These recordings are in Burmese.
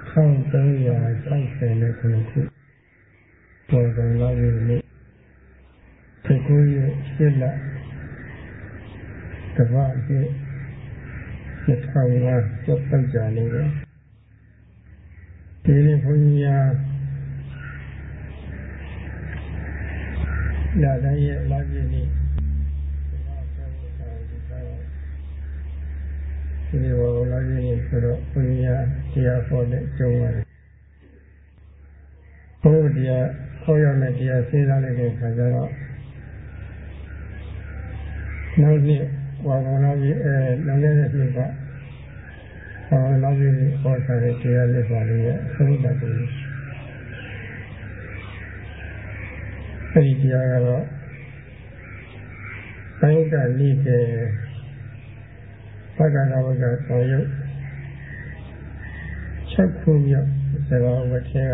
1360ခုပေါ်တော်လာပြီနေ့19ရက်8လတပတ်နှစ်2005ကျော်တောက်ကြနေတယ်ဒီနေ့ဘုန်းကြီးများလာတဲ့ရက်လာပြီနေ့ဒီနေ့ဘောလာပြီနေ့ဆိုတော့ဘုန်းကြီးများတရားဟောတဲ့ကျုံရတယ်ဘုရားတရားဟောရမယ့်တရားစဉ်းစားလိုက်တဲ့အခါကျတော့နောက်နေ့ဝါကောလာပြီနောက်နေ့နှစ်ကဝါကောလာပြီဟောထားတဲ့တရားလက်ပါလေးရဲ့အဆုံးသတ်တယ်အဲဒီတရားကတော့ဘိုင်းကလိကေဘဂဝါဝကတော်ရုပ်6ခုမြောက်ဇဂဝတ်ထဲက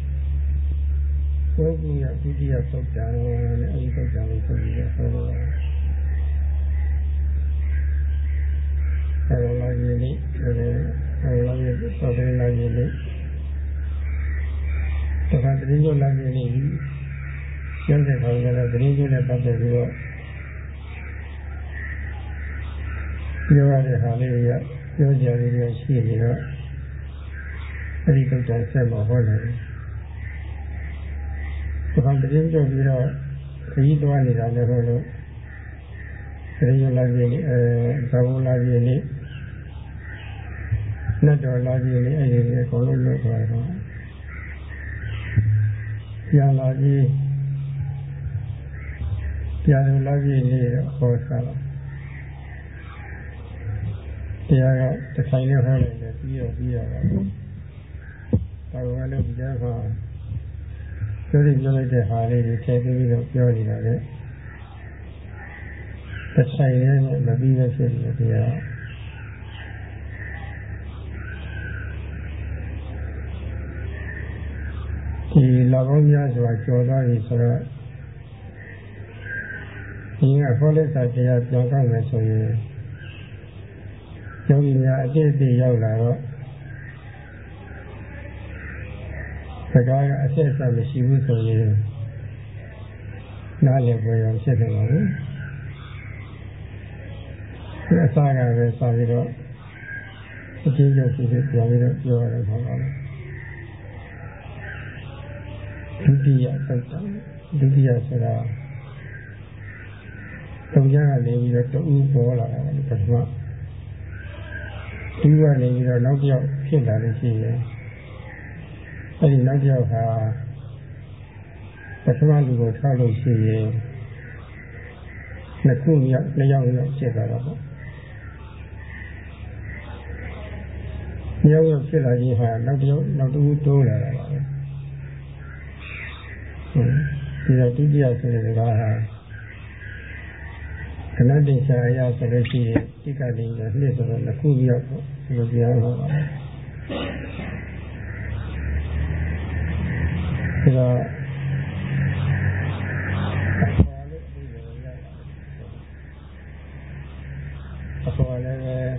ဘုရားရဲ့ဒုတိယသုတ်တံနဲ့အဲဒီသုတ်တံလေးဆိုပြီးတော့ဆိုတော့ဆောလာကြီးလေးဆောလာကြီးဆောလာကြီးလေးတခါတည်းကျော်လာကြီးလေးကျန်တဲ့ခါကျတော့တည်းကျော်နဲ့ပတ်သက်ပြီးတော့ပြောရတဲ့ဟာလေးတွေကပြောကြရည်ရှိနေတော့အဲဒီသုတ်တံဆက်မှာဟောတယ်ဒီကောင်တည်းကျော်ပြီးတော့ခရီးသွားနေတာလည်းဟုတ်လို့တည်းကျော်လာကြီးလေးဇောလာကြီးလေးနတ်တော်လာကြီးလေးအဲ့ဒီအကုန်လုံးလွတ်သွားတော့ပြန်လာကြီးပြန်လာကြီးလေးတော့ဟောစားတော့တရားကတစ်ဆိုင်နဲ့ဟောလိုက်တယ်ပြီးတော့တာဒါကလည်းဒီကမှာပြောလိုက်တဲ့ဟာလေးတွေထည့်ပြီးတော့ပြောနေတာလေတစ်ဆိုင်နဲ့မပြီးပဲဖြစ်နေတရားဒီလာကောင်းများစွာကျော်သွားပြီဆိုတော့ဒီကဟောလက်စာတရားပြောင်းကောက်မယ်ဆိုရင်ယောဂီများအတိအကျရောက်လာတော့စကားကအဆက်အစပ်မရှိဘူးဆိုရင်နားလည်ပွဲရောဖြစ်နေပါဘူးဒီအစားကပဲစပြီးတော့အကျဉ်းချုပ်ပြီးပြောပြီးတော့ပြောရတယ်ခေါ်ပါမယ်ဒုတိယသုတ်တံဒုတိယဆိုတာတုံးကြကနေပြီးတော့တူပေါ်လာတာပထမတူကနေပြီးတော့နောက်တစ်ယောက်ဖြစ်လာလို့ရှိရင်အဲဒီနောက်တစ်ယောက်ဟာပထမလူကိုထောက်လို့ရှိရင်နှစ်ခုမြောက်နှစ်ယောက်ဖြစ်သွားတော့ပေါ့နှစ်ယောက်ဖြစ်လာခြင်းဟာနောက်တစ်ယောက်နောက်တစ်ခုတိုးလာတာပါပဲဒီတော့ဒုတိယဆိုတဲ့စကားဟာခဏတည်းရှာရဆိုလို့ရှိရင်တိကတိနှစ်ဆိုတော့နှစ်ခုမြောက်ပေါ့ဒီလိုပြောရမှာပါဒါတော့အဖော်လည်းပဲ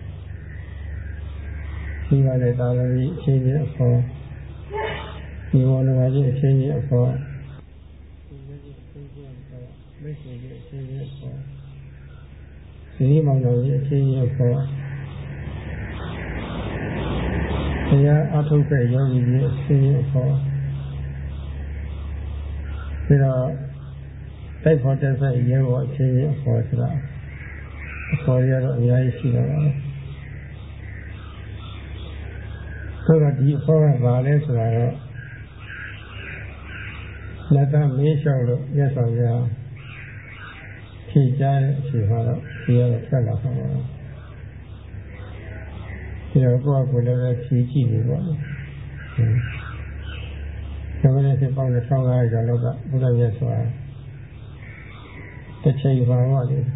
ဒီပါလေတာလို့အချင်းချင်းအဖော်ဒီဘောနဘာကြီးအချင်းချင်းအဖော်မရှိဘူးအချင်းချင်းအဖော်ဒီမောင်တော်ကြီးအချင်းချင်းအဖော်တရားအထုတ်တဲ့ယောဂီကြီးအချင်းချင်းအဖော်ပြီးတော့တိုက်ဖို့တက်ဆက်ရဲဘောအချင်းချင်းအဖော်ဆိုတာအဖော်ရတော့အများကြီးရှိတော့တယ်ဆိုတော့ဒီအဖော်ကဘာလဲဆိုတာတော့လက်သားမင်းလျှောက်လို့ရက်ဆောင်ရဖြေကြတဲ့အချိန်မှာတော့ဒီရတော့ဆက်လာဆောင်တော့ဒီတော့ကိုယ့်အကူလည်းပဲဖြေကြည့်နေပေါ့ဒါမှလည်းဒီပေါင်း1500ကျော်လောက်ကဘုရားရဲ့ဆိုတာတစ်ချိန်ပါတော့လေ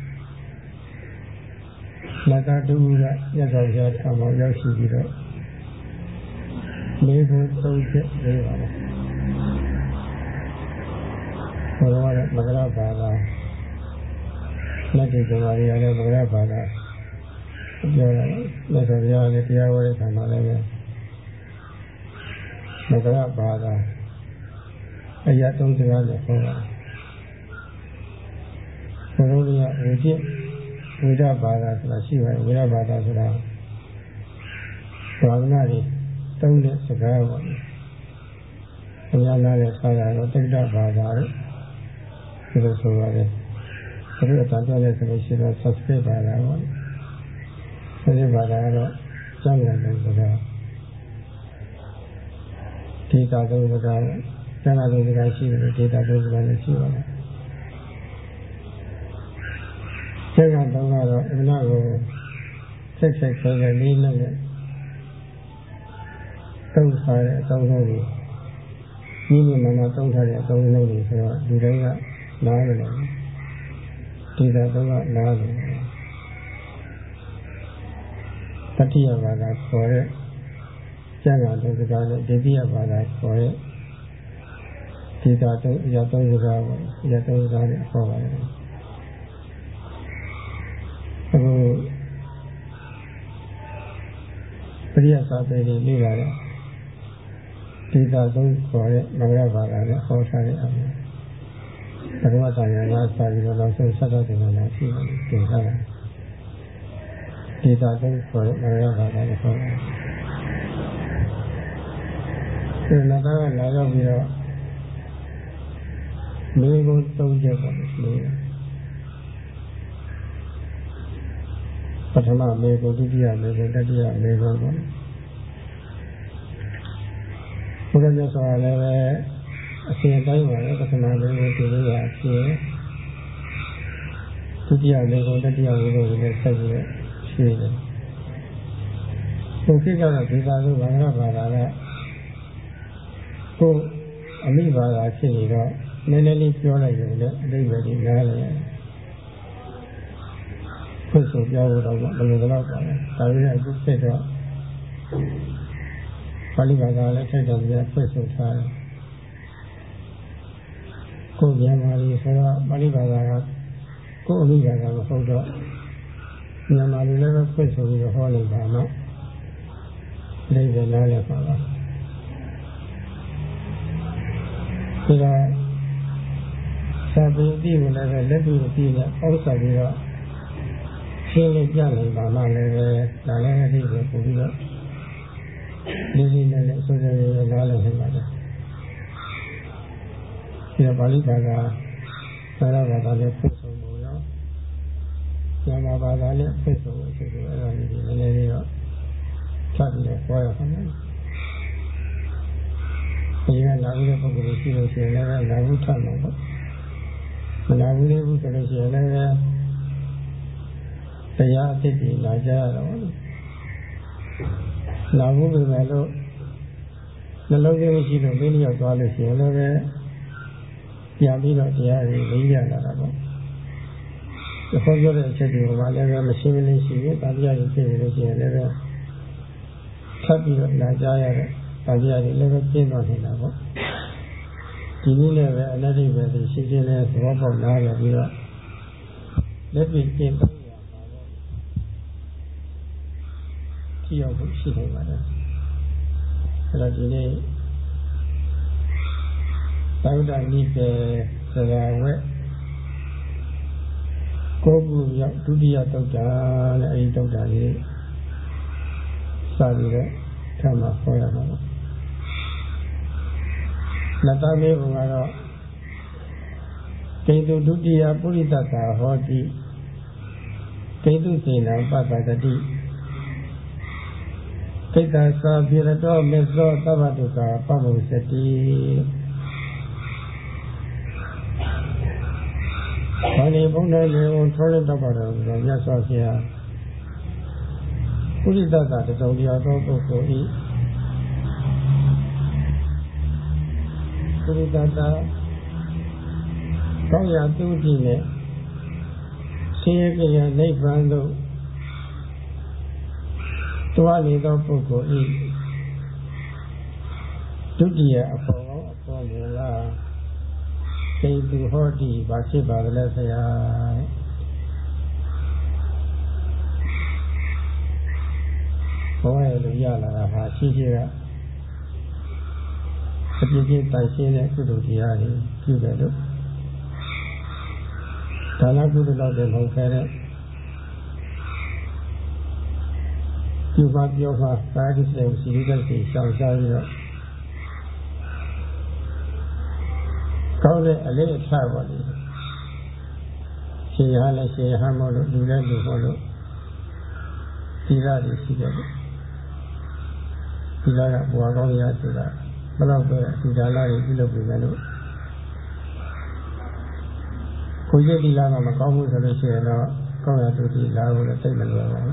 လက်သားတူကရက်ဆောင်ရထားမှရောက်ရှိပြီးတော့လေးခုသုံးချက်လေးပါလားဘုရားကမဂ္ဂရဘာသာလက်တွေ့ကြော်ရရတဲ့မဂ္ဂရဘာသာပြောရတယ်လက်တော်ရလည်းတရားဝဲခံပါလည်းပဲမကရဘာသာအရာသုံးစကားနဲ့ဟောတာဘုရားကြီးကဝိจิตဝိဒဘာသာဆိုတာရှိပါတယ်ဝိဒဘာသာဆိုတာဘာဝနာတွေသုံးတဲ့စကားပေါ့အများလားတဲ့ဆရာတော်တိဋ္ဌဘာသာလို့ဒီလိုဆိုပါတယ်ဘုရားတန်ပြောလဲဆိုလို့ရှိတော့ Sanskrit ဘာသာပေါ့Sanskrit ဘာသာကတော့ကျမ်းဂန်တဲ့စကားဒေတာသုံးစကားကျမ်းဂန်သုံးစကားရှိတယ်ဒေတာသုံးစကားလည်းရှိပါတယ်ကျမ်းဂန်သုံးကတော့အမှန်ကိုဆက်ဆက်ခဲခဲလေးနဲ့သုံးထားတဲ့အသုံးအနှုန်းတွေကြီးကြီးမားမားသုံးထားတဲ့အသုံးအနှုန်းတွေဆိုတော့ဒီတိုင်းကနားရတယ်ဒေတာသုံးကနားတယ်တတိယဘာသာခေါ်တဲ့ကျမ်းဂန်သုံးစကားနဲ့ဒုတိယဘာသာခေါ်တဲ့ဒေတာသုံးအရာသုံးစကားပေါ့အရာသုံးစကားနဲ့ခေါ်ပါတယ်အခုပရိယစာပေတွေလေ့လာတဲ့ဒေတာသုံးခေါ်တဲ့မဂ္ဂဘာသာနဲ့ဟောထားတဲ့အပြင်ဘဂဝတ္တဉာဏ်ကစာပြီးတော့နောက်ဆုံးသတ္တသင်္ကန်းရှိတယ်တင်ထားတာဒေတာသုံးခေါ်တဲ့မဂ္ဂဘာသာနဲ့ဟောတာဒီနောက်ကလာရောက်ပြီးတော့မိဂုံသုံးချက်ပေါ့လေပထမမိဂုံဒုတိယမိဂုံတတိယမိဂုံပေါ့ဘုရားမြတ်စွာလည်းပဲအစဉ်အတိုင်းပါပဲပထမမိဂုံဒီလိုပါဖြစ်ဒုတိယမိဂုံတတိယမိဂုံတွေလည်းဆက်ပြီးရှင်းတယ်ဘုခေတ်ကတော့ဒီသာလို့ဘာသာဘာသာကကိုအမိဘာသာဖြစ်နေတော့နည်းနည်းလေးပြောလိုက်ရုံနဲ့အတိတ်ပဲဒီနားလည်းဖွင့်ဆိုပြောလို့တော့ဘယ်လိုတော့ပါလဲဒါပေမဲ့အခုဖြစ်တော့ပါဠိဘာသာလည်းထိုက်တော်ပြန်ဖွင့်ဆိုထားတယ်ကိုမြန်မာလေးဆိုတော့ပါဠိဘာသာကကိုအမိဘာသာမဟုတ်တော့မြန်မာလေးလည်းဖွင့်ဆိုပြီးတော့ဟောလိုက်ပါမှအတိတ်ပဲနားလည်းပါပါဒီကစာပေအတိကိုလည်းလက်တွေ့အတိနဲ့အောက်ဆက်ပြီးတော့ရှင်းလင်းပြနိုင်ပါမှလည်းပဲဒါလည်းအတိကိုပို့ပြီးတော့လေးလေးနဲ့ဆိုးဆိုးလေးလေးနားလည်နိုင်ပါတယ်ဒီပါဠိဘာသာသာရဘာသာနဲ့ဖွင့်ဆိုလို့ရောမြန်မာဘာသာနဲ့ဖွင့်ဆိုလို့ရှိတယ်အဲ့ဒါလေးတွေလည်းလေးတော့ဖြတ်ပြီးတော့ပြောရအောင်ဒီကလာပြီးတဲ့ပုဂ္ဂိုလ်ရှိလို့ရှိရင်လည်းလာဘူးထမှာပေါ့မလာဘူးလေးဘူးဆိုလို့ရှိရင်လည်းတရားအစ်စ်တွေလာကြရတော့လာဘူးပဲလို့နှလုံးသွင်းရှိလို့မင်းရောက်သွားလို့ရှိရင်လည်းပြန်ပြီးတော့တရားတွေလေးရလာတာပေါ့ဒီခေါ်ပြောတဲ့အချက်တွေကလည်းမရှင်းမလင်းရှိရင်တရားတွေဖြစ်နေလို့ရှိရင်လည်းထပ်ပြီးတော့လာကြရတဲ့တရားတွေလည်းပြင်းသွားနေတာပေါ့ဒီနည်းနဲ့ပဲအနတ္တိပဲရှင်းရှင်းလေးသဘောပေါက်လာရပြီးတော့လက်ပြီးကျင့်သုံးရပါတော့ကြည့်အောင်ရှိနေပါတယ်အဲ့တော့ဒီနေ့သောတာနိကေဆရာဝက်ကိုယ်ကူရောက်ဒုတိယသုတ်တာနဲ့အဲဒီသုတ်တာလေးစပြီးတော့ထပ်မှာဟောရမှာပေါ့လက်သားလေးကတော့ကိတုဒုတိယပုရိသတ္တာဟောတိကိတုစေနံပတ္တတတိကိတ္တသာပြေရတောမေသောသဗ္ဗတုကာပမုစတိဘာဒီဘုန်းတော်လေးကိုထောရတော့ပါတော့မြတ်စွာဘုရားပုရိသတ္တတစုံတရားသောပုဂ္ဂိုလ်ဤပုရိသတ္တကောင်းရာသူတိနဲ့ဆင်းရဲကြရနိဗ္ဗာန်သို့တွားနေသောပုဂ္ဂိုလ်ဤဒုတိယအပေါ်ကောင်းအပေါ်မြင်လားသိသူဟောတိဘာဖြစ်ပါလဲဆရာဘောရလို့ရလာတာဟာရှိရှိကအပြည့်ချင်းတန်ရှင်းတဲ့ကုသိုလ်တရားတွေပြုတယ်လို့ဒါနကုသိုလ်တော့တဲ့ဟုတ်ခဲ့တဲ့ဒီမှာပြောမှာသာဓုစေစီရိတ်စီရှောင်ရှားပြီးတော့ကောင်းတဲ့အလေးအထားပါလေရှင်ရလည်းရှင်ရမို့လို့လူလည်းလူမို့လို့ဒီလာတွေရှိတယ်ဒီလာကဘွာကောင်းရဆိုတာဘယ်တော့ပဲဒီဒါလာတွေပြုလုပ်ပြီးမယ်လို့ကိုကြီးဒီလာကမကောင်းဘူးဆိုလို့ရှိရင်တော့ကောင်းရတူဒီလာကိုလည်းသိမလို့ပါဘူး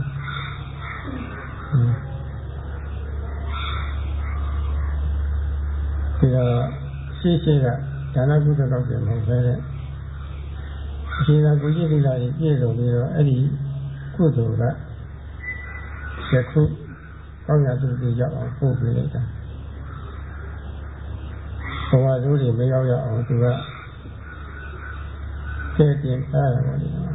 ဒီတော့ရှိကဒါနကုသိုလ်တော့ပြန်မဟုတ်ပဲတဲ့အရှင်သာကိုကြီးဒီလာကြီးပြည့်စုံပြီးတော့အဲ့ဒီကုသိုလ်ကယခုကောင်းရသူတွေရောက်အောင်ပို့ပေးလိုက်တာဘဝသူတွေမရောက်ရအောင်သူကတည်တင်ထားတယ်ပေါ့ဒီမှာ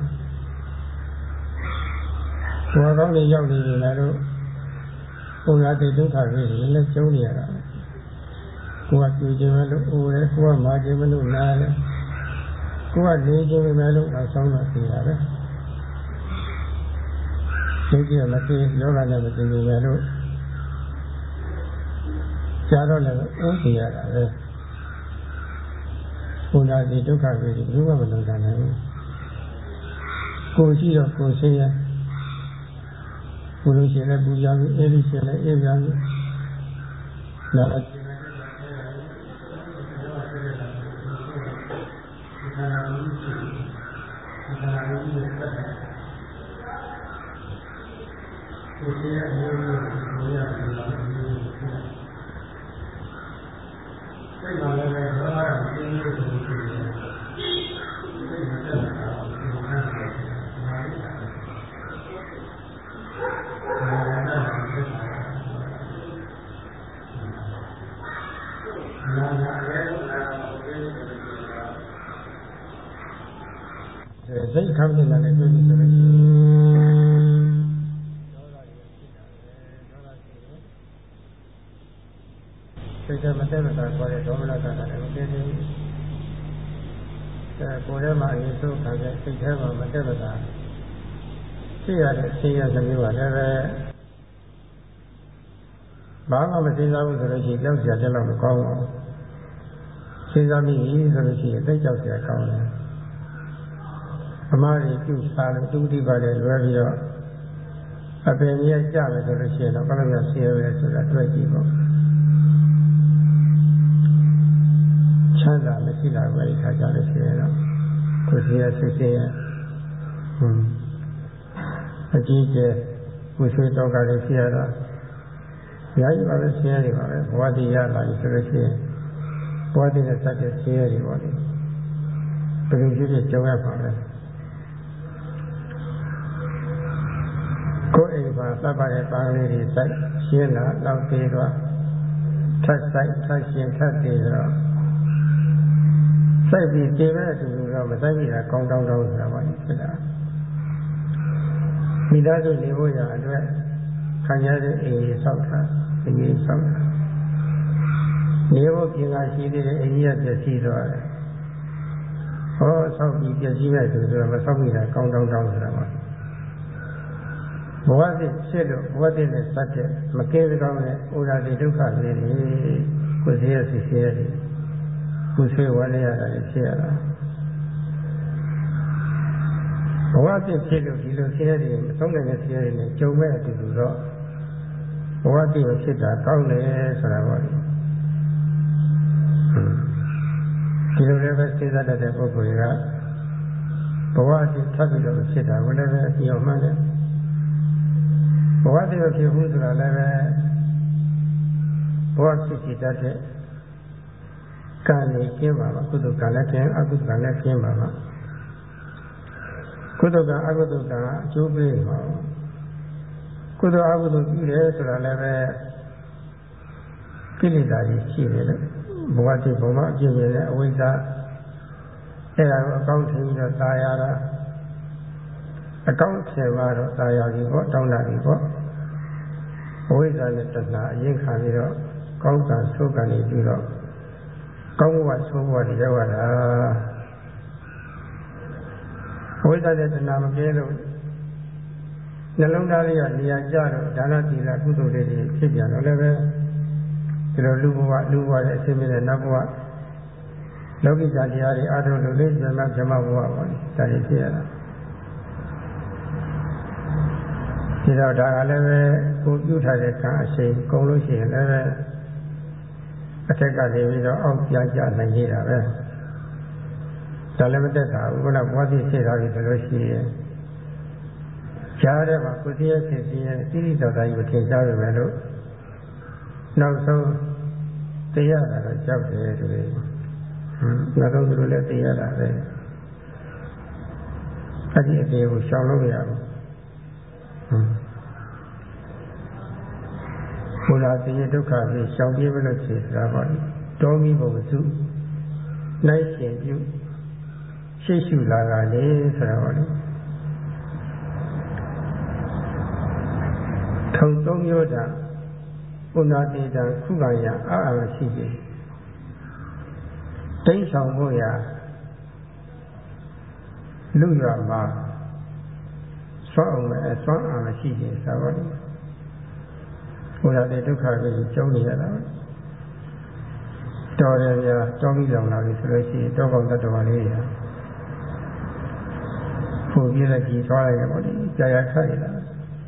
ဘဝကောင်းတွေရောက်နေပြီလားတော့ပုံရတဲ့ဒုက္ခတွေလည်းကျုံနေရတာကိုယ်ကတွေ့ခြင်းမလို့အိုးတယ်ကိုယ်ကမာခြင်းမလို့နားတယ်ကိုယ်ကနေခြင်းမလို့နောက်ဆုံးတော့သိရတယ်သိကြမသိယောဂနဲ့မသိဘူးပဲလို့ကြားတော့လည်းအိုးသိရတာပဲဘုရားဒီဒုက္ခတွေဘယ်လိုမှမလုံနိုင်ဘူးကိုယ်ရှိတော့ကိုယ်ဆင်းရဲဘုလိုရှင်လည်းပူကြပြီးအေးလို့ရှင်လည်းအေးကြပြီးနောက်စိတ်ခံနေတာလည်းတွေ့ပြီဆိုလို့ရှိရင်စိတ်ကမတည့်မတာခေါ်တဲ့ဒေါမနတာကလည်းမတည့်သေးဘူးကိုယ်ထဲမှာအရင်ဆုံးခံတဲ့စိတ်ထဲမှာမတည့်မတာသိရတဲ့သိရတဲ့မျိုးကလည်းပဲဘာမှမသိစားဘူးဆိုလို့ရှိရင်ကြောက်စရာတက်တော့မကောင်းဘူးသိစားမိပြီဆိုလို့ရှိရင်သိကြောက်စရာကောင်းတယ်အမှားတွေပြုစားလို့တူတိပါလေလွယ်ပြီးတော့အပင်ကြီးကြမယ်ဆိုလို့ရှိရင်တော့ဘယ်လိုလဲဆင်းရဲလဲဆိုတာတွေ့ကြည့်ပေါ့ချမ်းသာမရှိတာပဲခါကြလို့ရှိရင်တော့ကိုယ်စီရဆင်းရဲအကြီးကျယ်ကိုယ်ဆွေးတော့ကလေးဖြစ်ရတာညာကြီးပါပဲဆင်းရဲတွေပါပဲဘဝတည်ရလာပြီဆိုလို့ရှိရင်ဘဝတည်နဲ့စတဲ့ဆင်းရဲတွေပေါ့လေဘယ်လိုဖြစ်ဖြစ်ကြုံရပါလဲကိုယ်အိမ်မှာသတ်ပါတဲ့ပါလေးတွေစိုက်ရှင်းလာတော့သေးတော့ထပ်စိုက်ထပ်ရှင်းထပ်သေးတော့စိုက်ပြီးတည်တဲ့အတူတူတော့မစိုက်ပြီးတာကောင်းတောင်းဆိုတာပါဖြစ်တာမိသားစုနေဖို့ရအတွက်ခံရတဲ့အိမ်ကြီးဆောက်တာအိမ်ကြီးဆောက်တာနေဖို့ပြင်ကရှိသေးတဲ့အိမ်ကြီးကပြည့်စည်သွားတယ်ဟောဆောက်ပြီးပြည့်စည်မဲ့ဆိုတော့မဆောက်ပြီးတာကောင်းတောင်းဆိုတာပါဘဝတည်ဖြစ်လို့ဘဝတည်နဲ့စတဲ့မကဲကောင်းတဲ့ဥဒ္ဒါတိဒုက္ခတွေကိုယ်စီရစီစီရတယ်ကိုယ်ဆွေးဝမ်းရတာဖြစ်ရတာဘဝတည်ဖြစ်လို့ဒီလိုဆင်းရဲတွေအဆုံးတဲ့ဆင်းရဲတွေနဲ့ကြုံမဲ့အတူတူတော့ဘဝတည်ဖြစ်တာကောင်းတယ်ဆိုတာပေါ့ဒီလိုလည်းပဲစဉ်းစားတတ်တဲ့ပုဂ္ဂိုလ်တွေကဘဝတည်ထပ်ပြီးတော့ဖြစ်တာကိုလည်းပဲအပြောင်းမှန်းတယ်ဘဝတည်ဖြစ်ဘူးဆိုတာလည်းပဲဘဝဖြစ်စီတတ်တဲ့ကံနဲ့ကျင်းပါမှာကုသိုလ်ကံနဲ့ကျင်းအကုသိုလ်ကံနဲ့ကျင်းပါမှာကုသိုလ်ကံအကုသိုလ်ကံအကျိုးပေးပါကုသိုလ်အကုသိုလ်ပြုတယ်ဆိုတာလည်းပဲကိလေသာကြီးရှိတယ်လို့ဘဝတည်ဘုံမှာအပြည့်ရတဲ့အဝိဇ္ဇာအဲ့ဒါကိုအကောင်းထင်ပြီးတော့သာယာတာအကောင်း10ပါးတော့သာယာပြီပေါ့တောင်းတာပြီပေါ့အဝိဇ္ဇာနဲ့တဏှာအရင်ခံပြီးတော့ကောင်းကံဆိုးကံတွေပြီးတော့ကောင်းဘဝဆိုးဘဝတွေရောက်လာဝိသတဲ့တဏှာမကင်းလို့နှလုံးသားလေးကနေရာကျတော့ဒါနသီလကုသိုလ်တွေဖြစ်ပြန်တော့လည်းပဲဒီလိုလူဘဝရဲ့အဖြစ်မြင်တဲ့နောက်ဘဝလောကီတရားတွေအားထုတ်လို့လေးဇမဘဝပေါ့ဒါတွေဖြစ်ရတာဒီတော့ဒါကလည်းပဲကိုပြုထားတဲ့ကံအရှိန်ကုန်လို့ရှိရင်လည်းအထက်ကနေပြီးတော့အောက်ပြန်ကျနိုင်ရတာပဲဒါလည်းမတက်တာဘူးခုနဘဝတိဖြစ်တာကြီးဆိုလို့ရှိရင်ကြားထဲမှာကိုယ်တည်းရဲ့ဖြစ်စီရဲ့တိတိတော်တော်ကြီးကိုထင်ရှားရမယ်လို့နောက်ဆုံးတရားတာတော့ကြောက်တယ်ဆိုရင်နောက်ဆုံးသူတို့လည်းတရားတာပဲအဲ့ဒီအသေးကိုရှောင်လို့မရဘူးဘုရားသိရဒုက္ခကိုရှောင်ပြေးမလို့ဖြစ်တာပါတောမီဘုံစုနိုင်ရှင်ပြုရှိရှုလာတာလေဆိုတော့ထုံသုံးမျိုးတာပုဏ္ဏတေတံခုခံရအာမရှိခြင်းတိတ်ဆောင်ဖို့ရလူရမှာစွမ်းအောင်မဲ့စွမ်းအားမရှိခြင်းဆိုတော့ဘုရားတဲ့ဒုက္ခကိုကျုံနေရတာတော်တယ်ဗျာတောပြီးလောင်လာပြီဆိုလို့ရှိရင်တောကောင်တ္တဝါလေးရဖို့ပြည့်တဲ့ကြီးသွားလိုက်ရပါလိမ့်ကြာရခတ်ရတာ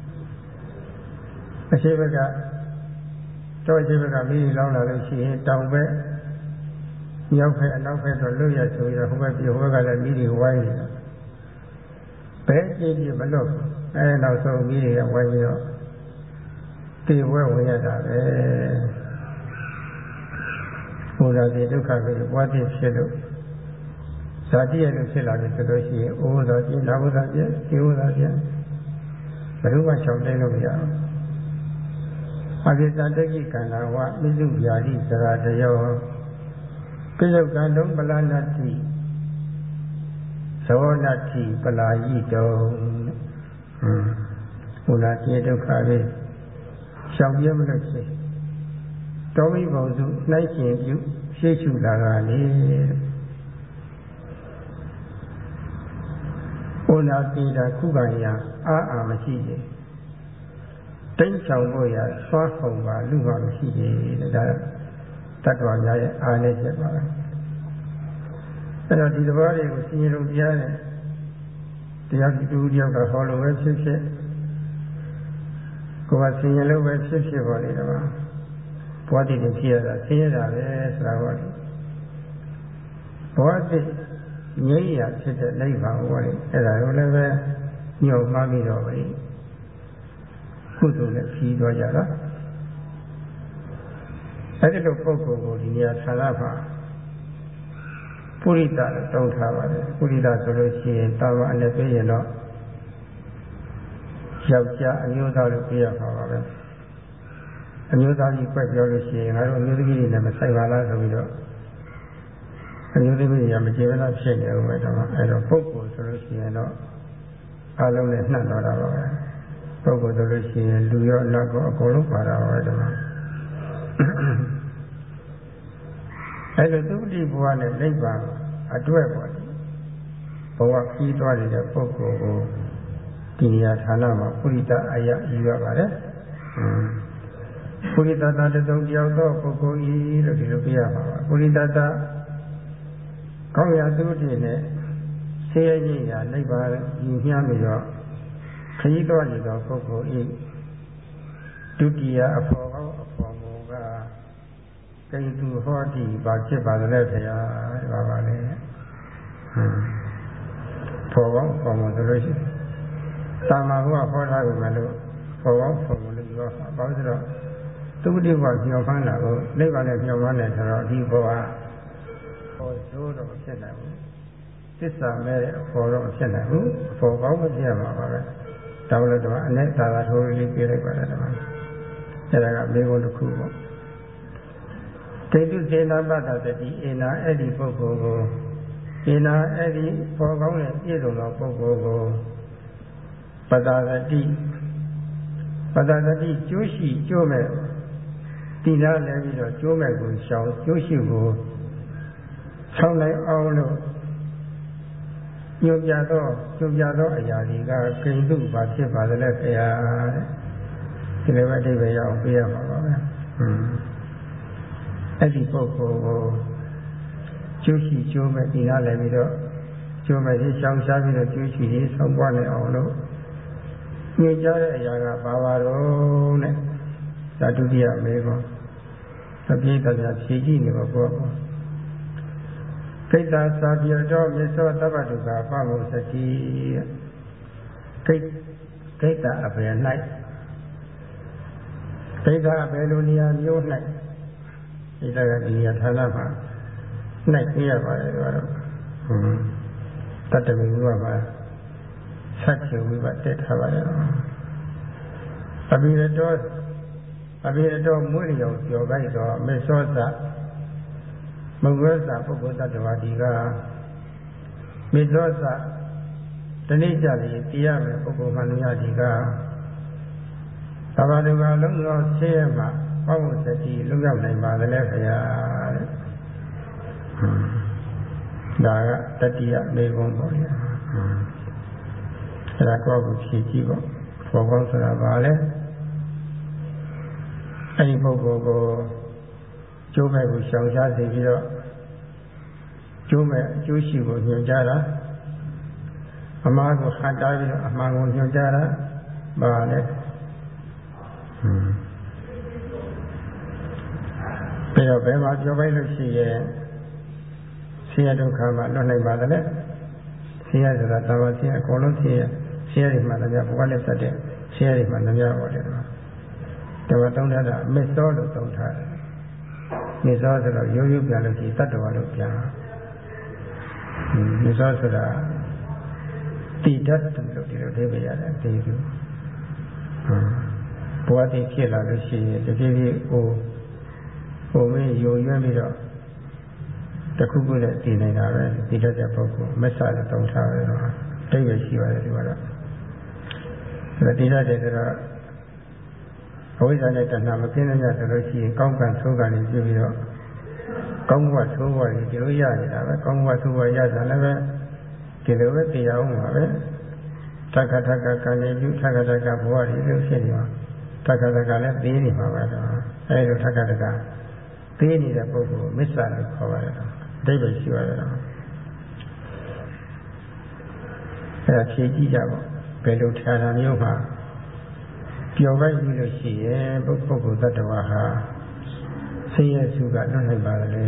အရှိဘကတောအရှိဘကမီးလောင်လာလို့ရှိရင်တောင်ဘက်မြောက်ဘက်အနောက်ဘက်တော့လွတ်ရဆိုပြီးတော့ဟိုဘက်ပြီးဟိုဘက်ကလည်းမီးတွေဝိုင်းနေတာဘယ်ကြည့်ကြည့်မလွတ်နောက်ဆုံးမီးတွေကဝိုင်းပြီးတော့တေဝဲဝင်ရတာပဲဘုရားဒီဒုက္ခကိုဘဝတည်ဖြစ်လို့ဇာတိရလို့ဖြစ်လာတယ်ဆိုလို့ရှိရင်အိုးသာပြင်းနာဘုသာပြင်းဒီဘုသာပြင်းဘယ်လိုမှရှောင်တိုင်းလို့မရဘူးအကိစ္စတကိကန္နာဝမိစုဗျာတိသရတယောကိယုကံတုံပလနတိဇောနတိပလာယိတုံဘုရားဒီဒုက္ခလေးရှောင်ပြမလို့ရှိတောမိဘုံစုနိုင်ရှင်ပြုရှေ့ရှုလာတာလေဘုရားတိတာခုခံရအာမရှိခြင်းတိတ်ဆောင်ဖို့ရစွာခုံပါလူမှမရှိခြင်းဒါတတ္တဝါများရဲ့အားနဲ့ချက်ပါပဲအဲ့တော့ဒီသဘောတွေကိုဆင်ញလုံးတရားနဲ့တရားတူတယောက်ကဟောလို့ပဲဖြစ်ဖြစ်ကိုယ်ကဆင်ញလုံးပဲဖြစ်ဖြစ်ပေါ်နေတာပါဘဝတည်ဖြစ်ရတာဆင်းရဲတာပဲဆိုတာဟောတယ်ဘဝတည်ငြိမ်းရာဖြစ်တဲ့နိဗ္ဗာန်ဟောတယ်အဲ့ဒါကိုလည်းပဲညှော်မှပြီးတော့ပဲကုသိုလ်နဲ့ဖြီးသွားကြတာအဲ့ဒီလိုပုဂ္ဂိုလ်ကိုဒီနေရာဌာနမှာပုရိသလို့တောင်းထားပါတယ်ပုရိသဆိုလို့ရှိရင်တာဝအနဲ့ပြရင်တော့ယောက်ျားအမျိုးသားလို့ပြရပါပါပဲအမျိုးသားကြီးပြပြောလို့ရှိရင်ငါတို့အမျိုးသမီးတွေနဲ့မဆိုင်ပါလားဆိုပြီးတော့အမျိုးသမီးတွေကမကျေနပ်ဖြစ်နေဦးမယ်တော့အဲ့တော့ပုဂ္ဂိုလ်ဆိုလို့ရှိရင်တော့အလုံးနဲ့နှံ့တော့တာပါပဲပုဂ္ဂိုလ်ဆိုလို့ရှိရင်လူရောနတ်ရောအကုန်လုံးပါတာပါပဲတော့အဲ့လိုသုတိဘဝနဲ့နိဗ္ဗာန်အတွက်ပေါ့ဘဝခီးသွားနေတဲ့ပုဂ္ဂိုလ်ကိုဒီနေရာဌာနမှာပုရိသအယယူရပါတယ်ပုရိသတာတသုံးတယောက်သောပုဂ္ဂိုလ်ဤလို့ဒီလိုပြရပါပါပုရိသတာကောင်းရာသုတိနဲ့ဆင်းရဲခြင်းရာနိဗ္ဗာန်ယူညှမ်းပြီးတော့ခရီးသွားနေသောပုဂ္ဂိုလ်ဤဒုတိယအဖို့ကောင်းအဖို့မောကကိတုဟောတိဘာဖြစ်ပါလဲဆရာပါပါလေဖို့ကောင်းအဖို့မောဆိုလို့ရှိရင်တာမဘုရားဟောထားပြီမလို့ဖို့ကောင်းအဖို့မောလို့ပြောတာဘာလို့ဆိုတော့သုတိဘညှော်ဖမ်းတာကိုနိဗ္ဗာန်နဲ့ညှော်ဖမ်းတယ်ဆိုတော့ဒီဘဝဟောဆိုးတော့မဖြစ်နိုင်ဘူးသစ္စာမဲ့အဖို့တော့မဖြစ်နိုင်ဘူးအဖို့ကောင်းမဖြစ်ရမှာပါပဲဒါလို့တော့အနဲ့သာသာထိုးလေးပြလိုက်ပါတယ်ဒီမှာအဲ့ဒါကမေကုန်းတစ်ခုပေါ့တေတုစေနာပတ္တတတိဧနာအဲ့ဒီပုဂ္ဂိုလ်ကိုဧနာအဲ့ဒီပေါ်ကောင်းတဲ့ပြည့်စုံသောပုဂ္ဂိုလ်ကိုပတ္တတတိကျိုးရှိကျိုးမဲ့တိနာလည်းပြီးတော့ကျိုးမဲ့ကိုရှောင်ကျိုးရှိကိုဆောင်းလိုက်အောင်လို့ညွှန်ပြသောအရာတွေကကိဉ္စုဘာဖြစ်ပါသလဲခရာဒီလိုပဲအဓိပ္ပာယ်ရအောင်ပြရမှာပါပဲအဲ့ဒီပုဂ္ဂိုလ်ကိုကျိုးရှိကျိုးမဲ့ဒီနားလည်းပြီးတော့ကျိုးမဲ့ရှောင်ရှားပြီးတော့ကျိုးရှိရေးဆုံးပွားနိုင်အောင်လို့ညွှန်ကြားတဲ့အရာကဘာပါတော့နဲ့ဒါဒုတိယမေးခွန်းအပြည့်တရားဖြေကြည့်နေပါဘောကိတ္တသာပြတော်မြတ်စွာသဗ္ဗတုကပမုစတိကိတ္တအဘယ်၌ကိတ္တအဘယ်လိုနေရာမျိုး၌ကိတ္တကဒီနေရာဌာနမှာ၌ပြရပါတယ်တော့တတ္တမေဘုရားမှာဆက်ချဝိပတက်ထားပါတယ်အဘိရတော်မွေးလျော်ကျော်ကြိုက်တော်မေသောသမုဂ္ဂေသပုဂ္ဂိုလ်တ attva ဒီကမေသောသတဏိကြလေတရားမယ်ပုဂ္ဂိုလ်မှန်များဒီကသဘာဝကလုံးသောဆင်းရဲမှပေါင်းစတိလွတ်မြောက်နိုင်ပါသလဲခရာတဲ့ဒါကတတိယမေခွန်းပေါ့လေအဲ့ဒါကိုဖြေကြည့်ပေါ့ဘောကောင်းဆိုတာဘာလဲအဲ့ဒီပုဂ္ဂိုလ်ကိုကျိုးမဲ့ကိုရှောင်ရှားစေပြီးတော့ကျိုးမဲ့အကျိုးရှိကိုညွှန်ကြားတာအမှားကိုဟန်တားပြီးတော့အမှန်ကိုညွှန်ကြားတာဘာလဲပြီးတော့ဘယ်မှာပြောပိုက်လို့ရှိရဲ့ဆင်းရဲဒုက္ခမှာလွတ်နိုင်ပါသလဲဆင်းရဲဆိုတာတာဝဆင်းရဲအကုန်လုံးဆင်းရဲတွေမှာလည်းဘဝနဲ့သက်တဲ့ဆင်းရဲတွေမှာလည်းများပါတယ်တော့သုံးထားတာမစ္စောလို့သုံးထားတယ်မစ္စောဆိုတော့ရိုးရိုးပြန်လို့ရှိရင်တတ္တဝါလို့ပြန်မစ္စောဆိုတာတိတတ်လို့ဒီလိုအဓိပ္ပာယ်ရတယ်အသေးသူဘဝတည်ဖြစ်လာလို့ရှိရင်တဖြည်းဖြည်းဟိုမင်းယိုရွံ့ပြီးတော့တခုခုနဲ့တည်နေတာပဲတိတတ်တဲ့ပုဂ္ဂိုလ်မစ္ဆလို့သုံးထားတယ်တော့အဓိပ္ပာယ်ရှိပါတယ်ဒီကတော့တိတတ်တဲ့ဆိုတော့အဝိဇ္ဇာနဲ့တဏှာမကင်းတဲ့ညဆိုလို့ရှိရင်ကောင်းကံဆိုးကံတွေပြပြီးတော့ကောင်းဘဝဆိုးဘဝတွေဒီလိုရနေတာပဲကောင်းဘဝဆိုးဘဝရကြတယ်ပဲဒီလိုပဲတရားအောင်ပါပဲသက္ကသက္ကကံတွေပြုသက္ကသက္ကဘဝတွေလို့ဖြစ်နေမှာသက္ကသက္ကလည်းသိနေမှာပဲတော့အဲဒီလိုသက္ကသက္ကသိနေတဲ့ပုဂ္ဂိုလ်မစ္ဆာလို့ခေါ်ပါတယ်အဓိပ္ပာယ်ရှိပါတယ်တော့အဲဒါဖြေကြည့်ကြပါဘယ်လိုဌာနမျိုးမှာပြောပိုက်ပြီးလို့ရှိရင်ပုဂ္ဂိုလ်တ attva ဟာဆင်းရဲစုကလွတ်နိုင်ပါလေ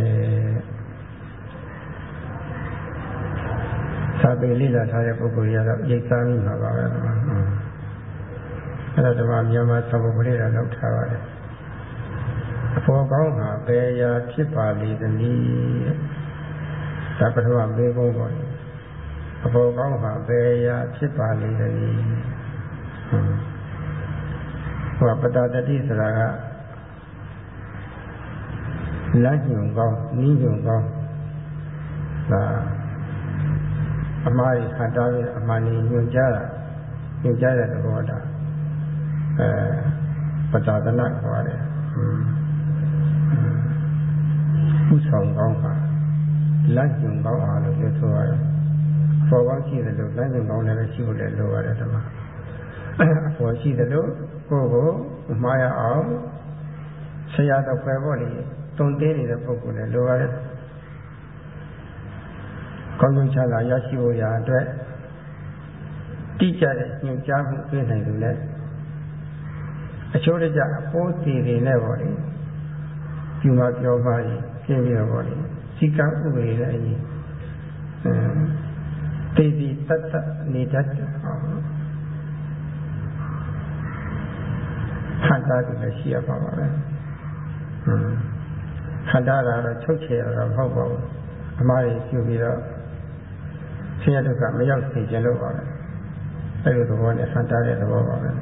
သာပေလိလာထားတဲ့ပုဂ္ဂိုလ်ရတော့ရိတ်သားမိမှာပါပဲအဲ့ဒါဓမ္မမြန်မာသဘောပရိဒါလောက်ထားပါတယ်အဖို့ကောင်းဟာဘယ်ရာဖြစ်ပါလိမ့်သနည်းဒါပထမမေးခွန်းပေါ့အဖို့ကောင်းဟာဘယ်ရာဖြစ်ပါလိမ့်သနည်းဟောပတ္တတတိဆိုတာကလမ်းညွန်ကောင်းနည်းညွန်ကောင်းဒါအမှားကြီးခတ်တားပြီးအမှန်ကြီးညွန်ကြားတဲ့သဘောတာပတ္တဒနာခေါ်တယ်ဥဆောင်ကောင်းပါလမ်းညွန်ကောင်းအားလို့ပြောဆိုရတယ်ပေါ်ကောင်းရှိတယ်လို့လမ်းညွန်ကောင်းလည်းရှိဖို့လည်းလိုပါတယ်ဓမ္မအပေါ်ရှိတယ်လို့ကိုယ်ကိုမှားရအောင်ဆရာတော်ပဲပေါ့လေတုံသေးနေတဲ့ပုဂ္ဂိုလ်လည်းလိုပါတယ်ကောင်းကျိုးချမ်းသာရရှိဖို့ရာအတွက်တိကျတဲ့ညွှန်ကြားမှုပေးနိုင်လို့လည်းအချိုးတကျအပေါ်စီတွေနဲ့ပေါ့လေဒီမှာပြောပါရင်ရှင်းပြီးတော့ပေါ့လေစိကံဥပဒေနဲ့အရင်တေစီတတ်နေတတ်ခန္ဓာတွေလည်းရှိရပါပါပဲခန္ဓာကတော့ချုပ်ချယ်ရတာမဟုတ်ပါဘူးအမှားတွေပြုပြီးတော့ဆင်းရဲဒုက္ခမရောက်စေချင်လို့ပါပဲအဲဒီသဘောနဲ့ခန္ဓာရဲ့သဘောပါပဲ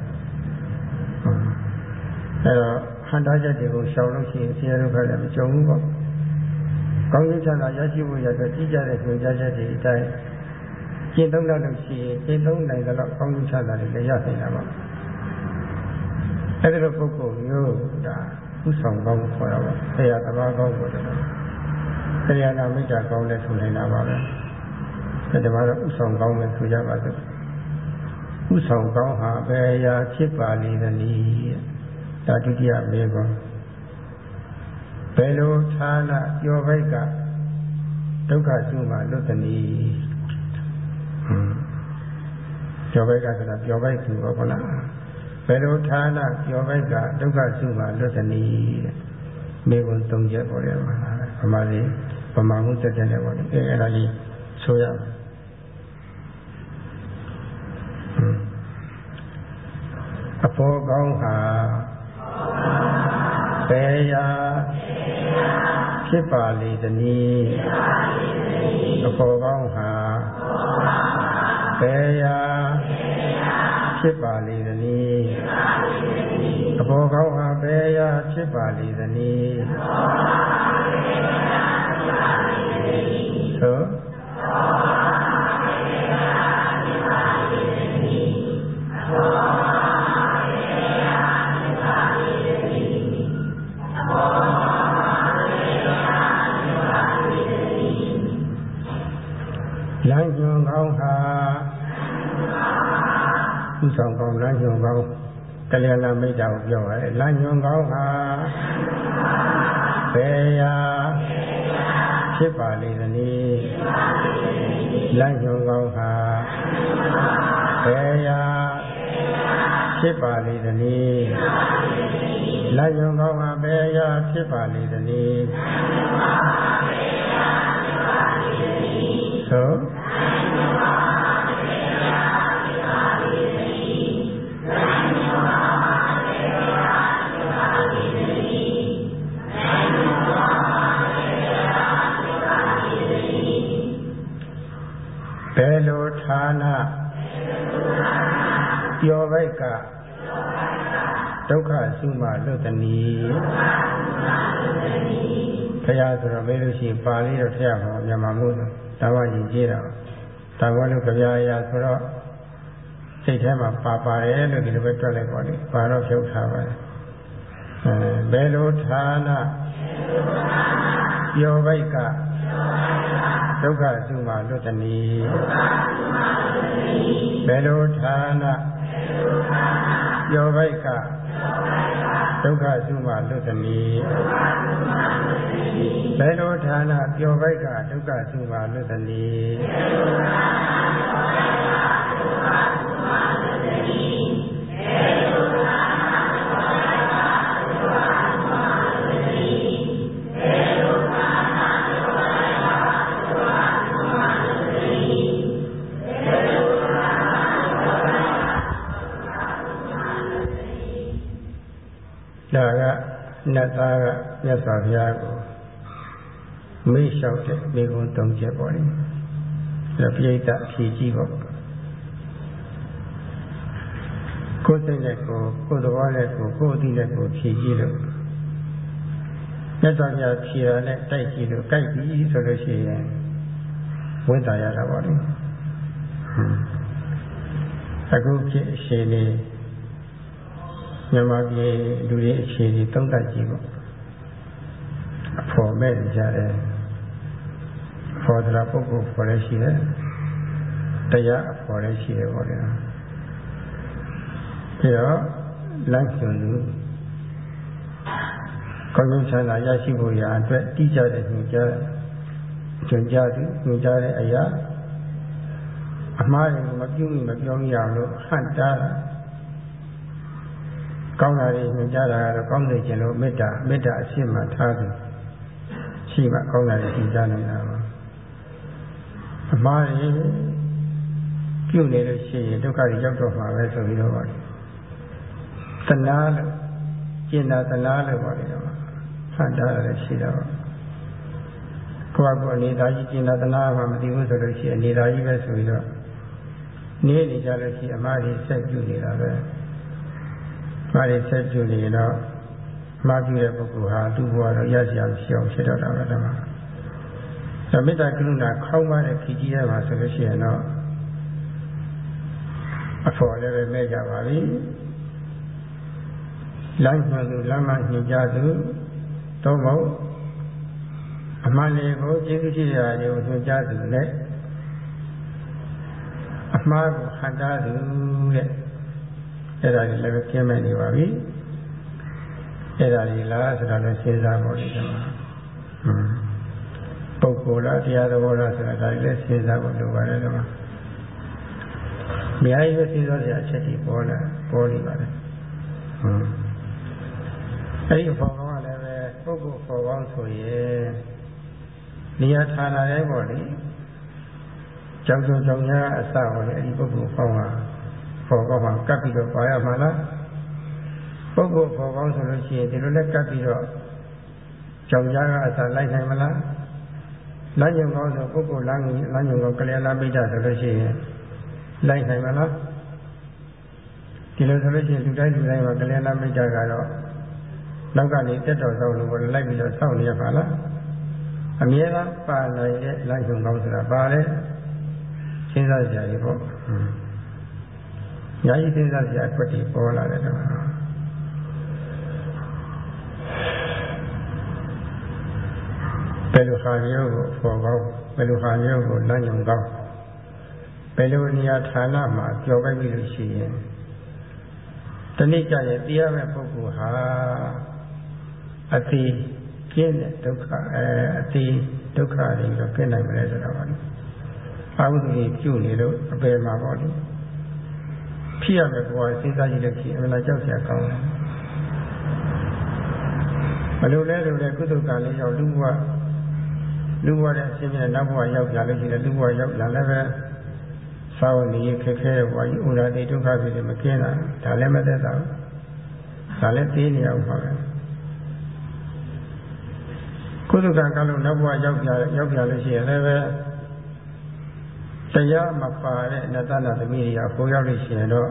အဲတော့ခန္ဓာချက်တွေကိုရှောင်လို့ရှိရင်ဆင်းရဲဒုက္ခလည်းမကြုံဘူးပေါ့ကောင်းကျိုးချမ်းသာရရှိဖို့ရတဲ့တိကျတဲ့ညွှန်ကြားချက်တွေအတိုင်းကျင့်သုံးလို့ရှိရင်ကျင့်သုံးနိုင်တဲ့လောက်ကောင်းကျိုးချမ်းသာတွေလည်းရနိုင်တာပါအဲဒီလိုပုဂ္ဂိုလ်မျိုးဒါဥဆောင်ကောင်းခေါ်တာပါဆရာသမားကောင်းကိုတယ်တရားနာမေတ္တာကောင်းတဲ့ဆိုနေတာပါပဲဒီမှာတော့ဥဆောင်ကောင်းမယ်ဆိုကြပါစို့ဥဆောင်ကောင်းဟာဘယ်အရာဖြစ်ပါလိမ့်သနည်းဒါဒုတိယမေးခွန်းဘယ်လိုဌာနပြောဘိတ်ကဒုက္ခစုမှလွတ်သနည်းပြောဘိတ်ကဆိုတာပြောဘိတ်သူပေါ့ကွာဘယ်လိုဌာနပြောဘိတ်ကဒုက္ခစုမှလွတ်သနည်းမေးခွန်း၃ချက်ပေါ်တယ်မှာဗမာလေးဗမာမှုတက်တဲ့ပေါ့လေအဲ့ဒါလေးဆိုရမယ်အဖို့ကောင်းဟာဘယ်ရာဖြစ်ပါလိမ့်သနည်းအဖို့ကောင်းဟာဘယ်ရာဖြစ်ပါလိမ့်သနည်းအဖို့ကောင်းဟာဘယ်ရာဖြစ်ပါလိမ့်သနည်းဆိုလမ်းညွန်ကောင်းဟာဥဆောင်ကောင်းလမ်းညွန်ကောင်းကလျာဏမိတ်တာကိုပြောပါတယ်လမ်းညွန်ကောင်းဟာဘယ်ရာဖြစ်ပါလိမ့်သနည်းလမ်းညွန်ကောင်းဟာဘယ်ရာဖြစ်ပါလိမ့်သနည်းလမ်းညွန်ကောင်းဟာဘယ်ရာဖြစ်ပါလိမ့်သနည်းဆိုဘယ်လိုဌာနပြောဘိတ်ကဒုက္ခစုမှလွတ်သနည်းဘုရားဆိုတော့မေးလို့ရှိရင်ပါဠိတော့ထည့်ရမှာမြန်မာမို့ဒါမှရင်ကျေးတာဒါကလို့ကြပြအရာဆိုတော့စိတ်ထဲမှာပါတယ်လို့ဒီလိုပဲတွက်လိုက်ပါလိမ့်ပါတော့ဖြုတ်ထားပါတယ်ဘယ်လိုဌာနပြောဘိတ်ကဒုက္ခစုမှလွတ်သနည်းဘယ်လိုဌာနပြောဘိတ်ကဒုက္ခစုမှလွတ်သနည်းဘယ်လိုဌာနပြောဘိတ်ကဒုက္ခစုမှလွတ်သနည်းဒါကနတ်သားကမြတ်စွာဘုရားကိုမေးလျှောက်တဲ့မိဂုံး၃ချက်ပေါ့လေဒါပြိဋ္ဌာဖြေကြည့်ပေါ့ကိုယ်စိတ်နဲ့ကိုယ်သဘောနဲ့ကိုယ်အသိနဲ့ကိုဖြေကြည့်လို့မြတ်စွာဘုရားဖြေတာနဲ့တိုက်ကြည့်လို့ကြိုက်ပြီဆိုလို့ရှိရင်ဝင်တာရတာပေါ့လေအခုဖြစ်အရှင်လေးမြန်မာပြည်လူတွေအခြေအနေသုံးသပ်ကြည့်ပေါ့အဖို့မဲ့ကြတယ်ဖော်ဒရာပုဂ္ဂိုလ်ဖော်လည်းရှိတယ်တရားအဖော်လည်းရှိတယ်ပေါ့လေပြီးတော့လမ်းကျွန်းသူကောင်းကျိုးချမ်းသာရရှိဖို့ရာအတွက်တိကျတဲ့ညွှန်ကြားသူညွှန်ကြားတဲ့အရာအမှားတွေကိုမပြုမိမပြောမိအောင်လို့ဟန့်တားတာကောင်းတာတွေညွှန်ကြားတာကတော့ကောင်းစေခြင်းလို့မေတ္တာအရှိမှထားသူရှိမှကောင်းတာတွေညွှန်ကြားနေတာပါအမှားတွေပြုနေလို့ရှိရင်ဒုက္ခတွေရောက်တော့မှာပဲဆိုပြီးတော့ပါသနာလို့ကျင်နာသနာလို့ပါလေတော့ဟန်တာလည်းရှိတော့ကိုယ့်အကိုအနေသားကြီးကျင်နာသနာမှမသိဘူးဆိုလို့ရှိရင်အနေသားကြီးပဲဆိုပြီးတော့နေကြလို့ရှိရင်အမှားတွေဆက်ပြုနေတာပဲမာရီဆက်ပြုနေတော့မှားပြုတဲ့ပုဂ္ဂိုလ်ဟာသူ့ဘဝတော့ရစရာမရှိအောင်ဖြစ်တော့တာပဲတမမေတ္တာကရုဏာခေါင်းပါတဲ့ခီကြီးရမှာဆိုလို့ရှိရင်တော့အဖော်လည်းပဲမဲ့ကြပါလိမ့်လမ်းညွှန်သူလမ်းမညွှန်ကြားသူတော့မဟုတ်အမှန်လေးကိုကျေးဇူးရှိရာယုံညွှန်ကြားသူနဲ့အမှားကိုဟန်တာသူတဲ့အဲ့ဒါတွေလည်းကျင်းမဲ့နေပါပြီအဲ့ဒါတွေလားဆိုတာလည်းစဉ်းစားဖို့ဒီမှာပုဂ္ဂိုလ်လားတရားသဘောလားဆိုတာဒါလည်းစဉ်းစားဖို့လိုပါတယ်ဒီမှာအများကြီးပဲစဉ်းစားစရာအချက်တွေပေါ်နေပါတယ်အဲ့ဒီဘောကောင်းကလည်းပဲပုဂ္ဂိုလ်ဘောကောင်းဆိုရင်နေရာဌာနတိုင်းပေါ့လေကြောင်ညာအစဟောလေအဲ့ဒီပုဂ္ဂိုလ်ဘောကောင်းကဘောကောင်းမှာကပ်ပြီးတော့ပါရမှာလားပုဂ္ဂိုလ်ဘောကောင်းဆိုလို့ရှိရင်ဒီလိုနဲ့ကပ်ပြီးတော့ကြောင်ညာကအစလိုက်နိုင်မလားလမ်းညွန်ကောင်းဆိုပုဂ္ဂိုလ်လမ်းညွန်ကောင်းကလျာဏမိတ်္တဆိုလို့ရှိရင်လိုက်နိုင်မလားဒီလိုဆိုလို့ရှိရင်လူတိုင်းမှာကလျာဏမိတ်္တကတော့နောက်ကနေတက်တော်ဆောင်လို့လိုက်ပြီးတော့စောင့်နေရပါလားအမြဲတမ်းပါနိုင်တဲ့လမ်းညွန်ကောင်းဆိုတာပါလေစဉ်းစားကြရပေါ့ညာကြီးစဉ်းစားကြအကွက်တွေပေါ်လာတယ်တော့ဘယ်လိုဟာမျိုးကိုပေါ်ကောင်းဘယ်လိုဟာမျိုးကိုလမ်းညွန်ကောင်းဘယ်လိုနေရာဌာနမှာကြော်ပိုက်ပြီးလို့ရှိရင်တဏှိကြရဲ့တရားမဲ့ပုဂ္ဂိုလ်ဟာအတိကျင်းတဲ့ဒုက္ခအတိဒုက္ခတွေတော့ကျင်းနိုင်မလဲဆိုတော့ပါလေအာဟုတိပြုနေလို့အပေမှာပေါ့လေဖြစ်ရမယ်ဘဝစဉ်းစားကြည့်လို့ရှိရင်အမှန်ကြောက်စရာကောင်းတယ်ဘယ်လိုလဲလို့လဲကုသကလေးရောက်လူဘဝတဲ့အရှင်မြတ်နောက်ဘဝရောက်ကြလို့ရှိရင်လူဘဝရောက်လာလည်းပဲသာဝတိခက်ခဲတဲ့ဘဝကြီးဥဒ္ဒတိဒုက္ခတွေမကျင်းတာဒါလည်းမသက်သာဘူးဒါလည်းသိနေအောင်ပါပဲကုသကကလို့နောက်ဘဝရောက်ကြလို့ရှိရင်လည်းပဲတရားမပါတဲ့နတ္တနာသမီးတွေကပေါ်ရောက်လို့ရှိရင်တော့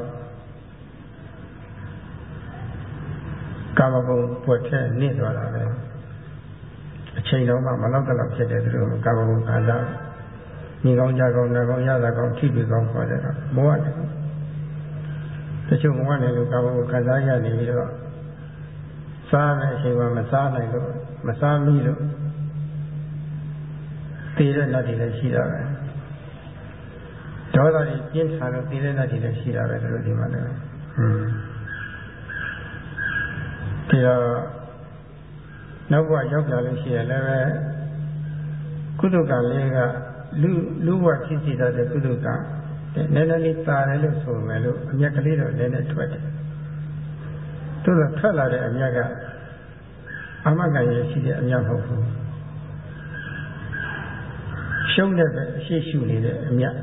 ကာမဂုဏ်ပွက်ထဲနစ်သွားတာပဲအချိန်တော့မှမလောက်တော့ဖြစ်တယ်သူတို့ကာမဂုဏ်ခံစားညီကောင်းကြကောင်းနာကောင်းရတာကောင်းထိပ်ပြီးကောင်းခေါ်တယ်မောဟတယ်တချို့မောဟတယ်လို့ကာမဂုဏ်ခံစားရနေပြီးတော့စားတဲ့အချိန်မှာမစားနိုင်လို့မစားမိလို့သိတဲ့လက်တွေလည်းရှိတာပဲဒေါသတွေပြင်းထန်လို့သိတဲ့လက်တွေလည်းရှိတာပဲတို့ဒီမှာလည်းဒီတော့နောက်ဘဝရောက်ကြလို့ရှိရင်လည်းပဲကုသကလေးကလူဘဝဖြစ်စီတဲ့ကုသကနည်းနည်းလေးတာတယ်လို့ဆိုမယ်လို့အမြတ်ကလေးတော့နည်းနည်းထွက်တယ်သူကထွက်လာတဲ့အမြတ်ကအမဂန်ရရှိတဲ့အမြတ်မဟုတ်ဘူးရှုံးတဲ့ပဲအရှိရှုနေတဲ့အမြတ်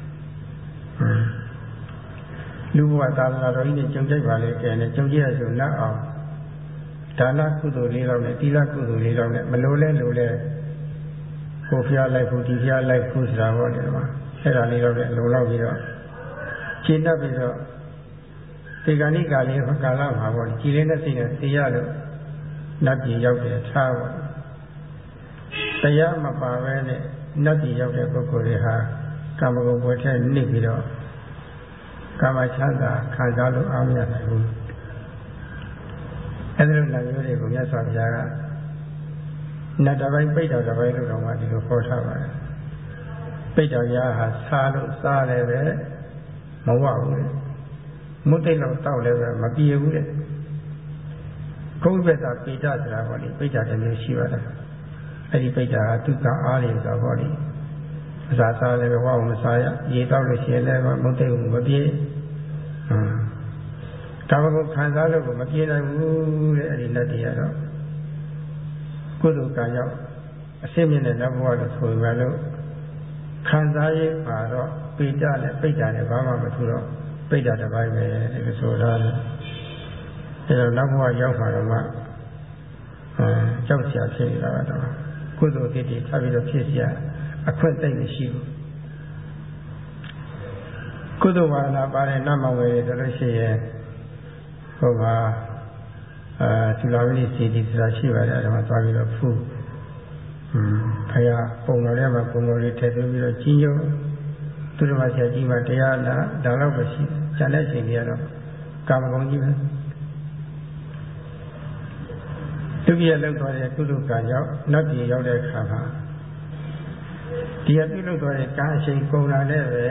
လူဘဝသာသနာတော်ကြီးနဲ့ကြုံကြိုက်ပါလေကဲနဲ့ကြုံကြည့်ရဆိုလက်အောင်ဒါနကုသိုလ်လေးတော့နဲ့သီလကုသိုလ်လေးတော့နဲ့မလိုလဲကိုဖျားလိုက်ဖို့ဒီဖျားလိုက်ဖို့ဆိုတာဟောတယ်မှာအဲ့ဒါလေးတော့လည်းလုံလောက်ပြီးတော့ခြေတက်ပြီးတော့ဒီကဏိကာလေးကာလမှာပေါ့ကြည်လင်းတဲ့စိတ်နဲ့သိရလို့နတ်ပြည်ရောက်တယ်ထားပေါ့တရားမပါပဲနဲ့နတ်ပြည်ရောက်တဲ့ပုဂ္ဂိုလ်တွေဟာကာမဂုဏ်ဘွယ်ထဲနှိပ်ပြီးတော့ကာမချမ်းသာခံစားလို့အားမရနိုင်ဘူးအဲ့ဒီလိုမျိုးတွေကိုမြတ်စွာဘုရားကနတ်တစ်ပိုင်းပိဋ္ဌာတစ်ပိုင်းလို့တော့မှဒီလိုခေါ်ထားပါတယ်ပိဋ္ဌာရာဟာစားလို့စားလည်းပဲမဝဘူးလေမုတ်တိတ်လောက်တောက်လည်းပဲမပြေဘူးတဲ့ခုံးဘက်သာပိဋ္ဌာဆိုတာဟောလေပိဋ္ဌာတစ်မျိုးရှိပါတယ်အဲ့ဒီပိဋ္ဌာကဒုက္ခအားတွေဆိုဟောလေအစာစားလည်းပဲဝအောင်မစားရရေတောက်လို့ရှိရင်လည်းမုတ်တိတ်ဘူးမပြေဒါမှမဟုတ်ခံစားလို့မပြေနိုင်ဘူးတဲ့အဲ့ဒီလက်တွေကတော့ကုသိုလ်ကံရောက်အစစ်မြင့်တဲ့နတ်ဘဝလို့ဆိုရလို့ခံစားရပါတော့ပိဋကနဲ့ပိဋကနဲ့ဘာမှမထူတော့ပိဋကတစ်ပိုင်းပဲဒီလိုဆိုတော့အဲတော့နတ်ဘဝရောက်ပါတော့မှကြောက်စရာဖြစ်နေတာတော့ကုသိုလ်တိတိထပ်ပြီးတော့ဖြစ်စရာအခွင့်သိမ့်မရှိဘူးကုသိုလ်ဝါဒနာပါတဲ့နတ်မောင်ဝယ်ဆိုလို့ရှိရင်ဟိုမှာသုလာဝိစီတိဆိုတာရှိပါတယ်အဲ့ဒါမှသွားပြီးတော့ဖူးခရပုံတော်ထဲမှာပုံတော်လေးထည့်သွင်းပြီးတော့ကြီးညိုသူတို့မှဆရာကြီးမှတရားနာဒါတော့မရှိကျန်တဲ့ချိန်တွေကတော့ကာမဂုဏ်ကြီးပဲတသူပြည့်လောက်သွားတဲ့ကုသကံကြောင့်နတ်ပြည်ရောက်တဲ့အခါမှာဒီအပြုလုပ်သွားတဲ့ကံအချိန်ကုန်လာတဲ့ပဲ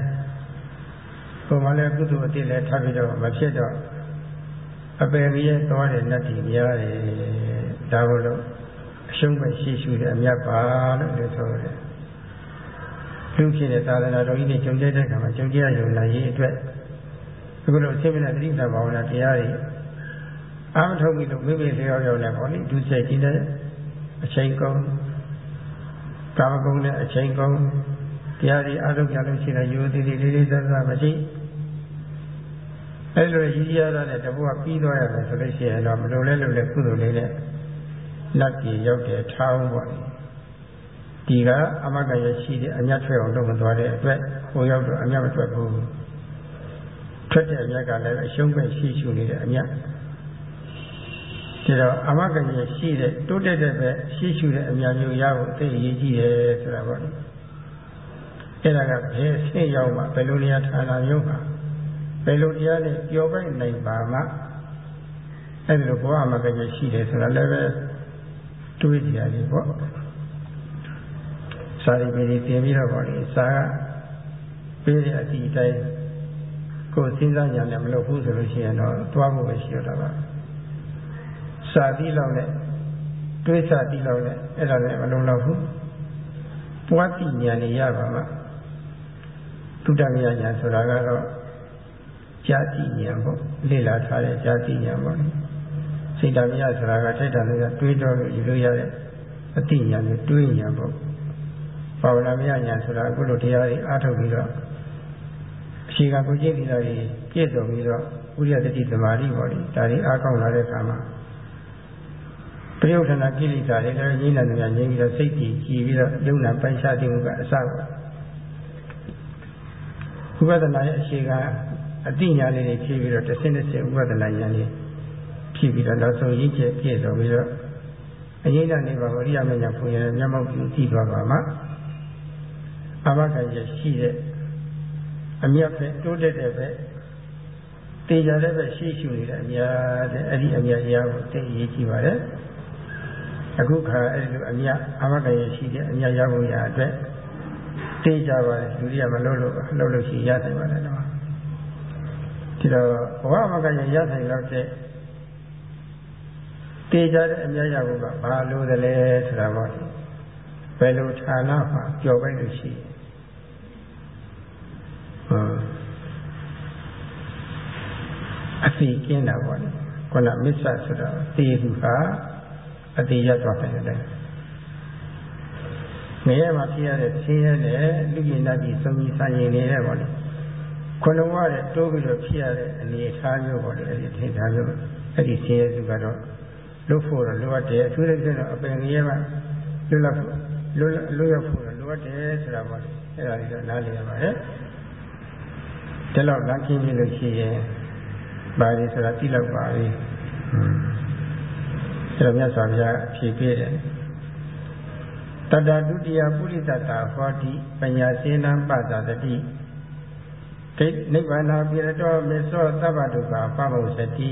ပုံမှန်လည်းကုသအတိလည်းထပ်ပြီးတော့မဖြစ်တော့အပယ်ကြီးသွားတဲ့နတ်ပြည်များတယ်ဒါဘလို့အရှုံးပဲရှိရှုတဲ့အမြတ်ပါလို့လည်းဆိုတယ်လူဖြစ်တဲ့သာသနာတော်ကြီးနဲ့ကြုံကြတဲ့အခါမှာကြုံကြရရုံနဲ့ရေးအတွက်အခုလိုအစိမ့်နဲ့သတိသာဘာဝနာတရားတွေအားထုတ်ပြီးလို့မိမိလျောက်ရောက်နေပါလိဒုစရိုက်ကြီးတဲ့အချိန်ကုန်ကာမဂုဏ်နဲ့အချိန်ကုန်တရားတွေအားထုတ်ကြလို့ရှိရင်ရိုးသေးသေးလေးလေးစားစားမရှိအဲ့လိုရည်ရတာနဲ့တဘုကပြီးသွားရမယ်ဆိုလို့ရှိရင်တော့မလိုလဲလို့လဲကုသိုလ်လေးနဲ့လက်ကြီးရောက်တဲ့ထောင်းပေါ့ဒီကအမကရရှိတဲ့အမြတ်ထွက်အောင်လုပ်မသွားတဲ့အတွက်ဟိုရောက်တော့အမြတ်မထွက်ဘူးထွက်တဲ့အမြတ်ကလည်းအရှုံးပဲရှိရှုနေတဲ့အမြတ်ဒါတော့အမကရရှိတဲ့တိုးတက်တဲ့ပဲရှိရှုတဲ့အမြတ်မျိုးရဖို့သိအရေးကြီးတယ်ဆိုတာပေါ့အဲ့ဒါကဘယ်ဆင့်ရောက်မှဘယ်လိုနေရာဌာနမျိုးမှာဘယ်လိုတရားနဲ့ပျော်ပိုက်နိုင်ပါမှအဲ့ဒီလိုဘဝအမကရရှိတယ်ဆိုတာလည်းပဲတွေးကြရတယ်ပေါ့စာရီပေတွေတင်ပြီးတော့ပေါ့လေစာကပေးတဲ့အတီအတိုင်းကိုယ်စဉ်းစားကြတယ်မလုပ်ဘူးဆိုလို့ရှိရင်တော့တွားဖို့ပဲရှိတော့တာပါစာတိလောက်နဲ့တွေးစာတိလောက်နဲ့အဲ့ဒါလည်းမလုံလောက်ဘူးပွားတိဉာဏ်နေရပါမှသုတ္တမယဉာဏ်ဆိုတာကတော့ဇာတိဉာဏ်ပေါ့လေ့လာထားတဲ့ဇာတိဉာဏ်ပေါ့စိတ်ဓာတ်မယဆိုတာကထိုက်တာလေးကတွေးတော့လို့ယူလို့ရတဲ့အတိဉာဏ်နဲ့တွေးဉာဏ်ပေါ့ဘာဝနာမယဉာဏ်ဆိုတာအခုလိုတရားတွေအားထုတ်ပြီးတော့အခြေခံကိုကြည့်ပြီးတော့ပြည့်စုံပြီးတော့ဥရိယတတိသမာဓိပေါ့လေဒါတွေအားကောင်းလာတဲ့အခါမှာပရိယုထနာကိလေသာတွေလည်းငြိမ့်တယ်များငြိမ့်ပြီးတော့စိတ်ကြည်ကြည်ပြီးတော့ယုံနာပိုင်ရှားခြင်းကအစပါဥပဒနာရဲ့အခြေခံအတိညာလေးတွေဖြည့်ပြီးတော့တစ်ဆင့်တစ်ဆင့်ဥပဒနာဉာဏ်လေးဖြည့်ပြီးတော့နောက်ဆုံးရင်းချက်ပြည့်စုံပြီးတော့အငြိမ့်တဲ့နေပါဝရိယမညာဘုရားမျက်မှောက်ပြုကြည့်သွားပါမှအဘကရရှိတဲ့အမြတ်ပဲတိုးတက်တဲ့ပဲတေချာတဲ့ပဲရှိရှုနေတဲ့အမြတ်တဲ့အဲ့ဒီအမြတ်ရဖို့သိအရေးကြီးပါတယ်အခုခါအဲ့ဒီလိုအမြတ်အဘကရရှိတဲ့အမြတ်ရဖို့ရအတွက်တေချာပါတယ်လူတွေကမလုပ်လို့ရှိရနိုင်ပါတယ်တော့ဒီတော့ဘဝအဘကရရနိုင်တော့တဲ့တေချာတဲ့အမြတ်ရဖို့ကဘာလို့သလဲဆိုတာပေါ့ဘယ်လိုဌာနမှာကြော်ပိုက်လို့ရှိအသိကျင်းတာပေါ့လေခုနမစ္ဆဆိုတာသေသူဟာအတိရသွားတယ်တဲ့ငရဲမှာဖြစ်ရတဲ့ဆင်းရဲနဲ့လူကြီးနတ်ကြီးစုံကြီးဆိုင်ရင်နေတဲ့ပေါ့လေခုနကတဲ့တိုးပြီးတော့ဖြစ်ရတဲ့အနေအထားမျိုးပေါ့လေအဲ့ဒီထိထားမျိုးအဲ့ဒီဆင်းရဲစုကတော့လွတ်ဖို့တော့လိုအပ်တယ်အထူးသဖြင့်တော့အပင်ငရဲမှာလွတ်လပ်ဖို့လွတ်ရဖို့တော့လိုအပ်တယ်ဆိုတာပေါ့လေအဲ့ဒါလေးတော့နားလည်ရပါတယ်ဒီလောက်လမ်းခင်းပြီးလို့ရှိရင်ဘာလဲဆိုတာသိလောက်ပါပြီအဲ့တော့မြတ်စွာဘုရားဖြေပေးတယ်တတ္တဒုတိယပုရိသတ္တဟောတိပညာစေနံပသတတိဒိဋ္ဌနိဗ္ဗာန်ပိရတောမေသောသဗ္ဗဒုက္ခပမုစတိ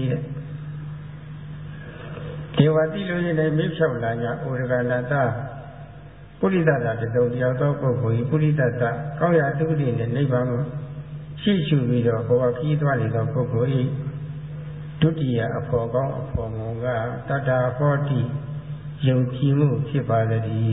ဒေဝတိလူကြီးနဲ့မိဖြောက်လာညာဩရကနာတပုရိသတ္တတတုံတယောက်သောပုဂ္ဂိုလ်ဤပုရိသတ္တကောင်းရာဒုတိယနဲ့နိဗ္ဗာန်ကိုရှိရှုပြီးတော့ဘဝခီးသွားနေသောပုဂ္ဂိုလ်ဤဒုတိယအဖို့ကောင်းအဖို့ငုံကတတ္တာဟောတိယုံကြည်မှုဖြစ်ပါလေတဲ့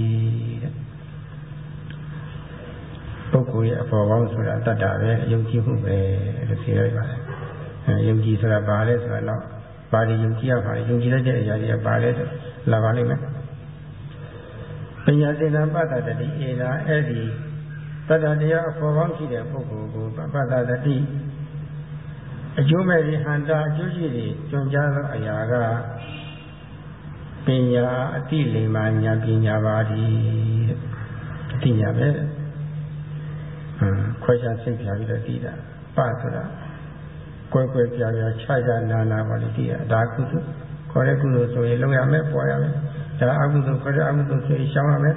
ပုဂ္ဂိုလ်ရဲ့အဖို့ကောင်းဆိုတာတတ္တာပဲယုံကြည်မှုပဲလို့ပြောရပါတယ်ယုံကြည်ဆိုတာဘာလဲဆိုတော့ဘာတွေယုံကြည်ရပါလဲယုံကြည်တဲ့အရာတွေကဘာလဲဆိုလာပါလိမ့်မယ်ပညာစေနာပတ္တတတိဧရာအဲ့ဒီတတ္တတရားအဖို့ကောင်းရှိတဲ့ပုဂ္ဂိုလ်ကိုပတ္တတတိအကျိုးမဲ့ဒီဟန္တာအကျိုးရှိတွေကြုံကြသောအရာကပညာအတိလိမ္မာဉာဏ်ပညာပါသည်အတိညာပဲခွဲခြားစိတ်ပြပြီးတော့သိတာပဆိုတာကွဲကွဲပြားပြားခြားခြားနာနာပါလိမ့်ဒီဒါကုသိုလ်ခေါ်တဲ့ကုသိုလ်ဆိုရင်လုပ်ရမယ်ပွားရမယ်ဒါအကုသိုလ်ခေါ်တဲ့အကုသိုလ်ဆိုရင်ရှောင်ရမယ်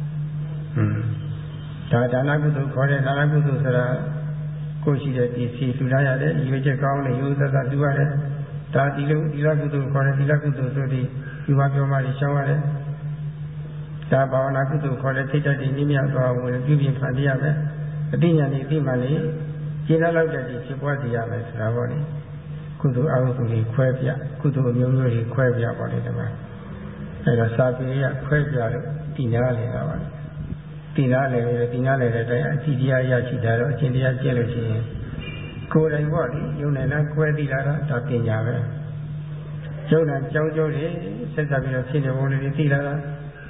ဒါဒါနကုသိုလ်ခေါ်တဲ့ဒါနကုသိုလ်ဆိုတာကိုရှိတဲ့ဒီစီလှူထားရတယ်ရွေးချက်ကောင်းတဲ့ရိုးသားသားလှူရတယ်ဒါဒီလိုဒီလကုသိုလ်ခေါ်တဲ့ဒီလကုသိုလ်ဆိုပြီးဒီမှာပြောမှဒီရှောင်းရတယ်ဒါဘာဝနာကုသိုလ်ခေါ်တဲ့ထိတ်တည်းနိမြတ်သွားဝင်ပြုပြင်ဖန်တီးရမယ်အတိညာဏ်ဒီမှလည်းကျေနပ်လောက်တဲ့ဒီဖြစ်ပွားစီရမယ်ဆိုတာပေါ့လေကုသိုလ်အကုသိုလ်တွေခွဲပြကုသိုလ်အမျိုးမျိုးတွေခွဲပြပေါ့လေဒီမှာအဲတော့စာပေရခွဲပြလို့ဒီနာလေတာပါဒီနာလေတဲ့အတိုင်းအတိတရားရရှိတာတော့အရှင်တရားကျင့်လို့ရှိရင်ကိုယ်တိုင်ပေါ့လေယုံနိုင်လားခွဲသိတာတော့ဒါပညာပဲယုံနိုင်ကြောင်းကျိုးတွေဆက်ဆက်ပြီးတော့ဖြစ်နေပုံလေးတွေသိလာတာ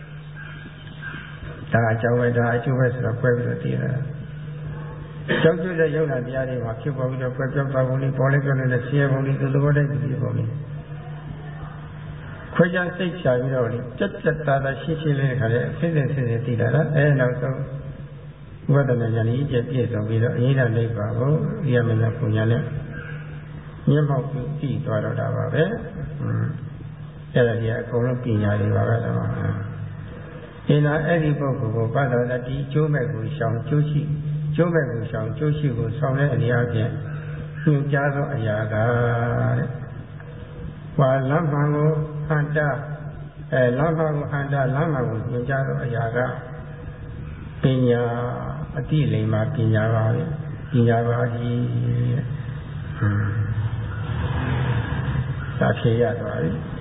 ဒါအကြောင်းပဲဒါအကျိုးပဲဆိုတော့ခွဲပြီးတော့သိလာတာကြောင်းကျိုးတဲ့ယုံနာတရားတွေမှာဖြစ်ပေါ်ပြီးတော့ကွယ်ပြောက်သွားပုံလေးပေါ်လေးပြောနေတဲ့ဆင်းရဲပုံလေးသူသဘောတည်းကြည့်ပုံလေးခွဲခြားစိတ်ချပြီးတော့လေကြက်ကြက်သားသားရှင်းရှင်းလေးခါလေအစစ်စစ်သိလာတာအဲနောက်ဆုံးဝိပဿနာဉာဏ်ကြီးကျပြည့်စုံပြီးတော့အရေးတော်နိဗ္ဗာန်ကိုရမညာပူညာနဲ့မျက်မှောက်ပြုကြည့်သွားတော့တာပါပဲအဲ့ဒါကြီးအကုန်လုံးပညာတွေပါပဲတော့အင်းလားအဲ့ဒီပုဂ္ဂိုလ်ကိုပတ္တတတိကျိုးမဲ့ကိုရှောင်ကျိုးရှိကျိုးမဲ့ကိုရှောင်ကျိုးရှိကိုဆောင်တဲ့အနေအချင်းညွှန်ကြားသောအရာကတဲ့။ဘာလမ်းမှန်ကိုဟန်တာလမ်းမှန်ကိုဟန်တာလမ်းမှန်ကိုညွှန်ကြားသောအရာကပညာအတိလိမ္မာပညာပါပဲ။ပညာပါကြီးသာဖြေရသွားပြီ။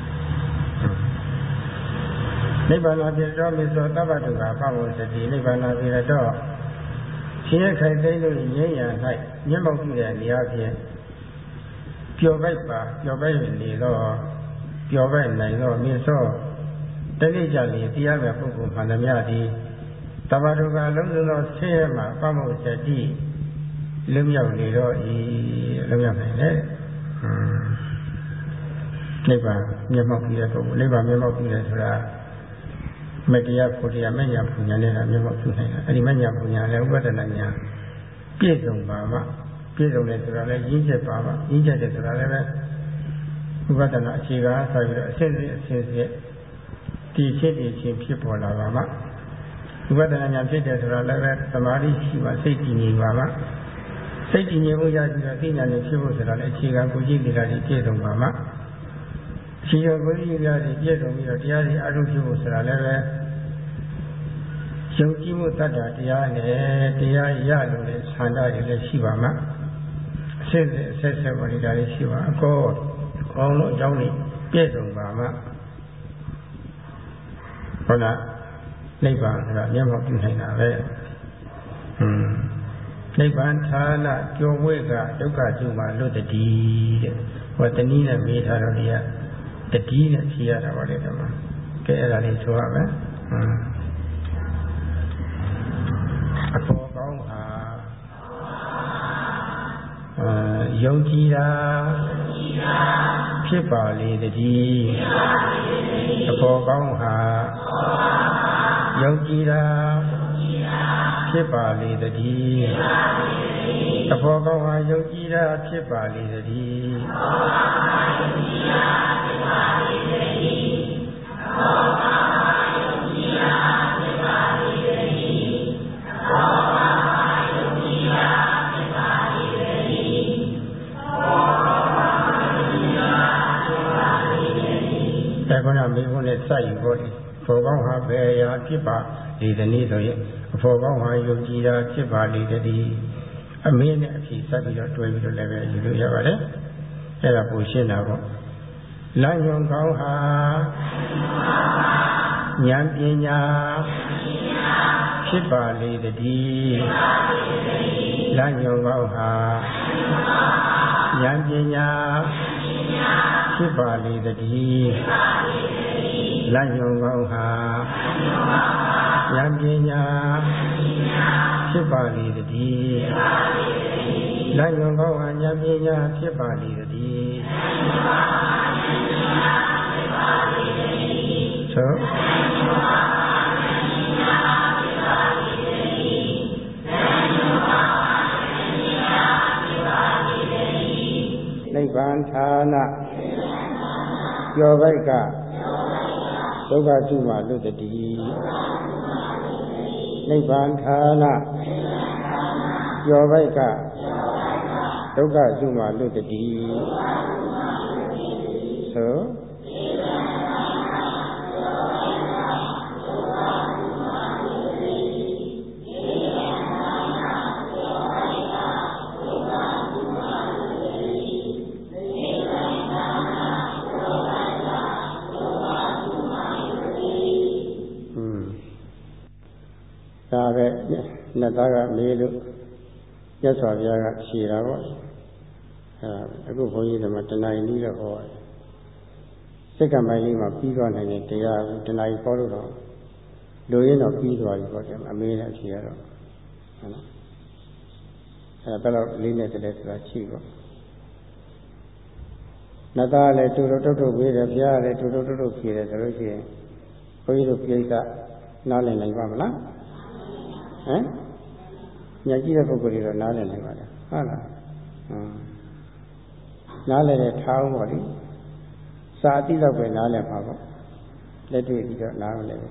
နိဗ္ဗာန်ဖြစ်တော်မူသောတပ္ပတုကပမောစတိနိဗ္ဗာန်ဖြစ်တော့ရှင်ရခိုင်သိလို့ငြိမ်းရ၌မျက်မှောက်ပြုတဲ့နေရာဖြင့်ပျော်ပိုက်နေတော့ပျော်ပိုက်နိုင်တော့မြင့်စောတနေ့ကြလေတရားမဲ့ပုဂ္ဂိုလ်မှန်သမျှသည်တပ္ပတုကလုံးစုံသောဆင်းရဲမှပမောစတိလွတ်မြောက်နေတော့ဤလွတ်မြောက်နိုင်တယ်နိဗ္ဗာန်မျက်မှောက်ပြုတဲ့ပုဂ္ဂိုလ်နိဗ္ဗာန်မျက်မှောက်ပြုတယ်ဆိုတာမတရားဖို့တရားမညာပူညာနဲ့မျက်မှောက်ပြုနိုင်တာအဲ့ဒီမညာပူညာလည်းဥပဒနာညာပြည့်စုံပါမှပြည့်စုံတယ်ဆိုတာလည်းရင်းချက်ပါမှရင်းချက်တယ်ဆိုတာလည်းပဲဥပဒနာအခြေခံဆက်ပြီးတော့အစစ်ဒီဖြစ်ချင်းဖြစ်ပေါ်လာပါမှဥပဒနာညာဖြစ်တယ်ဆိုတာလည်းပဲသမာဓိရှိမှစိတ်တည်ငြိမ်ပါမှစိတ်တည်ငြိမ်မှုရပြီးတော့သိဉာဏ်နဲ့ဖြစ်ဖို့ဆိုတာလည်းအခြေခံကိုကြည့်နေတာဒီပြည့်စုံပါမှရှိရကိုကြီးပြတယ်ပြည့်စုံပြီးတော့တရားတွေအထုဖြစ်ဖို့ဆိုတာလည်းပဲယုံကြည်မှုတတ္တတရားနဲ့တရားရလို့လည်းဆန္ဒတွေလည်းရှိပါမှအစစ်ဆက်ပေါ်နေတာလည်းရှိပါအကောလုံးအကြောင်းတွေပြည့်စုံပါမှဟုတ်လားနိဗ္ဗာန်ဆိုတာမျက်မှောက်ပြုနိုင်တာပဲနိဗ္ဗာန်ဌာနကြောဝဲကဒုက္ခကျုမှာလွတ်တည်းတဲ့ဟောတနည်းနဲ့မေးထားတော့ဒီကတတိနဲ့ဖြေရတာပါလေဒီမှာကဲအဲ့ဒါလေးဆိုရမယ်အပေါ်ကောင်းဟာယုံကြည်တာဖြစ်ပါလေတည်းအပေါ်ကောင်းဟာယုံကြည်တာဖြစ်ပါလေတည်းအပေါ်ကောင်းဟာယုံကြည်တာဖြစ်ပါလေတည်းမိဘနဲ့စိုက်ယူဖို့ဖော်ကောင်းဟာဘယ်ရာဖြစ်ပါလေတည်းဆိုရင်အဖော်ကောင်းဟာယုံကြည်တာဖြစ်ပါလေတည်းအမေနဲ့အဖြေဆက်ပြီးတော့တွဲပြီးတော့လည်းပဲယူလို့ရပါတယ်အဲ့ဒါပိုရှင်းတာပေါ့လမ်းညွန်ကောင်းဟာဉာဏ်ပညာဖြစ်ပါလေတည်းလမ်းညွန်ကောင်းဟာဉာဏ်ပညာဖြစ်ပါလေတည်းလမ်းညွန်ကောင်းဟာဉာဏ်ပညာဖြစ်ပါလေတည်းလမ်းညွန်ကောင်းဟာဉာဏ်ပညာဖြစ်ပါလေတည်းသို့နိဗ္ဗာန်ဌာနကျော်ဘိုက်ကဒုက္ခစုမှလွတ်တည်းနိဗ္ဗာန်ဌာနကျော်ဘိက်ကဒုက္ခစုမှလွတ်တည်းသို့ပဲနှစ်သားကမေးလို့ရသော်ဘုရားကဖြေတာပေါ့အခုဘုန်းကြီးတို့မှာတဏှာကြီးတော့ဟောတယ်စိတ်ကံပိုင်းလေးမှာပြီးသွားနိုင်တဲ့တရားတဏှာကြီးခေါ်လို့တော့လူရင်းတော့ပြီးသွားပြီပေါ့တဲ့အမေနဲ့အဖြေကတော့ဟုတ်လားတော့လေးနဲ့တည်းဆိုတာရှိပေါ့နတ်သားလည်းတူတုတ်ပေးတယ်ဘုရားလည်းတူတုတ်ဖြေတယ်ဆိုလို့ရှိရင်ဘုန်းကြီးတို့ပြိဿနားလည်နိုင်ပါမလားဟမ်ညကြည့်တဲ့ပုဂ္ဂိုလ်တွေတော့နားလည်နိုင်ပါလားဟုတ်လားနားလည်တဲ့ထားအောင်ပါလိစာအတိတော့ပဲနားလည်ပါပေါ့လက်တွေ့ပြီးတော့နားမလဲ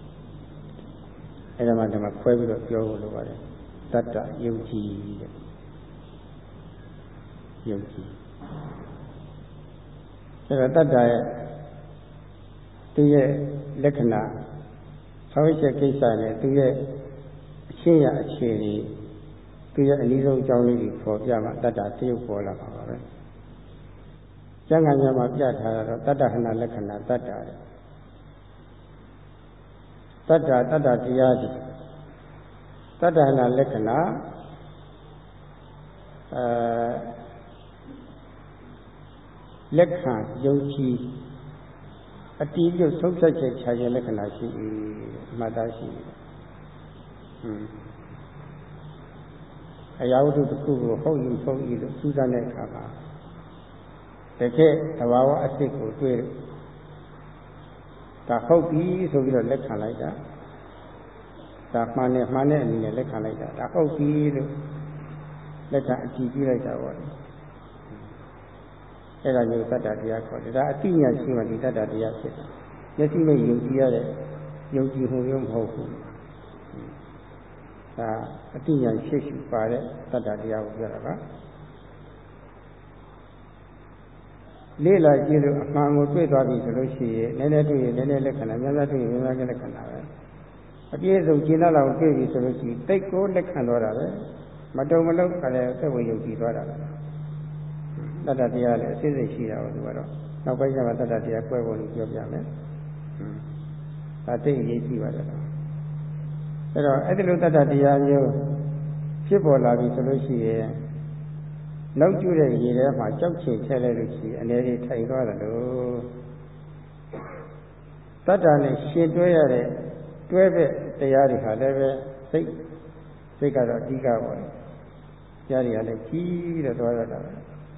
အဲ့ဒါမှဒီမှာခွဲပြီးတော့ပြောဖို့လိုပါတယ်တတ္တယုံကြည်တဲ့ယုံကြည်အဲ့တော့တတ္တရဲ့သူရဲ့လက္ခဏာဆောင်ရွက်ချက်ကိစ္စနဲ့သူရဲ့အချင်းရအခြေအနေသူရဲ့အနည်းဆုံးအကြောင်းလေးကိုပေါ်ပြမှတတ္တတရုပ်ပေါ်လာမှာပါပဲကျမ်းဂန်များမှာပြထားတာတော့တတ္တဟနာလက္ခဏာတတ္တတဲ့တတ္တတရားဒီတတ္တဟနာလက္ခဏာလက်ခံယုံကြည်အတိအကျဆုံးဖြတ်ချက်ခြားခြင်းလက္ခဏာရှိ၏မှတ်သားရှိ၏အရာဝတ္ထုတစ်ခုကိုဟုတ်ယူဖုံးဤလို့စူးစမ်းတဲ့အခါမှာတကယ်သဘာဝအစစ်ကိုတွေ့လို့ဒါဟုတ်ပြီဆိုပြီးတော့လက်ခံလိုက်တာဒါမှန်တဲ့အနေနဲ့လက်ခံလိုက်တာဒါဟုတ်ပြီလို့လက်ခံအကြည့်ပြလိုက်တာပေါ့လေအဲ့ဒါမျိုးတတ္တတရားခေါ်တယ်ဒါအတိညာရှိမှဒီတတ္တတရားဖြစ်တယ်မျက်စိနဲ့ယုံကြည်ရတဲ့ယုံကြည်မှုမျိုးမဟုတ်ဘူးဒါအတိညာရှိရှိပါတဲ့တတ္တတရားကိုပြောတာပါလေးလာကြည့်လို့အမှန်ကိုတွေ့သွားပြီဆိုလို့ရှိရင်နည်းနည်းတွေ့ရင်နည်းနည်းလက္ခဏာများများတွေ့ရင်များများလက္ခဏာပဲအပြည့်အစုံကျင့်လာအောင်တွေ့ပြီဆိုလို့ရှိရင်တိတ်ကိုလက်ခံသွားတာပဲမတုံမလုံးကလည်းသက်ဝင်ယုံကြည်သွားတာပဲတတ္တတရားလည်းအစစ်စစ်ရှိတာကိုသူကတော့နောက်ပိုင်းကျမှတတ္တတရားကွဲဖို့လို့ပြောပြမယ်ဒါသိအရေးကြီးပါတယ်အဲ့တော့အဲ့ဒီလိုတတ္တတရားမျိုးဖြစ်ပေါ်လာပြီဆိုလို့ရှိရင်နောက်ကျတဲ့ရေထဲမှာကြောက်ချင်ထည့်လိုက်လို့ရှိရင်အနေနဲ့ထိုင်သွားတယ်လို့တတ္တနဲ့ရှင်တွဲရတဲ့တွဲတဲ့တရားတွေဟာလည်းပဲစိတ်ကတော့အဓိကပါပဲကြားတွေကလည်းကြီးတော့သွားရတာပဲ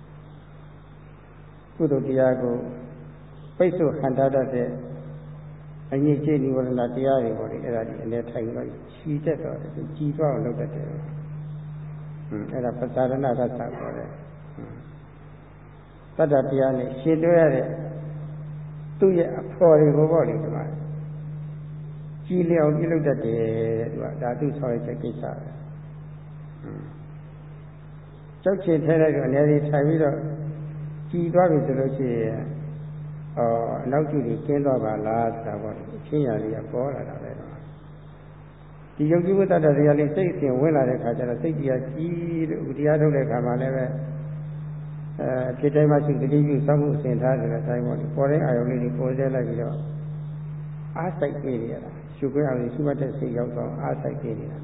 ကုသိုလ်တရားကိုပိတ်ဆို့ဟန်ထားတတ်တဲ့အငြိကျေနိဝရဏတရားတွေပေါ့လေအဲ့ဒါဒီအနေထိုင်တော့ချီတက်တော့တယ်ကြည်သွားအောင်လုပ်တတ်တယ်အဲ့ဒါပသရဏရသခေါ်တယ်တတ္တတရားနဲ့ရှင်းတွဲရတဲ့သူ့ရဲ့အဖော်တွေကိုပေါ့လေဒီမှာကြည်လျောင်ပြုလုပ်တတ်တယ်သူကဒါသူဆောင်ရတဲ့ကိစ္စပဲကြောက်ချင်ထဲလိုက်တော့အနေနဲ့ထိုင်ပြီးတော့ကြည်သွားပြီဆိုလို့ရှိရင်အနောက်ကျတွေကျင်းသွားပါလားဆိုတာပေါ့အချင်းရာလေးကပေါ်လာတာပဲဒီယုတ်ကြည်ဝတ္တတရားလေးစိတ်အစဉ်ဝင်လာတဲ့ခါကျတော့စိတ်ကြီးကြီးလို့တရားထုတ်တဲ့ခါမှာလည်းပဲဖြစ်တိုင်းမှရှိတတိပြုစောင့်မှုအစဉ်ထားတဲ့အတိုင်းပေါ့ပေါ်တဲ့အာယုံလေးတွေပေါ်စေလိုက်ပြီးတော့အားစိုက်ပေးရတာရှုခွင့်အောင်ရှုမှတ်တဲ့စိတ်ရောက်တော့အားစိုက်ပေးနေတာ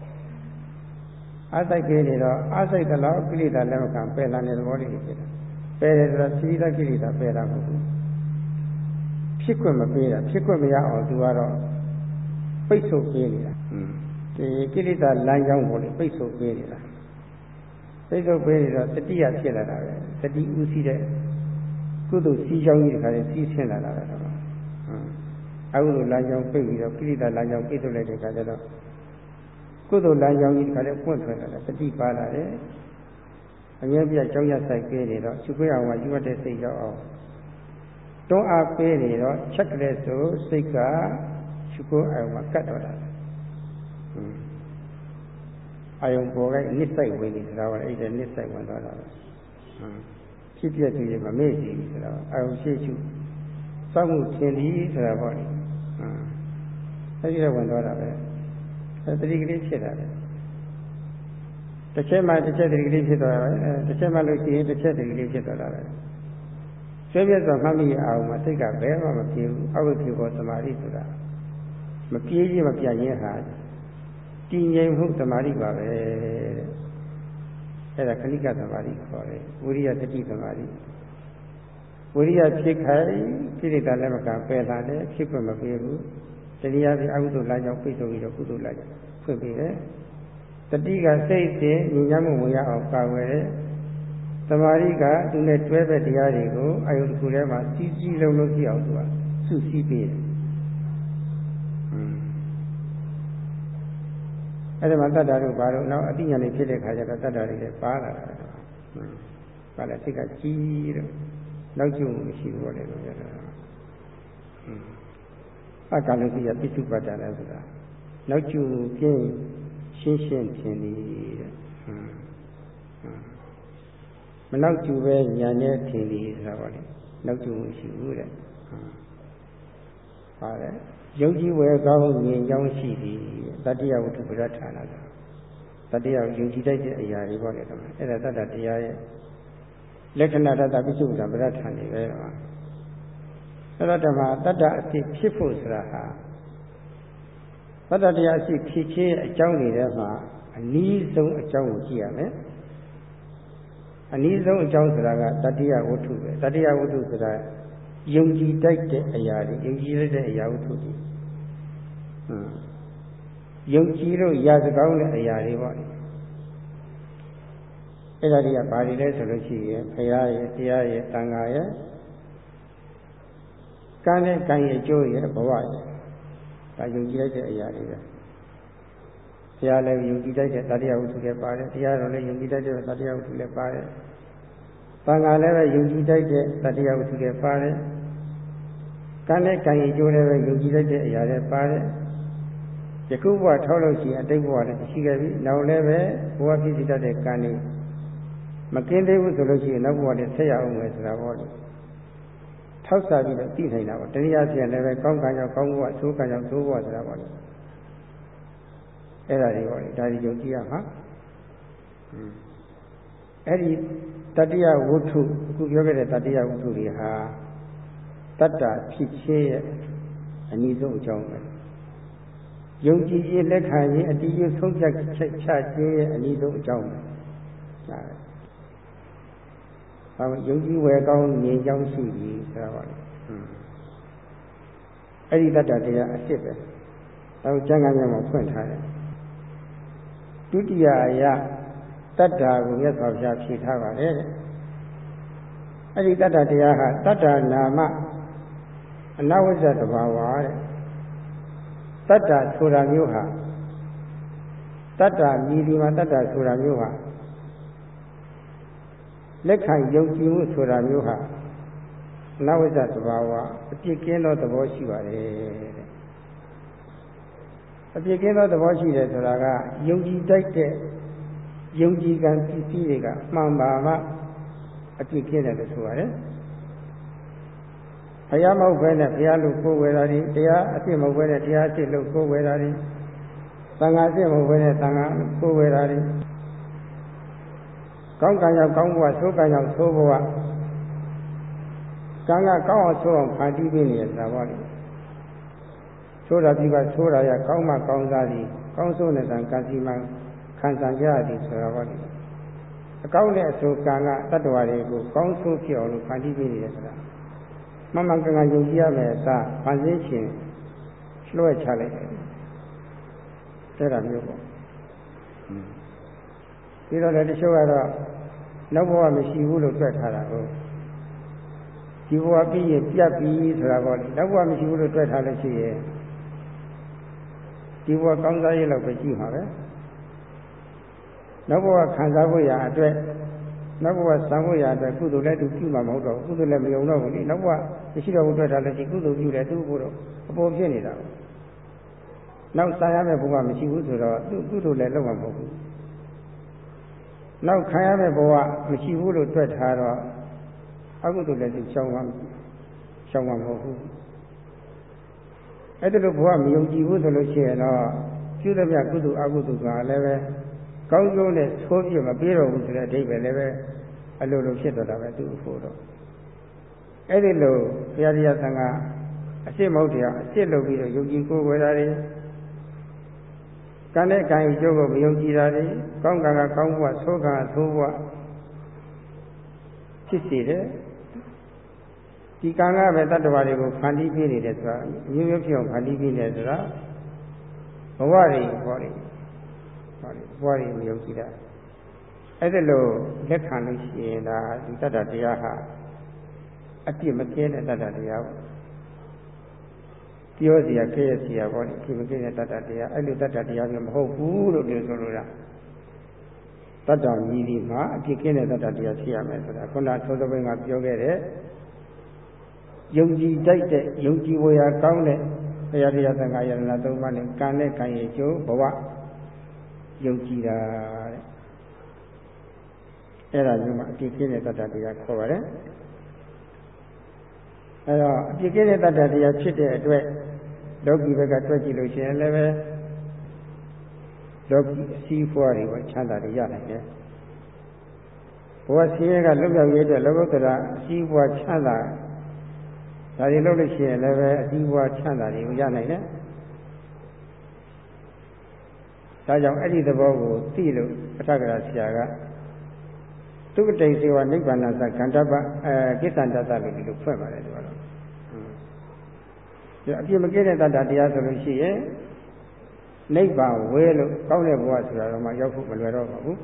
အားစိုက်ပေးနေတော့အားစိုက်တဲ့လောက်ကိလေသာလက်မခံပယ်လာတဲ့သဘောလေးဖြစ်တယ်ပယ်တယ်ဆိုတာသီလကိလေသာပယ်တာမဟုတ်ဘူးဖြစ်ခွင့်မပေးတာဖြစ်ခွင့်မရအောင်သူကတော့ပိတ်ဆို့ပေးနေတာဒီကိလေသာလမ်းကြောင်းကိုပိတ်ဆို့ပေးနေတာပိတ်ဆို့ပေးနေတော့တတိယဖြစ်လာတာပဲတတိဥသိတဲ့ကုသိုလ်စီးကြောင်းကြီးတခါလေးစီးဆင်းလာတာပဲတော့အခုလိုလမ်းကြောင်းပိတ်ပြီးတော့ကိလေသာလမ်းကြောင်းပိတ်ထုတ်လိုက်တဲ့အခါကျတော့ကုသိုလ်လမ်းကြောင်းကြီးတခါလေးပွင့်ထွက်လာတယ်တတိပါလာတယ်အငြင်းပြကြောင်းရဆိုင်ပေးနေတော့ရှုခွင့်အောင်ကယူရတဲ့စိတ်ရောက်အောင်တွန်းအားပေးနေတော့ချက်ကလေးဆိုစိတ်ကရှုခွင့်အောင်ကကတ်တော့တာအာယုံပေါ်ကနစ်ဆိုင်ဝင်နေတာကအဲ့ဒါနစ်ဆိုင်ဝင်သွားတာပဲဖြစ်ပြသူရဲ့မမေ့ကြည့်ဘူးဆိုတော့အာယုံရှိရှုစောင့်မှုသင်သည်ဆိုတာပေါ့လေအဲ့ဒီတော့ဝင်သွားတာပဲတတိကလေးဖြစ်တာလေတစ်ချက်မှတစ်ချက်တတိကလေးဖြစ်သွားတာပဲတစ်ချက်မှလို့ရှိရင်တစ်ချက်တတိကလေးဖြစ်သွားတာပဲဆွဲပြတ်စွာမှတ်မိအောင်မှာစိတ်ကဘယ်မှမပြေဘူးအောက်ဖြစ်ပေါ်သမာဓိဆိုတာမပြေးခြင်းမပြတ်ခြင်းဟာတည်ငြိမ်မှုသမာဓိပါပဲအဲ့ဒါခဏိကသမာဓိခေါ်တယ်ဝိရိယတတိသမာဓိဝိရိယဖြစ်ခိုင်ကိလေသာလည်းမကပယ်လာတယ်ဖြစ်ခွင့်မပေးဘူးတတိယပြီးအကုသိုလ်လမ်းကြောင့်ပိတ်ဆို့ပြီးတော့ကုသိုလ်လမ်းကြောင့်ဖွင့်ပေးတယ်တတိကစိတ်စဉ်ဉာဏ်မှုဝင်ရအောင်ကာဝယ်တယ်သမာဓိကသူနဲ့တွဲတဲ့တရားတွေကိုအယုတ်တစ်ခုထဲမှာစီးစီးလုံးလုံးကြည့်အောင်သူကစုစည်းပေးတယ်အဲ့ဒါမှတတ္တာတို့ဘာလို့နောက်အတိညာဉ်ဖြစ်တဲ့ခါကျတော့တတ္တာတွေလည်းပါလာတာပါလာစိတ်ကကြီးတော့နောက်ကျုံမရှိဘူးလေလို့ပြောတာအကာလကိယပိစုပတ္တလည်းဆိုတာနောက်ကျုံပြင်းရှင်းရှင်းထင်နေတဲ့မနောက်ကျပဲညာနဲ့ထင်နေဆိုတာပါလေနောက်ကျုံမရှိဘူးတဲ့ပါတယ်ယုံကြည်ဝယ်ကောင်းမြင်ကြောင်းရှိသည်တတ္တယဝတ္ထုပဋ္ဌာန်းတာတတ္တယယုံကြည်တတ်တဲ့အရာတွေပေါ့လေတော့အဲ့ဒါတတ္တတရားရဲ့လက္ခဏာတတ္တပိစုပ္ပန်ပဋ္ဌာန်းနေပဲတော့အဲ့တော့ဓမ္မတတ္တအဖြစ်ဖြစ်ဖို့ဆိုတာဟာတတ္တတရားအဖြစ်ဖြစ်ခြင်းအကြောင်းတွေထဲမှာအနည်းဆုံးအကြောင်းကိုကြည့်ရမယ်အနည်းဆုံးအကြောင်းဆိုတာကတတ္တယဝတ္ထုပဲတတ္တယဝတ္ထုဆိုတာယုံကြည်တတ်တဲ့အရာတွေယုံကြည်တဲ့အရာဝတ္ထုတွေယုံကြည်လို့ရာဇကောင်းတဲ့အရာတွေပေါ့အဲ့ဒါတွေကဘာတွေလဲဆိုလို့ရှိရင်ဘုရားရဲ့တရားရဲ့တန်ခါရဲ့ကံနဲ့ကံရဲ့အကျိုးရဲ့ဘဝရဲ့ဒါယုံကြည်တဲ့အရာတွေပဲဘုရားလည်းယုံကြည်တတ်တဲ့တတ္တယဝတ္ထုလည်းပါတယ်တရားတော်လည်းယုံကြည်တတ်တဲ့တတ္တယဝတ္ထုလည်းပါတယ်တန်ခါလည်းပဲယုံကြည်တတ်တဲ့တတ္တယဝတ္ထုလည်းပါတယ်ကံနဲ့ကံရဲ့အကျိုးလည်းပဲယုံကြည်တတ်တဲ့အရာတွေပါတယ်ယခုဘဝထောက်လို့ရှိရင်အတိတ်ဘဝလည်းရှိခဲ့ပြီနောက်လည်းပဲဘဝဖြစ်တတ်တဲ့ကံတွေမကင်းသေးဘူးဆိုလို့ရှိရင်နောက်ဘဝလည်းဆက်ရအောင်မယ်ဆိုတာပေါ့လေထောက်စားပြီးတော့သိနိုင်တာပေါ့တရားပြန်လည်းပဲကောင်းကံကြောင့်ကောင်းဘဝသိုးကံကြောင့်သိုးဘဝဆိုတာပေါ့လေအဲ့ဒါတွေပေါ့လေဒါတွေယုံကြည်ရမှာအဲ့ဒီတတ္တယဝတ္ထုအခုပြောခဲ့တဲ့တတ္တယဝတ္ထုတွေဟာတတ္တဖြစ်ခြင်းရဲ့အနည်းဆုံးအကြောင်းပဲယုံကြည်ခြင်းလက်ခံခြင်းအတည်ပြုဆုံးဖြတ်ချက်ချခြင်းရဲ့အနည်းဆုံးအကြောင်းပဲဒါပဲယုံကြည်ဝယ်ကောင်းမြင်ကြောင်းရှိပြီဆိုတာပါလေအဲ့ဒီတတ္တတရားအစ်စ်ပဲအဲကျမ်းဂန်ထဲမှာဖွင့်ထားတယ်ဒုတိယယတတ္တာကိုမြတ်စွာဘုရားဖြေထားပါတယ်တဲ့အဲ့ဒီတတ္တတရားဟာတတ္တနာမအနဝိဇ္ဇတဘာဝတဲ့တတ္တဆိုတာမျိုးဟာတတ္တမြည်ဒီမှာတတ္တဆိုတာမျိုးဟာလက်ခံယုံကြည်မှုဆိုတာမျိုးဟာအနဝိဇ္ဇတဘာဝအပြစ်ကင်းသောသဘောရှိပါတယ်တဲ့အပြစ်ကင်းသောသဘောရှိတယ်ဆိုတာကယုံကြည်တတ်တဲ့ယုံကြည်ကံပစ္စည်းတွေကမှန်ပါမှအပြစ်ကင်းတယ်လို့ဆိုရတယ်ဘုရားမဟုတ်ဘဲနဲ့ဘုရားလို့ကိုယ်ဝယ်တာတွေတရားအစ်စ်မဟုတ်ဘဲနဲ့တရားအစ်စ်လို့ကိုယ်ဝယ်တာတွေသံဃာအစ်စ်မဟုတ်ဘဲနဲ့သံဃာကိုယ်ဝယ်တာတွေကောင်းကံကြောင့်ကောင်းဘဝသိုးကံကြောင့်သိုးဘဝကံကကောင်းအောင်သိုးအောင်ဖန်တီးပေးနေရတာပါလေသိုးတာဒီကသိုးတာရကောင်းမှကောင်းစားသည်ကောင်းဆိုးတဲ့ကံကံစီမံခံစားကြရသည်ဆိုတာပါလေအကောင်းတဲ့အဆိုကံကတတ္တဝါတွေကိုကောင်းဆိုးဖြစ်အောင်လို့ဖန်တီးပေးနေရဆိုတာမမှန်ကန်ကန်ယုံကြည်ရမယ်အစားဖန်ဆင်းခြင်းလွှဲချလိုက်တယ်အဲ့ဒါမျိုးပေါ့ပြီးတော့လည်းတချို့ကတော့နောက်ဘဝမရှိဘူးလို့တွက်ထားတာဟုတ်ဒီဘဝပြီးရင်ပြတ်ပြီဆိုတာပေါ့လေနောက်ဘဝမရှိဘူးလို့တွက်ထားလို့ရှိရင်ဒီဘဝကောင်းစားရေးလောက်ပဲကြည့်မှာပဲနောက်ဘဝခံစားဖို့ရအတွက်နောက်ဘဝဆံဖို့ရအတွက်ကုသိုလ်လည်းသူပြုမှာမဟုတ်တော့ဘူးကုသိုလ်လည်းမယုံတော့ဘူးလေနောက်ဘဝမရှိတော့ဘူးတွက်ထားလို့ရှိရင်ကုသိုလ်ပြုတယ်သူ့ကိုတော့အပေါ်ဖြစ်နေတာပဲနောက်ဆံရမယ့်ဘဝမရှိဘူးဆိုတော့သူ့ကုသိုလ်လည်းလုပ်မှာမဟုတ်ဘူးနောက်ခံရမယ့်ဘဝမရှိဘူးလို့တွက်ထားတော့အကုသိုလ်လည်းသူရှောင်မှာမဟုတ်ဘူးအဲ့ဒါလိုဘဝမယုံကြည်ဘူးဆိုလို့ရှိရင်တော့ပြုသမျှကုသိုလ်အကုသိုလ်ကလည်းပဲကောင်းကျိုးနဲ့သိုးပြမပြေတော့ဘူးဆိုတဲ့အဓိပ္ပာယ်လည်းပဲအလိုလိုဖြစ်တော့တာပဲသူ့ဖို့တော့အဲ့ဒီလိုဘုရားတရားသံဃာအစ်စ်မဟုတ်တရားအစ်စ်လုပ်ပြီးတော့ယုံကြည်ကိုယ်ဝယ်တာတွေကံနဲ့ကံအကျိုးကိုမယုံကြည်တာတွေကောင်းကံကကောင်းဘဝဆိုးကံကဆိုးဘဝဖြစ်စေတယ်ဒီကံကပဲတတ္တဝါတွေကိုဖန်တီးပေးနေတယ်ဆိုတာမျိုးမျိုးဖြစ်အောင်ဖန်တီးပေးနေတယ်ဆိုတာဘဝတွေပေါ်တယ်ဘဝတွေမယုံကြည်တာအဲ့ဒါလို့လက်ခံလို့ရှိရင်ဒါဒီတတ္တတရားဟာအပြစ်မကင်းတဲ့တတ္တတရားပေါ့ပြောစရာခဲရစရာပေါ့ဒီအပြစ်မကင်းတဲ့တတ္တတရားအဲ့လိုတတ္တတရားမျိုးမဟုတ်ဘူးလို့ပြောဆိုလို့ရတတ္တမြည်ဒီမှာအပြစ်ကင်းတဲ့တတ္တတရားဖြစ်ရမယ်ဆိုတာခုနသောသောဘင်းကပြောခဲ့တဲ့ယုံကြည်တိုက်တဲ့ယုံကြည်ဝေရာကောင်းတဲ့ဘုရားတရားသံဃာယရဏသုံးပါးနဲ့ကံနဲ့ကံရဲ့ကျိုးဘဝယုံကြည်တာတဲ့အဲ့ဒါမျိုးမှအပြစ်ကင်းတဲ့တတ္တတရားခေါ်ပါတယ်အဲ့တော့အပြစ်ကင်းတဲ့တတ္တတရားဖြစ်တဲ့အတွက်လောကီဘက်ကတွက်ကြည့်လို့ရှိရင်လည်းပဲလောကီအစည်းအဝေးတွေချမ်းသာတွေရနိုင်တယ်ဘဝဆင်းရဲကလွတ်မြောက်ရေးအတွက်လောကုတ္တရာအစည်းအဝေးချမ်းသာဒါတွေလုပ်လို့ရှိရင်လည်းပဲအစည်းအဝေးချမ်းသာတွေကိုရနိုင်တယ်ဒါကြောင့်အဲ့ဒီသဘောကိုသိလို့ပဋ္ဌကရာဆရာကသုကတိစေဝနိဗ္ဗာန်သကန္တပကိစ္ဆန္တသလို့ဒီလိုဖွင့်ပါတယ်ဒီကတော့အပြစ်မကင်းတဲ့တတ္တတရားဆိုလို့ရှိရင်နိဗ္ဗာန်ဝဲလို့ကောင်းတဲ့ဘဝဆိုတာတော့မှရောက်ဖို့မလွယ်တော့ပါဘူး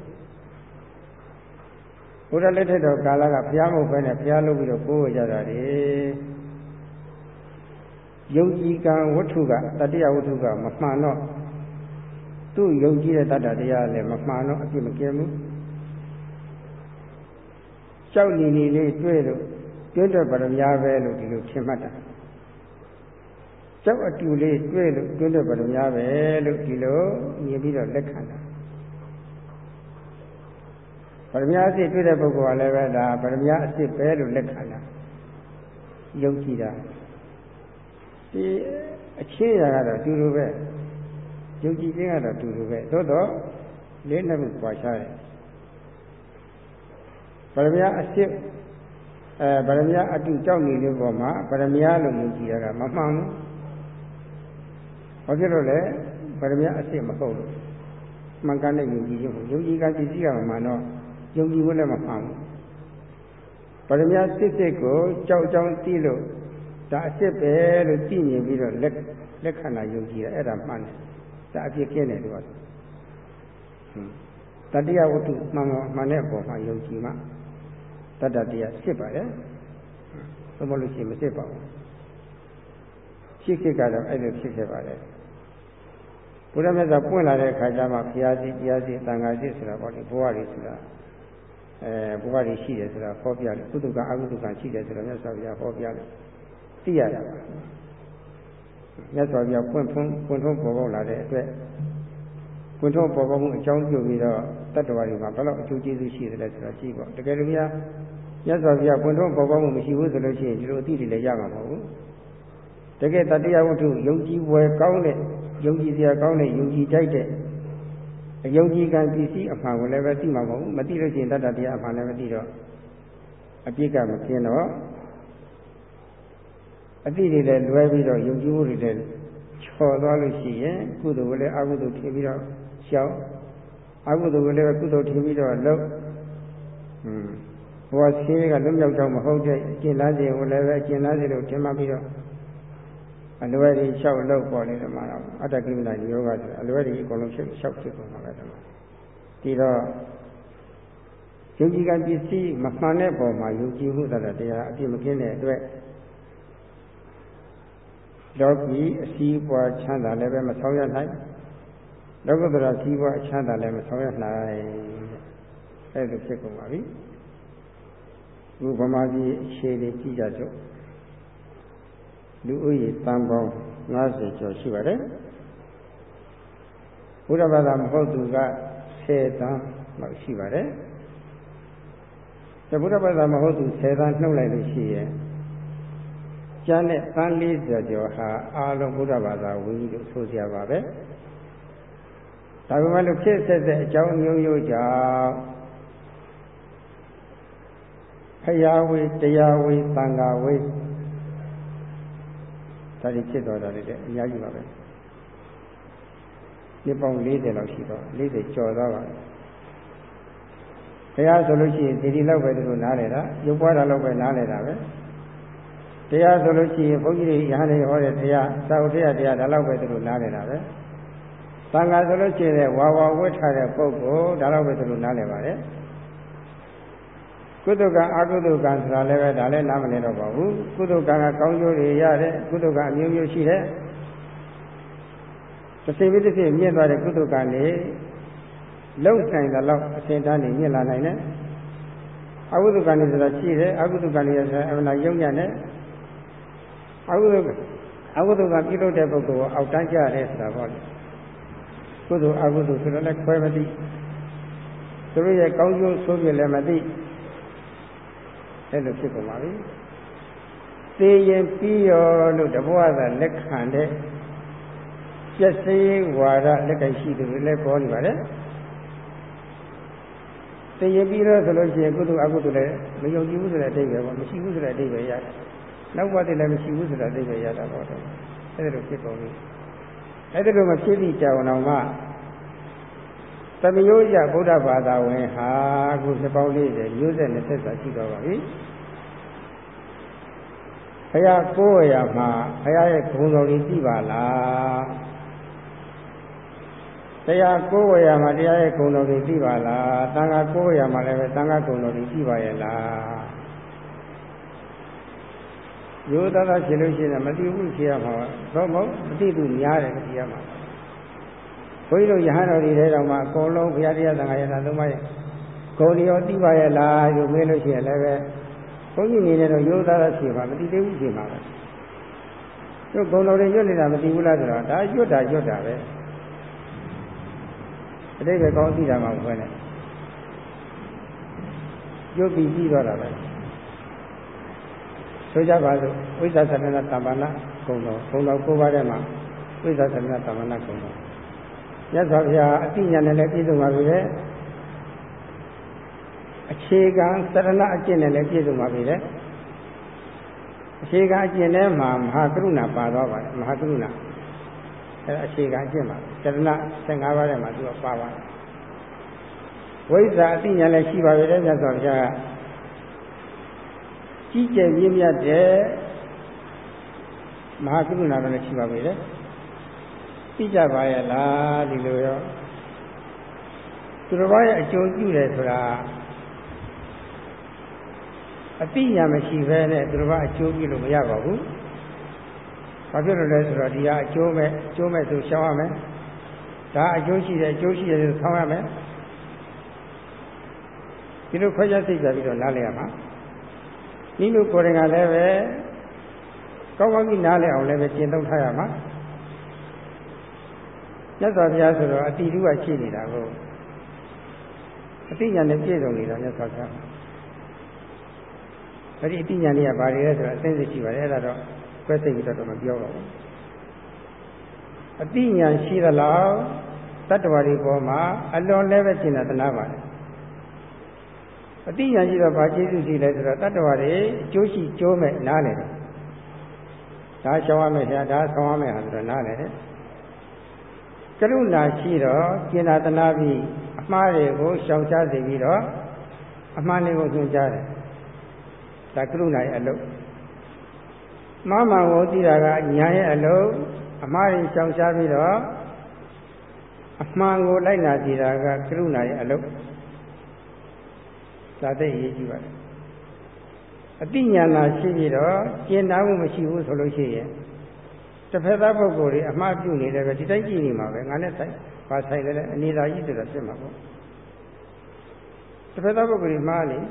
ဘုရားလက်ထက်တော်ကာလကဘုရားမဟုတ်ဘဲနဲ့ဘုရားလုပ်ပြီးတော့ကိုးကြတာလေယုံကြည်ကံဝတ္ထုကတတ္တယဝတ္ထုကမမှန်တော့သူ့ယုံကြည်တဲ့တတ္တတရားလည်းမမှန်တော့အပြစ်မကင်းဘူးကြောက်နေနေလေးတွေ့လို့တွင်းတော့ဗရမ ्या ပဲလို့ဒီလိုထင်မှတ်တာကြောက်အတူလေးတွေ့လို့တွင်းတော့ဗရမ ्या ပဲလို့ဒီလိုမြင်ပြီးတော့လက်ခံတာဗရမ ्या အစ်တွေ့တဲ့ပုဂ္ဂိုလ်ကလည်းပဲဒါဗရမ ्या အစ်ပဲလို့လက်ခံတာယုံကြည်တာဒီအချင်းရာကတော့တူတူပဲယုံကြည်ခြင်းကတော့တူတူပဲသို့တော့လေးနှစ်ခုပွားရှားတယ်ဗရမ ्या အစ်ဗရမ ्या အတူကြောက်နေတဲ့ပုံမှာဗရမ ्या လို့ယုံကြည်တာကမမှန်ဘူးဘာဖြစ်လို့လဲဗရမ ्या အစ်မဟုတ်လို့မှန်ကန်တဲ့ယုံကြည်ခြင်းကိုယုံကြည်ကပစ္စည်းကမှန်တော့ယုံကြည်ဖို့လည်းမမှန်ဘူးဗရမ ्या စစ်ကိုကြောက်ကြောင်းသိလို့ဒါအစ်ပဲလို့သိမြင်ပြီးတော့လက်ခံတာယုံကြည်တာအဲ့ဒါမှန်တယ်ဒါအဖြစ်ကင်းတယ်ဒီကတတ္တယဝတ္ထုမှန်တဲ့ပုံမှာယုံကြည်မှတတ္တတရားဖြစ်ပါတယ်သို့မဟုတ်လို့ရှိရင်မဖြစ်ပါဘူးဖြစ်ဖြစ်ကတော့အဲ့လိုဖြစ်ခဲ့ပါတယ်ဘုရားမြတ်စွာပွင့်လာတဲ့အခါကျမှဘုရားစီတရားစီသံဃာစီဆိုတာပေါ့လေဘဝတွေဆိုတာဘဝတွေရှိတယ်ဆိုတာဟောပြတယ်ကုသကအကုသကရှိတယ်ဆိုတာမြတ်စွာဘုရားဟောပြတယ်သိရတာပါမြတ်စွာဘုရားပွင့်ထုံးပေါ်ပေါက်လာတဲ့အတွက်ပွင့်ထုံးပေါ်ပေါက်မှုအကြောင်းပြုပြီးတော့တတ္တဝါတွေမှာဘယ်လောက်အကျိုးကျေးဇူးရှိတယ်လဲဆိုတာကြည့်ပေါ့တကယ်လို့များမြတ်စွာဘုရားပွင့်ထုံးပေါ်ပေါက်မှုမရှိဘူးဆိုလို့ရှိရင်ဒီလိုအသိတွေလည်းရမှာမဟုတ်ဘူးတကယ်တတ္တယဝတ္ထုယုံကြည်ဝယ်ကောင်းတဲ့ယုံကြည်စရာကောင်းတဲ့ယုံကြည်ကြိုက်တဲ့အယုံကြည်ကံပစ္စည်းအမှန်ကိုလည်းပဲသိမှာမဟုတ်ဘူးမသိလို့ရှိရင်တတ္တတရားအမှန်လည်းမသိတော့အပြစ်ကမကင်းတော့အတိတွေလည်းလွဲပြီးတော့ယုံကြည်မှုတွေလည်းချော်သွားလို့ရှိရင်ကုသိုလ်ကိုလည်းအကုသိုလ်ထင်ပြီးတော့ရှောင်အကုသိုလ်ကိုလည်းကုသိုလ်ထင်ပြီးတော့လုပ်ဘဝဆင်းရဲကလွတ်မြောက်ကြောင်းမဟုတ်တဲ့အကျင့်လားစဉ်ကိုလည်းပဲအကျင့်လားစဉ်လို့ထင်မှတ်ပြီးတော့အလွယ်တွေလျှောက်လုပ်ပေါ်နေတယ်မှာတော့အတ္တကိမနာယောဂဆိုတာအလွယ်တွေအကုန်လုံးလျှောက်ဖြစ်ကုန်မှာပဲဒီတော့ယုံကြည်ကံပစ္စည်းမမှန်တဲ့ပုံမှာယုံကြည်မှုတရားအပြည့်မကင်းတဲ့အတွက်လောကီအစည်းအဝေးချမ်းသာလည်းပဲမဆောင်ရနိုင်လောကုတ္တရာအစည်းအဝေးချမ်းသာလည်းမဆောင်ရနိုင်အဲ့လိုဖြစ်ကုန်ပါပြီခုဗမာပြည်အခြေအနေကြည့်ကြစို့လူဦးရေတန်ပေါင်း90ကျော်ရှိပါတယ်ဘုရားဘာသာမဟုတ်သူက10တန်းလောက်ရှိပါတယ်ဘုရားဘာသာမဟုတ်သူ10တန်းနှုတ်လိုက်လို့ရှိရင်ကျန်တဲ့တန်း40ကျော်ဟာအားလုံးဘုရားဘာသာဝင်ကြီးလို့ဆိုကြပါပဲဒါပေမဲ့လို့ဖြစ်ဆက်တဲ့အကြောင်းအမျိုးမျိုးကြောင့်ဖယားဝေတရားဝေသံဃာဝေဒါတွေဖြစ်တော်တာတွေလည်းအများကြီးပါပဲနှစ်ပေါင်း40လောက်ရှိတော့40ကျော်သွားပါဘုရားဆိုလို့ရှိရင်ဒီလောက်ပဲသူတို့နားလေတာရုပ်ပွားတာလောက်ပဲနားလေတာပဲတရားဆိုလို့ရှိရင်ဘုန်းကြီးတွေရဟန်းတွေဟောတဲ့တရားသာဝတ္တရားဒါလောက်ပဲသူတို့နားလေတာပဲသံဃာဆိုလို့ရှိရင်ဝါဝါဝတ်ထားတဲ့ပုဂ္ဂိုလ်ဒါလောက်ပဲသူတို့နားလေပါတယ်ကုသကံအကုသကံဆိုတာလည်းပဲဒါလည်းနားမလည်တော့ပါဘူးကုသကံကကောင်းကျိုးတွေရတဲ့ကုသကအမျိုးမျိုးရှိတဲ့တစ်စိတ်တစ်စိတ်မြင့်သွားတဲ့ကုသကံတွေလုံဆိုင်တဲ့လောက်အစဉ်တန်းနေမြင့်လာနိုင်တယ်အကုသကံတွေဆိုတာရှိတယ်အကုသကံတွေဆိုတာအမှန်ယုံညံ့တယ်အကုသကပြုလုပ်တဲ့ပုဂ္ဂိုလ်ကိုအောက်တန်းကြတယ်ဆိုတာပေါ့လေကုသအကုသဆိုတော့လည်းခွဲမသိသူတို့ရဲ့ကောင်းကျိုးဆိုးပြလည်းမသိအဲ့လိုဖြစ်ကုန်ပါပြီသိရင်ပြီးရောလို့တဘောကလက်ခံတဲ့ကျက်စေးဝါဒလက်ကရှိသူတွေလည်းပေါ်နေပါတယ်သိရင်ပြီးတော့ဆိုလို့ရှိရင်ကုသအကုသလည်းမယုံကြည်ဘူးဆိုတဲ့အဓိပ္ပာယ်ပေါ့မရှိဘူးဆိုတဲ့အဓိပ္ပာယ်ရတယ်နောက်ဘဝတည်းလည်းမရှိဘူးဆိုတဲ့အဓိပ္ပာယ်ရတာပေါ့တယ်အဲ့ဒါလိုဖြစ်ကုန်ပြီအဲ့ဒါလိုမဖြစ်သည့်ကြောင်အောင်မှသမယောရဗုဒ္ဓဘာသာဝင်ဟာအခုနှစ်ပေါင်း40မျိုးဆက်20စာရှိတော့ပါပြီဘုရားကိုယ်ရမှာဘုရားရဲ့ဂုဏ်တော်ကြီးကြည့်ပါလားတရားကိုယ်ရမှာတရားရဲ့ဂုဏ်တော်ကြီးကြည့်ပါလားသံဃာကိုယ်ရမှာလည်းပဲသံဃာဂုဏ်တော်ကြီးကြည့်ပါရဲ့လားရိုးသားသားဖြစ်လို့ရှိရင်မသိဘူးဖြစ်ရမှာတော့မဟုတ်မသိသူများတယ်ဖြစ်ရမှာဘုန်းကြီးတို့ယဟန်တော်တွေထဲတောင်မှအကုန်လုံးဘုရားတရားသံဃာယနာသုံးပါးရဲ့ဂုဏ်တော်သိပါရဲ့လားလို့မေးလို့ရှိရင်လည်းပဲဘုန်းကြီးနေနေတော့ရိုးသားသားဖြစ်မှာမသိသေးဘူးဖြစ်မှာပဲတို့ဂုဏ်တော်တွေရွတ်နေတာမသိဘူးလားဆိုတော့ဒါရွတ်တာပဲအတိတ်ပဲကောင်းသိတာမှမဟုတ်နဲ့ရွတ်ပြီးပြီးတော့တာပဲဆိုကြပါစို့ဝိသသရဏတမ္ပနာဂုဏ်တော်9ပါးထဲမှာဝိသသရဏတမ္ပနာဂုဏ်တော်မြတ်စွာဘုရားအတိညာနဲ့လည်းပြည့်စုံပါပြီလေအခြေခံသရဏအကျင့်နဲ့လည်းပြည့်စုံပါပြီလေအခြေခံအကျင့်ထဲမှာမဟာကရုဏာပါသွားပါတယ်မဟာကရုဏာအဲအခြေခံအကျင့်ပါသရဏ15ပါးထဲမှာသူကပါပါတယ်ဝိဇ္ဇာအတိညာလည်းရှိပါပြီလေမြတ်စွာဘုရားကကြီးကျယ်မြင့်မြတ်တဲ့မဟာကရုဏာလည်းရှိပါပြီလေသိကြပါရဲ့လားဒီလိုရောသူတော်ဘာရဲ့အကျိုးပြုတယ်ဆိုတာအတိညာမရှိဘဲနဲ့သူတော်ဘာအကျိုးပြုလို့မရပါဘူး။ဘာဖြစ်လို့လဲဆိုတော့ဒီဟာအကျိုးမဲ့ဆိုရှောင်ရမယ်။ဒါအကျိုးရှိတယ်ဆိုဆောင်းရမယ်။ဒီလိုခွဲခြားသိကြပြီးတော့နားလည်ရမှာ။ဒီလိုကိုယ်တိုင်ကလည်းပဲကောင်းကောင်းကြီးနားလည်အောင်လည်းပဲကျင့်သုံးထားရမှာ။မြတ်စွာဘုရားဆိုတော့အတိတုကရှိနေတာကိုအတိညာနဲ့ပြည့်စုံနေတာမြတ်စွာဘုရားအဲဒီအတိညာလေးကဘာတွေလဲဆိုတော့အသိစိတ်ရှိပါတယ်အဲ့ဒါတော့ကွဲစိတ်ပြီးတော့မပြောပါဘူးအတိညာရှိသလားတတ္တဝါတွေပေါ်မှာအလွန်လည်းပဲရှင်းတာသနာပါတယ်အတိညာရှိတော့ဘာကျေးဇူးရှိလဲဆိုတော့တတ္တဝါတွေအကျိုးရှိကျိုးမဲ့နားလည်တယ်ဒါရှောင်ရမယ်ဒါဆောင်ရမယ်ဟာဆိုတော့နားလည်တယ်ကရုဏာရှိတော့ကျင်နာသနာပြီးအမှားတွေကိုရှောင်ရှားစေပြီးတော့အမှားတွေကိုညွှန်ကြားတယ်ဒါကရုဏာရဲ့အလုပ်မှားမှန်ကိုသိတာကညာရဲ့အလုပ်အမှားတွေရှောင်ရှားပြီးတော့အမှန်ကိုလိုက်နာကြည့်တာကကရုဏာရဲ့အလုပ်ဒါသိအရေးကြီးပါတယ်အတိညာနာရှိပြီးတော့ကျင်နာမှုမရှိဘူးဆိုလို့ရှိရင်တစ်ဖက်သားပုဂ္ဂိုလ်တွေအမှားပြုနေတယ်ပဲဒီတိုင်းကြည့်နေမှာပဲငါနဲ့ဆိုင်ဘာဆိုင်လဲအနေသာကြီးဆိုတာဖြစ်မှာပေါ့တစ်ဖက်သားပုဂ္ဂိုလ်တွေမှားနေ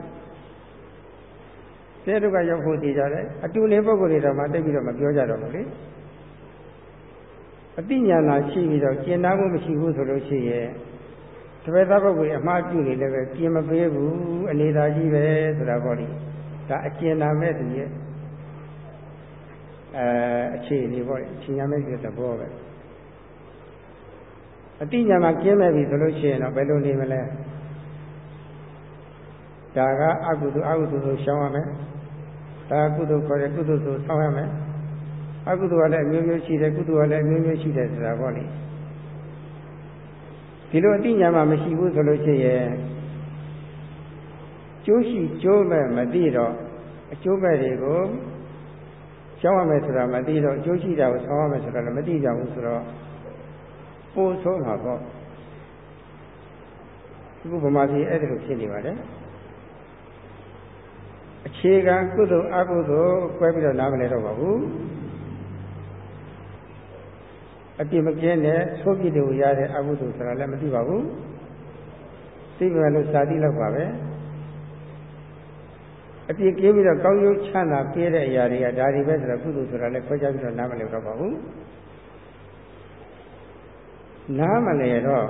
တဲ့ဒုက္ခရောက်ဖို့တည်ကြတယ်အတူနေပုဂ္ဂိုလ်တွေတော့မှတိတ်ပြီးတော့မပြောကြတော့ဘူးလေအတိညာနာရှိပြီးတော့ကျင်နာမှုမရှိဘူးဆိုလို့ရှိရင်တစ်ဖက်သားပုဂ္ဂိုလ်အမှားပြုနေတယ်ပဲပြင်မပေးဘူးအနေသာကြီးပဲဆိုတာပေါ့လေဒါအကျဉ်းနာမဲ့သူရဲ့အခြေအနေပေါ့လေအချင်းညာမဲ့သူသဘောပဲအတိညာမှာကျင်းမဲ့ပြီဆိုလို့ရှိရင်တော့ဘယ်လိုနေမလဲဒါကအကုသိုလ်ဆိုရှောင်ရမယ်ဒါကုသိုလ်ခေါ်တယ်ကုသိုလ်ဆိုဆောင်းရမယ်အကုသိုလ်ကလည်းအမျိုးမျိုးရှိတယ်ကုသိုလ်ကလည်းအမျိုးမျိုးရှိတယ်ဆိုတာပေါ့လေဒီလိုအသိဉာဏ်မှမရှိဘူးဆိုလို့ရှိရင်ကျိုးရှိကျိုးမဲ့မသိတော့အကျိုးမဲ့တွေကိုရှောင်ရမယ်ဆိုတာမသိတော့အကျိုးရှိတာကိုဆောင်ရမယ်ဆိုတာလည်းမသိကြဘူးဆိုတော့ပို့ဆုံးမှာပေါ့အခုဗမာပြည်အဲ့ဒါလိုဖြစ်နေပါတယ်အခြေခံကုသိုလ်အကုသိုလ်ကွဲပြီးတော့နားမလဲတော့ပါဘူးအပြစ်မကင်းတဲ့သိုးပြစ်တွေကိုရတဲ့အကုသိုလ်ဆိုတာလည်းမသိပါဘူးသိပါလို့စာသိလောက်ပါပဲအပြစ်ကင်းပြီးတော့ကောင်းကျိုးချမ်းသာပေးတဲ့အရာတွေကဒါတွေပဲဆိုတော့ကုသိုလ်ဆိုတာလည်းခွဲခြားပြီးတော့နားမလဲတော့ပါဘူးနားမလဲတော့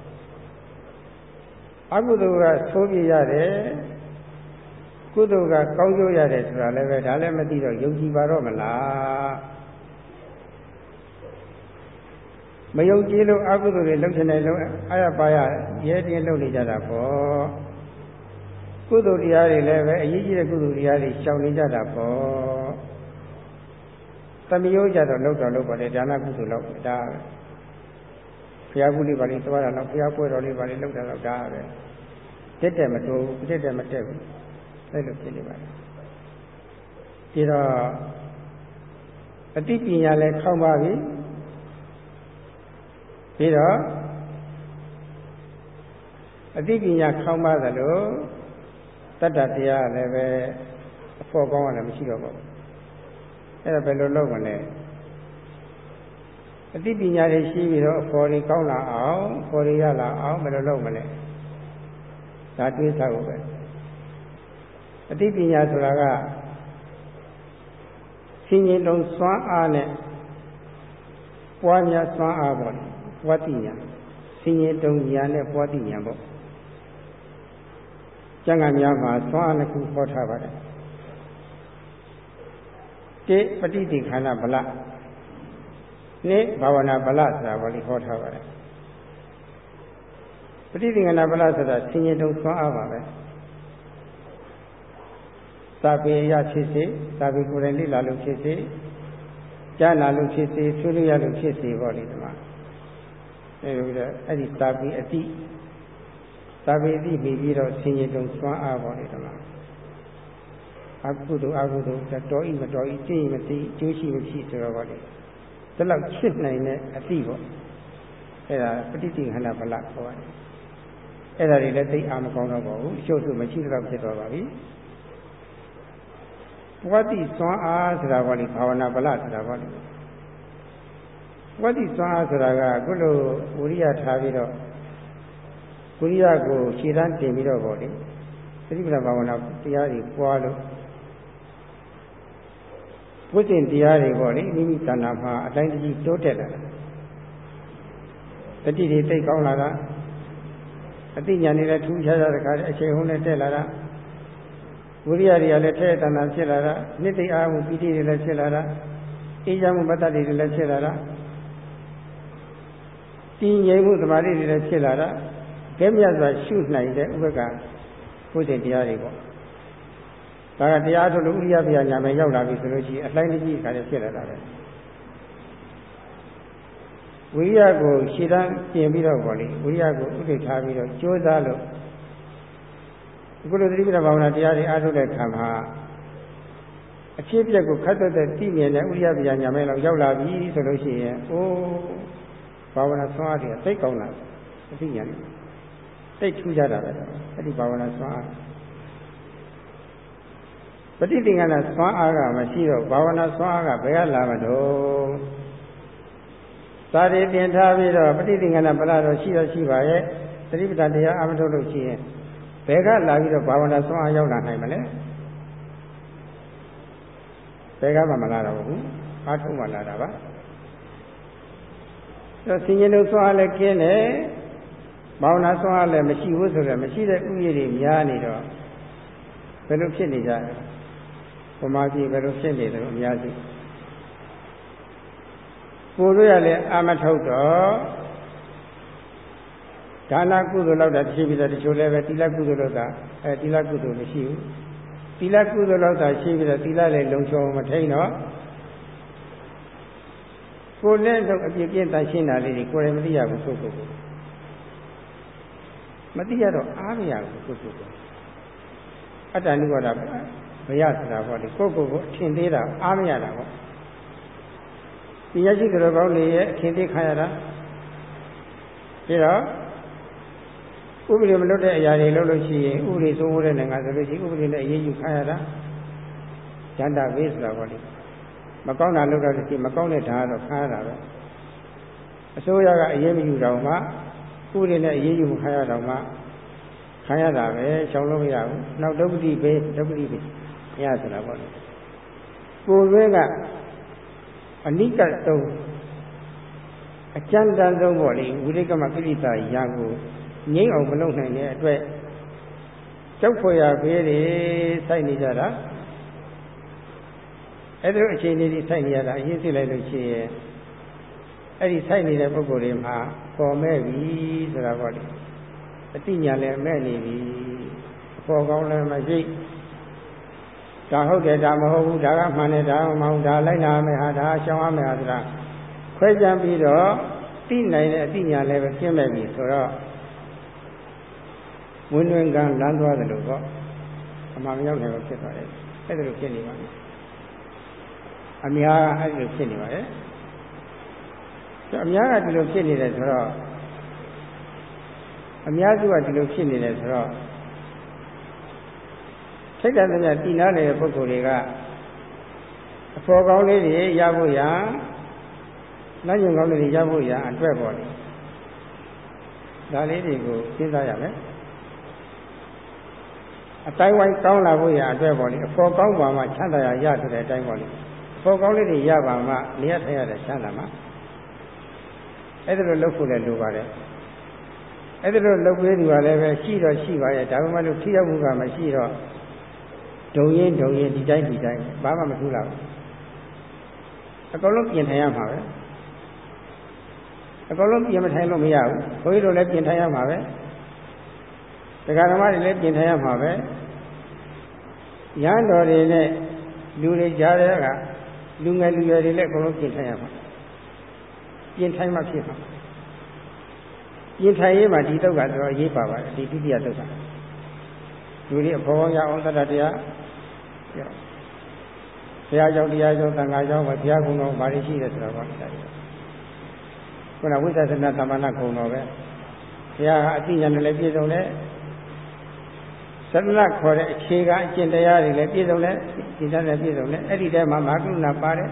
အကုသိုလ်ကသိုးပြစ်ရတယ်ကုသိုလ်ကကောင်းကျိုးရတယ်ဆိုတာလည်းပဲဒါလည်းမသိတော့ယုံကြည်ပါတော့မလားမယုံကြည်လို့အကုသိုလ်တွေလုပ်ချင်တယ်လို့အာရပါရရဲတင်းလုပ်နေကြတာပေါ့ကုသိုလ်တရားတွေလည်းပဲအရေးကြီးတဲ့ကုသိုလ်တရားတွေရှောင်နေကြတာပေါ့သမယောကြတော့လောက်တော့လောက်ပါလေဒါနကုသိုလ်လောက်ဒါဘုရားကုလေးပါလိသွားတာတော့ဘုရားပွဲတော်လေးပါလိလောက်တာတော့ဒါပဲတက်တယ်မတိုးဘူးတက်တယ်မတက်ဘူးအဲ့လိုဖြစ်နေပါတယ်ဒီတော့အတိပညာလည်းခေါင်းပါပြီပြီးတော့အတိပညာခေါင်းပါသလိုတတ္တတရားလည်းပဲအဖို့ကောင်းရတယ်မရှိတော့ပါဘူးအဲ့ဒါဘယ်လိုလုပ်မလဲအတိပညာတွေရှိပြီးတော့အဖို့တွေကောင်းလာအောင်အဖို့တွေရလာအောင်ဘယ်လိုလုပ်မလဲဒါတွေးစားဖို့ပဲအတိပညာဆိုတာကရှင်ရင်လုံးစွမ်းအားနဲ့ပွားများစွမ်းအားပေါ့ပွားတိညာရှင်ရင်တုံညာနဲ့ပွားတိညာပေါ့ကျမ်းဂန်များမှာစွမ်းအားနှစ်ခုဟောထားပါတယ်တိပဋိသင်္ခဏဗလနိဘာဝနာဗလဆိုတာဘာလို့ဟောထားပါတယ်ပဋိသင်္ခဏဗလဆိုတာရှင်ရင်တုံစွမ်းအားပါပဲသာပေရဖြစ်စေသာပေကိုယ်တိုင်လေ့လာလို့ဖြစ်စေကြားနာလို့ဖြစ်စေဆွေးနွေးရလို့ဖြစ်စေပေါ့လေဒီမှာအဲ့ဒီသာပေအတိသာပေအတိပြီးပြီးတော့ဆင်ញင်တုံစွမ်းအားပေါ့လေဒီမှာအကုသိုလ်အကုသိုလ်တော်ဤမတော်ဤကျင့်ဤမသိကျိုးရှိမရှိဆိုတော့ပေါ့လေဒီလောက်ချစ်နိုင်တဲ့အတိပေါ့အဲ့ဒါပဋိသင်္ခဏဗလခေါ်ရတယ်အဲ့ဒါတွေလည်းသိအားမကောင်းတော့ပါဘူးအကျိုးစုမရှိတော့ဖြစ်သွားပါပြီဝတ္တိစွမ်းအားဆိုတာကလေဘာဝနာဗလဆိုတာကလေဝတ္တိစွမ်းအားဆိုတာကခုလိုဝိရိယထားပြီးတော့ဝိရိယကိုခြေတန်းတင်ပြီးတော့ပေါ့လေသတိပဋ္ဌာန်ဘာဝနာတရားတွေပွားလို့ဝိဇ္ဇင်တရားတွေပေါ့လေမိမိတဏ္ဍာမှာအတိုင်းတကြီးတိုးတက်လာတာတတိတွေသိကောင်းလာတာအသိဉာဏ်တွေလည်းထူးခြားတဲ့ခါအချိန်ဟုန်းနဲ့တက်လာတာဝိရိယတွေကလည်းထဲတဏ္ဍာဖြစ်လာတာနှစ်သိအားမှုပီတိတွေလည်းဖြစ်လာတာအေးချမ်းမှုပတ္တတွေလည်းဖြစ်လာတာတည်ငြိမ်မှုသမာဓိတွေလည်းဖြစ်လာတာကဲမြတ်စွာရှုနိုင်တဲ့ဥပက္ခဘုဇင်တရားတွေပေါ့ဒါကတရားထုတ်လို့ဥရိယပြညာမယ်ရောက်လာပြီဆိုလို့ရှိရင်အလှိုင်းတစ်ကြီးခါလည်းဖြစ်လာတာပဲဝိရိယကိုရှည်တန်းပြင်ပြီးတော့ပေါ့လေဝိရိယကိုဥဒိဋ္ဌာပြီးတော့ကြိုးစားလို့အခုလိုသတိပဋ္ဌာန်ဘာဝနာတရားတွေအားထုတ်တဲ့ခံမှာအဖြစ်အပျက်ကိုခတ်သက်သက်သိမြင်တဲ့ဥရိယပြညာမယ်လောက်ရောက်လာပြီဆိုလို့ရှိရင်အိုးဘာဝနာဆွမ်းအားတွေကသိကောင်းလာအသိဉာဏ်သိထူးကြတာပဲအဲ့ဒီဘာဝနာဆွမ်းအားပဋိသင်္ခဏဆွမ်းအားကမရှိတော့ဘာဝနာဆွမ်းအားကဘယ်ကလာမလို့သာရိတင်ထားပြီးတော့ပဋိသင်္ခဏဗလာတော့ရှိတော့ရှိပါရဲ့သတိပဋ္ဌာန်တရားအမထုတ်လို့ရှိရင်ဘယ်ကလာပြီးတော့ဘာဝနာဆွမ်းအားရောက်လာနိုင်မလဲဘယ်ကမှမလာတော့ဘူးအားထုတ်မှလာတာပါတော့ဆင်ញင်လို့ဆွမ်းအားလည်းကျင်းတယ်ဘာဝနာဆွမ်းအားလည်းမရှိဘူးဆိုတော့မရှိတဲ့ဥရည်တွေများနေတော့ဘယ်လိုဖြစ်နေကြလဲဗမာပြည်ဘယ်လိုဖြစ်နေတယ်လို့အများကြီးကိုယ်တို့ရလည်းအာမထုတ်တော့ဒါနကုသိုလ်လောက်တာတစ်ချိန်ပြီးတော့တချို့လည်းပဲသီလကုသိုလ်လောက်တာသီလကုသိုလ်မရှိဘူးသီလကုသိုလ်လောက်တာရှိပြီးတော့သီလလည်းလုံခြုံမထိန်တော့ကိုယ်နဲ့တော့အပြည့်ပြည့်တန်ရှင်းတာလေးတွေကိုယ်လည်းမသိရဘူးဆိုကိုမသိရတော့အားမရဘူးကိုအတ္တနုဘောဓဘယဆိုတာပေါ့ဒီကိုအထင်သေးတာအားမရတာပေါ့ဒီရရှိကြတော်ကောင်းနေရဲ့အထင်သေးခံရတာပြီးတော့ဥပဒေမလွတ်တဲ့အရာတွေလုပ်လို့ရှိရင်ဥပဒေစိုးမိုးတဲ့နိုင်ငံဆိုလို့ရှိရင်ဥပဒေနဲ့အရေးယူခံရတာကျန်တာပဲဆိုတာပေါ့လေမကောင်းတာလုပ်တာလို့ရှိရင်မကောင်းတဲ့ဓာတ်တော့ခံရတာပဲအစိုးရကအရေးမယူတော့မှဥပဒေနဲ့အရေးယူခံရတော့မှခံရတာပဲရှောင်လို့မရဘူးနောက်ဒုက္ခတိပဲမရဆိုတာပေါ့လေကိုယ်ရင်းကအနိကဆုံးအကျဉ်းတန်းဆုံးပေါ့လေဝိရိကမကိရိတာရာကိုငြိမ့်အောင်မလုပ်နိုင်တဲ့အတွက်ကြောက်ဖွယ်ရဘေးတွေစိုက်နေကြတာအဲ့ဒီအခြေအနေတွေစိုက်နေရတာအရင်သိလိုက်လို့ရှိရင်အဲ့ဒီစိုက်နေတဲ့ပုဂ္ဂိုလ်တွေမှာပေါ်မဲ့ပြီဆိုတာပေါ့လေအတိညာလည်းမဲ့နေပြီအပေါ်ကောင်းလည်းမရှိဒါဟုတ်တယ်ဒါမဟုတ်ဘူးဒါကမှန်တယ်ဒါမဟုတ်ဒါလိုက်နာမယ်ဟာဒါရှောင်ရမယ်ဟာဆိုတာခွဲခြားပြီးတော့သိနိုင်တဲ့အတိညာလည်းပဲကျင့်မဲ့ပြီဆိုတော့ဝင်းတွင်ကလမ်းသွားတယ်လို့ပေါ့အမှန်မရောက်နိုင်ဘူးဖြစ်သွားတယ်အဲ့ဒါလိုဖြစ်နေပါမယ်အများအဲ့ဒီလိုဖြစ်နေပါတယ်အများကဒီလိုဖြစ်နေတယ်ဆိုတော့အများစုကဒီလိုဖြစ်နေတယ်ဆိုတော့စိတ်ဓာတ်များတည်နာနေတဲ့ပုဂ္ဂိုလ်တွေကအဖော်ကောင်းလေးတွေရဖို့ရလမ်းညွှန်ကောင်းလေးတွေရဖို့ရအတွက်ပေါ်တယ်ဒါလေးတွေကိုစဉ်းစားရမယ်အတိုင်းဝိုင်းကောင်းလာဖို့ရအတွက်ပေါ်လေအဖော်ကောင်းပါမှချမ်းသာရဆိုတဲ့အတိုင်းပေါ်လေအဖော်ကောင်းလေးတွေရပါမှနေရာထိုင်ရတဲ့ချမ်းသာမှာအဲ့ဒါလိုလုပ်ဖို့လည်းလိုပါတယ်အဲ့ဒါလိုလုပ်ပေးသူကလည်းပဲရှိတော့ရှိပါရဲ့ဒါပေမဲ့လို့ထိရောက်မှုကမရှိတော့ဒုံရင်ဒီတိုင်းဘာမှမထူးလာဘူးအကုန်လုံးပြင်ထိုင်ရမှာပဲအကုန်လုံးပြင်မထိုင်လို့မရဘူးဘုန်းကြီးတို့လည်းပြင်ထိုင်ရမှာပဲတရားဓမ္မတွေလည်းပြင်ထိုင်ရမှာပဲရဟန်းတော်တွေနဲ့လူတွေကြားတဲ့ကလူငယ်လူရွယ်တွေလည်းအကုန်လုံးပြင်ထိုင်ရမှာပြင်ထိုင်မှဖြစ်မှာပြင်ထိုင်ရေးမှာဒီတုတ်ကတော့အရေးပါပါတယ်ဒီဒုတိယတုတ်ကလူတွေအဖော်ကောင်းရအောင်သတ္တတရားဘုရားကြောင့်တရားကြောင့်သံဃာကြောင့်ပဲဘုရားကုံတော်ဘာတွေရှိတယ်ဆိုတော့ပေါ့ဒါတွေခုနဝိသသနာသမဏကုံတော်ပဲဘုရားကအသိဉာဏ်နဲ့လည်းပြည့်စုံတယ်သတ္တနာခေါ်တဲ့အခြေခံအကျင့်တရားတွေလည်းပြည့်စုံတယ်ဒီတန်းနဲ့ပြည့်စုံတယ်အဲ့ဒီတည်းမှာမဟာကရုဏာပါတယ်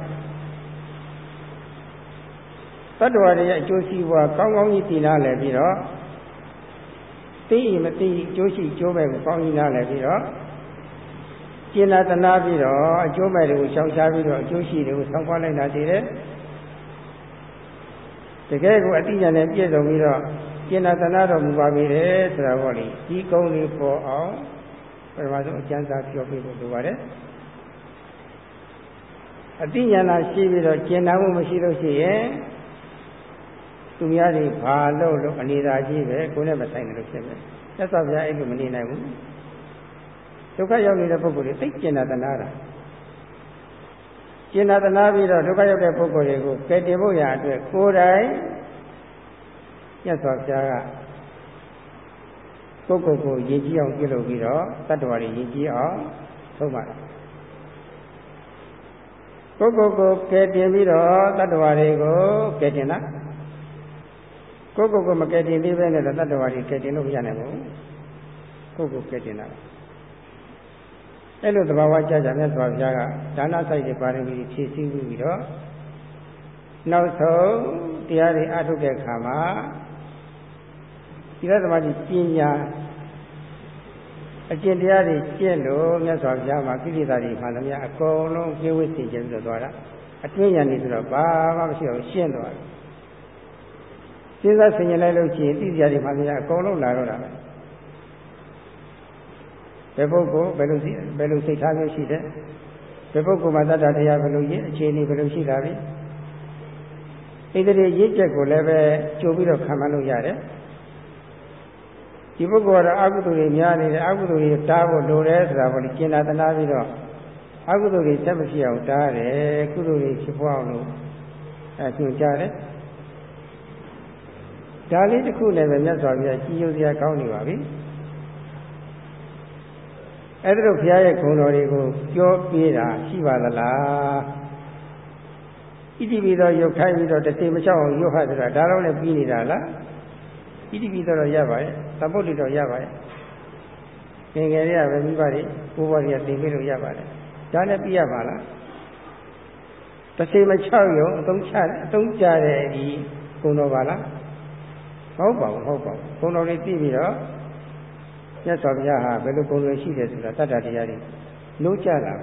သတ္တဝါတွေရဲ့အကျိုးစီးပွားကောင်းကောင်းကြီးတည်နာလဲပြီးတော့သိရင်မသိအကျိုးရှိကျိုးမဲ့ကိုကောင်းကြီးနာလဲပြီးတော့ကျင့်နာတနာပြီးတော့အကျိုးမဲ့တွေကိုရှောင်ရှားပြီးတော့အကျိုးရှိတွေကိုဆောင်ပွားလိုက်တာတည်တယ်တကယ်ကိုအတိအကျနဲ့ပြည့်စုံပြီးတော့ကျင့်နာတနာတော်မူပါပြီလေဆိုတာပေါ့လေဒီကုန်းလေးပေါ်အောင်ပထမဆုံးအကျဉ်းစာပြောပြဖို့လိုပါတယ်အတိညာနာရှိပြီးတော့ကျင့်နာမှုမရှိလို့ရှိရင်သူများတွေဘာလို့အနေသာကြီးပဲကိုယ်နဲ့မဆိုင်တယ်လို့ဖြစ်မယ်။သက်သာပြအဲ့လိုမနေနိုင်ဘူး။ဒုက္ခရောက်နေတဲ့ပုဂ္ဂိုလ်တွေသိကျင်နာတနာတာကျင်နာတနာပြီးတော့ဒုက္ခရောက်တဲ့ပုဂ္ဂိုလ်တွေကိုကယ်တင်ဖို့ရာအတွက်ကိုယ်တိုင်မြတ်စွာဘုရားကပုဂ္ဂိုလ်ကိုယဉ်ကျေးအောင်ပြုလုပ်ပြီးတော့တတ္တဝါတွေယဉ်ကျေးအောင်ဆုံးပါတယ်။ပုဂ္ဂိုလ်ကိုကယ်တင်ပြီးတော့တတ္တဝါတွေကိုကယ်တင်တာကိုယ်ကိုမကယ်တင်သေးပဲနဲ့တတ္တဝါတွေကယ်တင်လို့မရနိုင်ဘူးကိုယ်ကိုကယ်တင်တာအဲ့လိုသဘာဝကြကြမြတ်စွာဘုရားကဒါနစိုက်တဲ့ပါရမီဖြည့်ဆည်းပြီးတော့နောက်ဆုံးတရားတွေအထုတ်တဲ့အခါမှာဒီသမားကြီးပညာအကျင့်တရားတွေကျင့်လို့မြတ်စွာဘုရားမှာကိလေသာတွေမှလည်းများအကုန်လုံးကျင့်ဝတ်စီခြင်းဆိုသွားတာအတွင်းဉာဏ်နေဆိုတော့ဘာမှမရှိအောင်ရှင်းသွားတယ်စဉ်းစားဆင်ခြင်လိုက်လို့ရှိရင်သိစရာတွေမှလည်းအကုန်လုံးလာတော့တာပဲဘယ်ပုဂ္ဂိုလ်ဘယ်လိုစိတ်ထားမျိုးရှိတယ်ဘယ်ပုဂ္ဂိုလ်မှာတတ္တတရားဘယ်လိုရင်းအခြေအနေဘယ်လိုရှိတာလဲဣတိရရေးချက်ကိုလည်းပဲကြိုပြီးတော့ခံမှန်းလို့ရတယ်ဒီပုဂ္ဂိုလ်ကတော့အကုသိုလ်တွေများနေတယ်အကုသိုလ်တွေတားဖို့လိုတယ်ဆိုတာပေါ့လေကျင်နာတနာပြီးတော့အကုသိုလ်တွေဆက်မဖြစ်အောင်တားတယ်ကုသိုလ်တွေဖြစ်ပွားအောင်လို့ညွှန်ကြားတယ်တဒါလေးတစ်ခုနဲ့ပဲမြတ်စွာဘုရားကြီးကျိုးစရာကောင်းနေပါပြီအဲ့ဒါတို့ဘုရားရဲ့ဂုဏ်တော်တွေကိုပြောပြတာရှိပါသလားဣတိပိသောရုပ်ခိုင်းပြီးတော့တစ်စိမချောက်အောင်ရုပ်ဟဆိုတာဒါတော့လည်းပြီးနေတာလားဣတိပိသောတော့ရပါရဲ့သမုဒ္ဒိတော့ရပါရဲ့ငယ်ငယ်လေးကပဲမိဘတွေကိုယ်ပေါ်တွေကသင်ပေးလို့ရပါတယ်ဒါလည်းပြီးရပါလားတစ်စိမချောက်ရုံအသုံးချတဲ့ဒီဂုဏ်တော်ပါလားဟုတ်ပါဘူးဂုဏ်တော်တွေသိပြီးတော့မြတ်စွာဘုရားဟာဘယ်လိုဂုဏ်တွေရှိတယ်ဆိုတာတတ္တတရားတွေလို့ကြတာ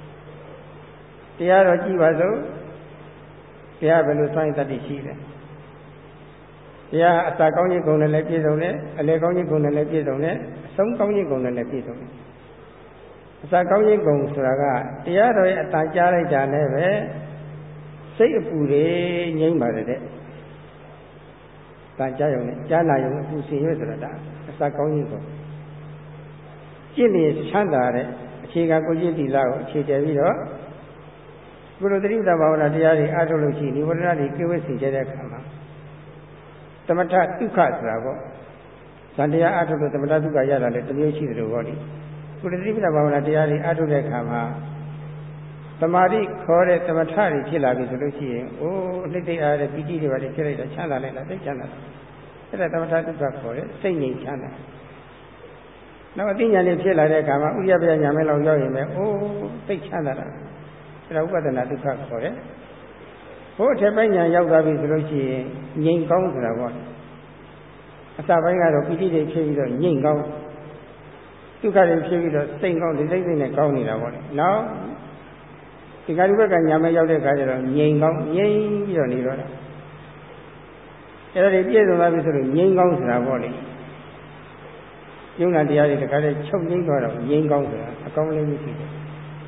တရားတော်ကြည့်ပါစို့တရားဘယ်လိုစိုင်းတတ်ရှိတယ်တရားအစာကောင်းခြင်းဂုဏ်နဲ့လည်းပြည့်စုံတယ်အလယ်ကောင်းခြင်းဂုဏ်နဲ့လည်းပြည့်စုံတယ်အဆုံးကောင်းခြင်းဂုဏ်နဲ့လည်းပြည့်စုံတယ်အစာကောင်းခြင်းဂုဏ်ဆိုတာကတရားတော်ရဲ့အတန်ကြားလိုက်တာနဲ့ပဲစိတ်အပူတွေငြိမ့်ပါတယ်တဲ့တန်ကြားရုံနဲ့ကြားနာရုံအပူစင်ရွေ့ဆိုတာဒါအစာကောင်းခြင်းဂုဏ်ကျင့်နေချမ်းသာတဲ့အခြေခံကိုကျင့်သီလကိုအခြေတည်ပြီးတော့ကုလိုသတိဘာဝနာတရားတွေအားထုတ်လို့ရှိရင်ဒီဝရဏတွေကိဝေစီကျတဲ့အခါမှာသမထဒုက္ခဆိုတာပေါ့ဇန်တရားအားထုတ်လို့သမထဒုက္ခရတာလည်းတစ်မျိုးရှိတယ်လို့ဟောဒီကုလိုသတိဘာဝနာတရားတွေအားထုတ်တဲ့အခါမှာသမာဓိခေါ်တဲ့သမထတွေဖြစ်လာပြီဆိုလို့ရှိရင်အိုးအနှစ်သိအားတဲ့ပီတိတွေပါလေဖြစ်လိုက်တာချမ်းသာလိုက်တာသိချမ်းသာအဲ့ဒါသမထဒုက္ခခေါ်တဲ့စိတ်ငြိမ်ချမ်းသာနောက်အသိဉာဏ်လေးဖြစ်လာတဲ့အခါမှာဥရပညာမဲလောက်ရောက်ရင်ပဲအိုးသိချမ်းသာတာအဲ့ဒါဥပဒနာဒုက္ခခေါ်တယ်ဘို့အထက်ပိုင်းဉာဏ်ရောက်သွားပြီဆိုလို့ရှိရင်ငြိမ်ကောင်းဆိုတာပေါ့အစပိုင်းကတော့ပီတိတွေဖြစ်ပြီးတော့ငြိမ်ကောင်းဒုက္ခတွေဖြစ်ပြီးတော့စိတ်ကောင်းဒီစိတ်နဲ့ကောင်းနေတာပေါ့လေနောက်ဒီကာရုဘက်ကညာမဲရောက်တဲ့အခါကျတော့ငြိမ်ကောင်းငြိမ်ပြီးတော့နေတော့တာအဲ့ဒါတွေပြည့်စုံသွားပြီဆိုလို့ငြိမ်ကောင်းဆိုတာပေါ့လေယုံနာတရားတွေတခါတည်းချုပ်ငြိမ်းသွားတော့ငြိမ်းကောင်းဆိုတာအကောင်းလေးမျိုးရှိတယ်။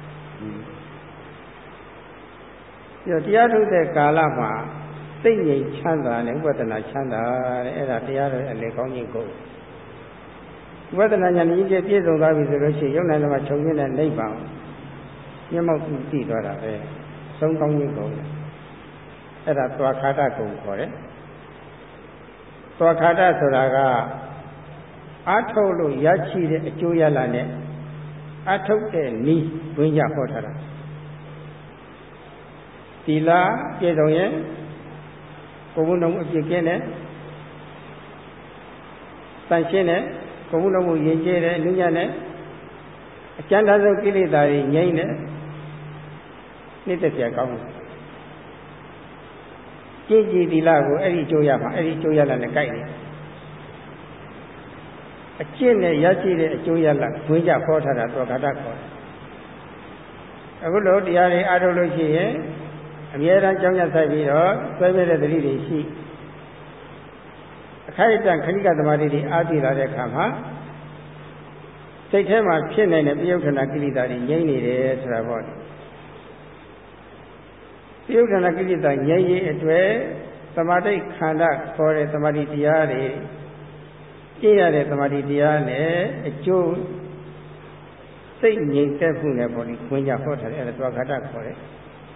ပြီးတော့တရားထုတ်တဲ့ကာလမှာစိတ်ငြိမ်ချမ်းသာနဲ့ဥပဒနာချမ်းသာတဲ့အဲ့ဒါတရားတွေအလေကောင်းခြင်းကိုဥပဒနာဉာဏ်ကြီးပြည့်စုံသွားပြီဆိုလို့ရှိရင်ယုံနာထဲမှာချုပ်ငြိမ်းတဲ့နိဗ္ဗာန်မျက်မှောက်ပြုသိသွားတာပဲ။ဆုံးကောင်းခြင်းကိုအဲ့ဒါသွားခါတကုံခေါ်တယ်။သွားခါတဆိုတာကအားထုတ်လို့ရရှိတဲ့အကျိုးရလဒ်နဲ့အားထုတ်တဲ့နည်းဝိညာဉ်ဟောထားတာသီလပြည့်စုံရင်ကိုယ်ဘုံတော်အပြည့်ကင်းတဲ့တန်ရှင်းတဲ့ကိုယ်ဘုံတော်ယဉ်ကျေးတဲ့လူညံ့တဲ့အကျဉ်းသားဆုံးကိလေသာတွေငြိမ့်တဲ့နှစ်သက်ပြကောင်းတယ်ကြည်ကြည်သီလကိုအဲ့ဒီအကျိုးရမှာအဲ့ဒီအကျိုးရလဒ်နဲ့ကိုက်တယ်အကျင့်နဲ့ရရှိတဲ့အကျိုးရလဒ်ဝိညာဉ်ဟောထားတာတော့ဂါတခေါ်တယ်အခုလိုတရားတွေအားထုတ်လို့ရှိရင်အမြဲတမ်းကြောင်းရဆိုင်ပြီးတော့ဆွဲပြတဲ့သတိတွေရှိအခိုက်အတန့်ခဏိကသမာဓိတွေအားသိလာတဲ့အခါမှာစိတ်ထဲမှာဖြစ်နေတဲ့ပြုဋ္ဌာဏကိလေသာတွေငြိမ့်နေတယ်ဆိုတာပေါ့ပြုဋ္ဌာဏကိလေသာငြိမ့်ရေးအတွက်သမာဓိခန္ဓာခေါ်တဲ့သမာဓိတရားတွေကြည့်ရတဲ့သမာဓိတရားနဲ့အကျိုးစိတ်ငြိမ်သက်မှုနဲ့ပေါ့လေဝင်ကြဟောထားတယ်အဲ့ဒါသွားခါတခေါ်တယ်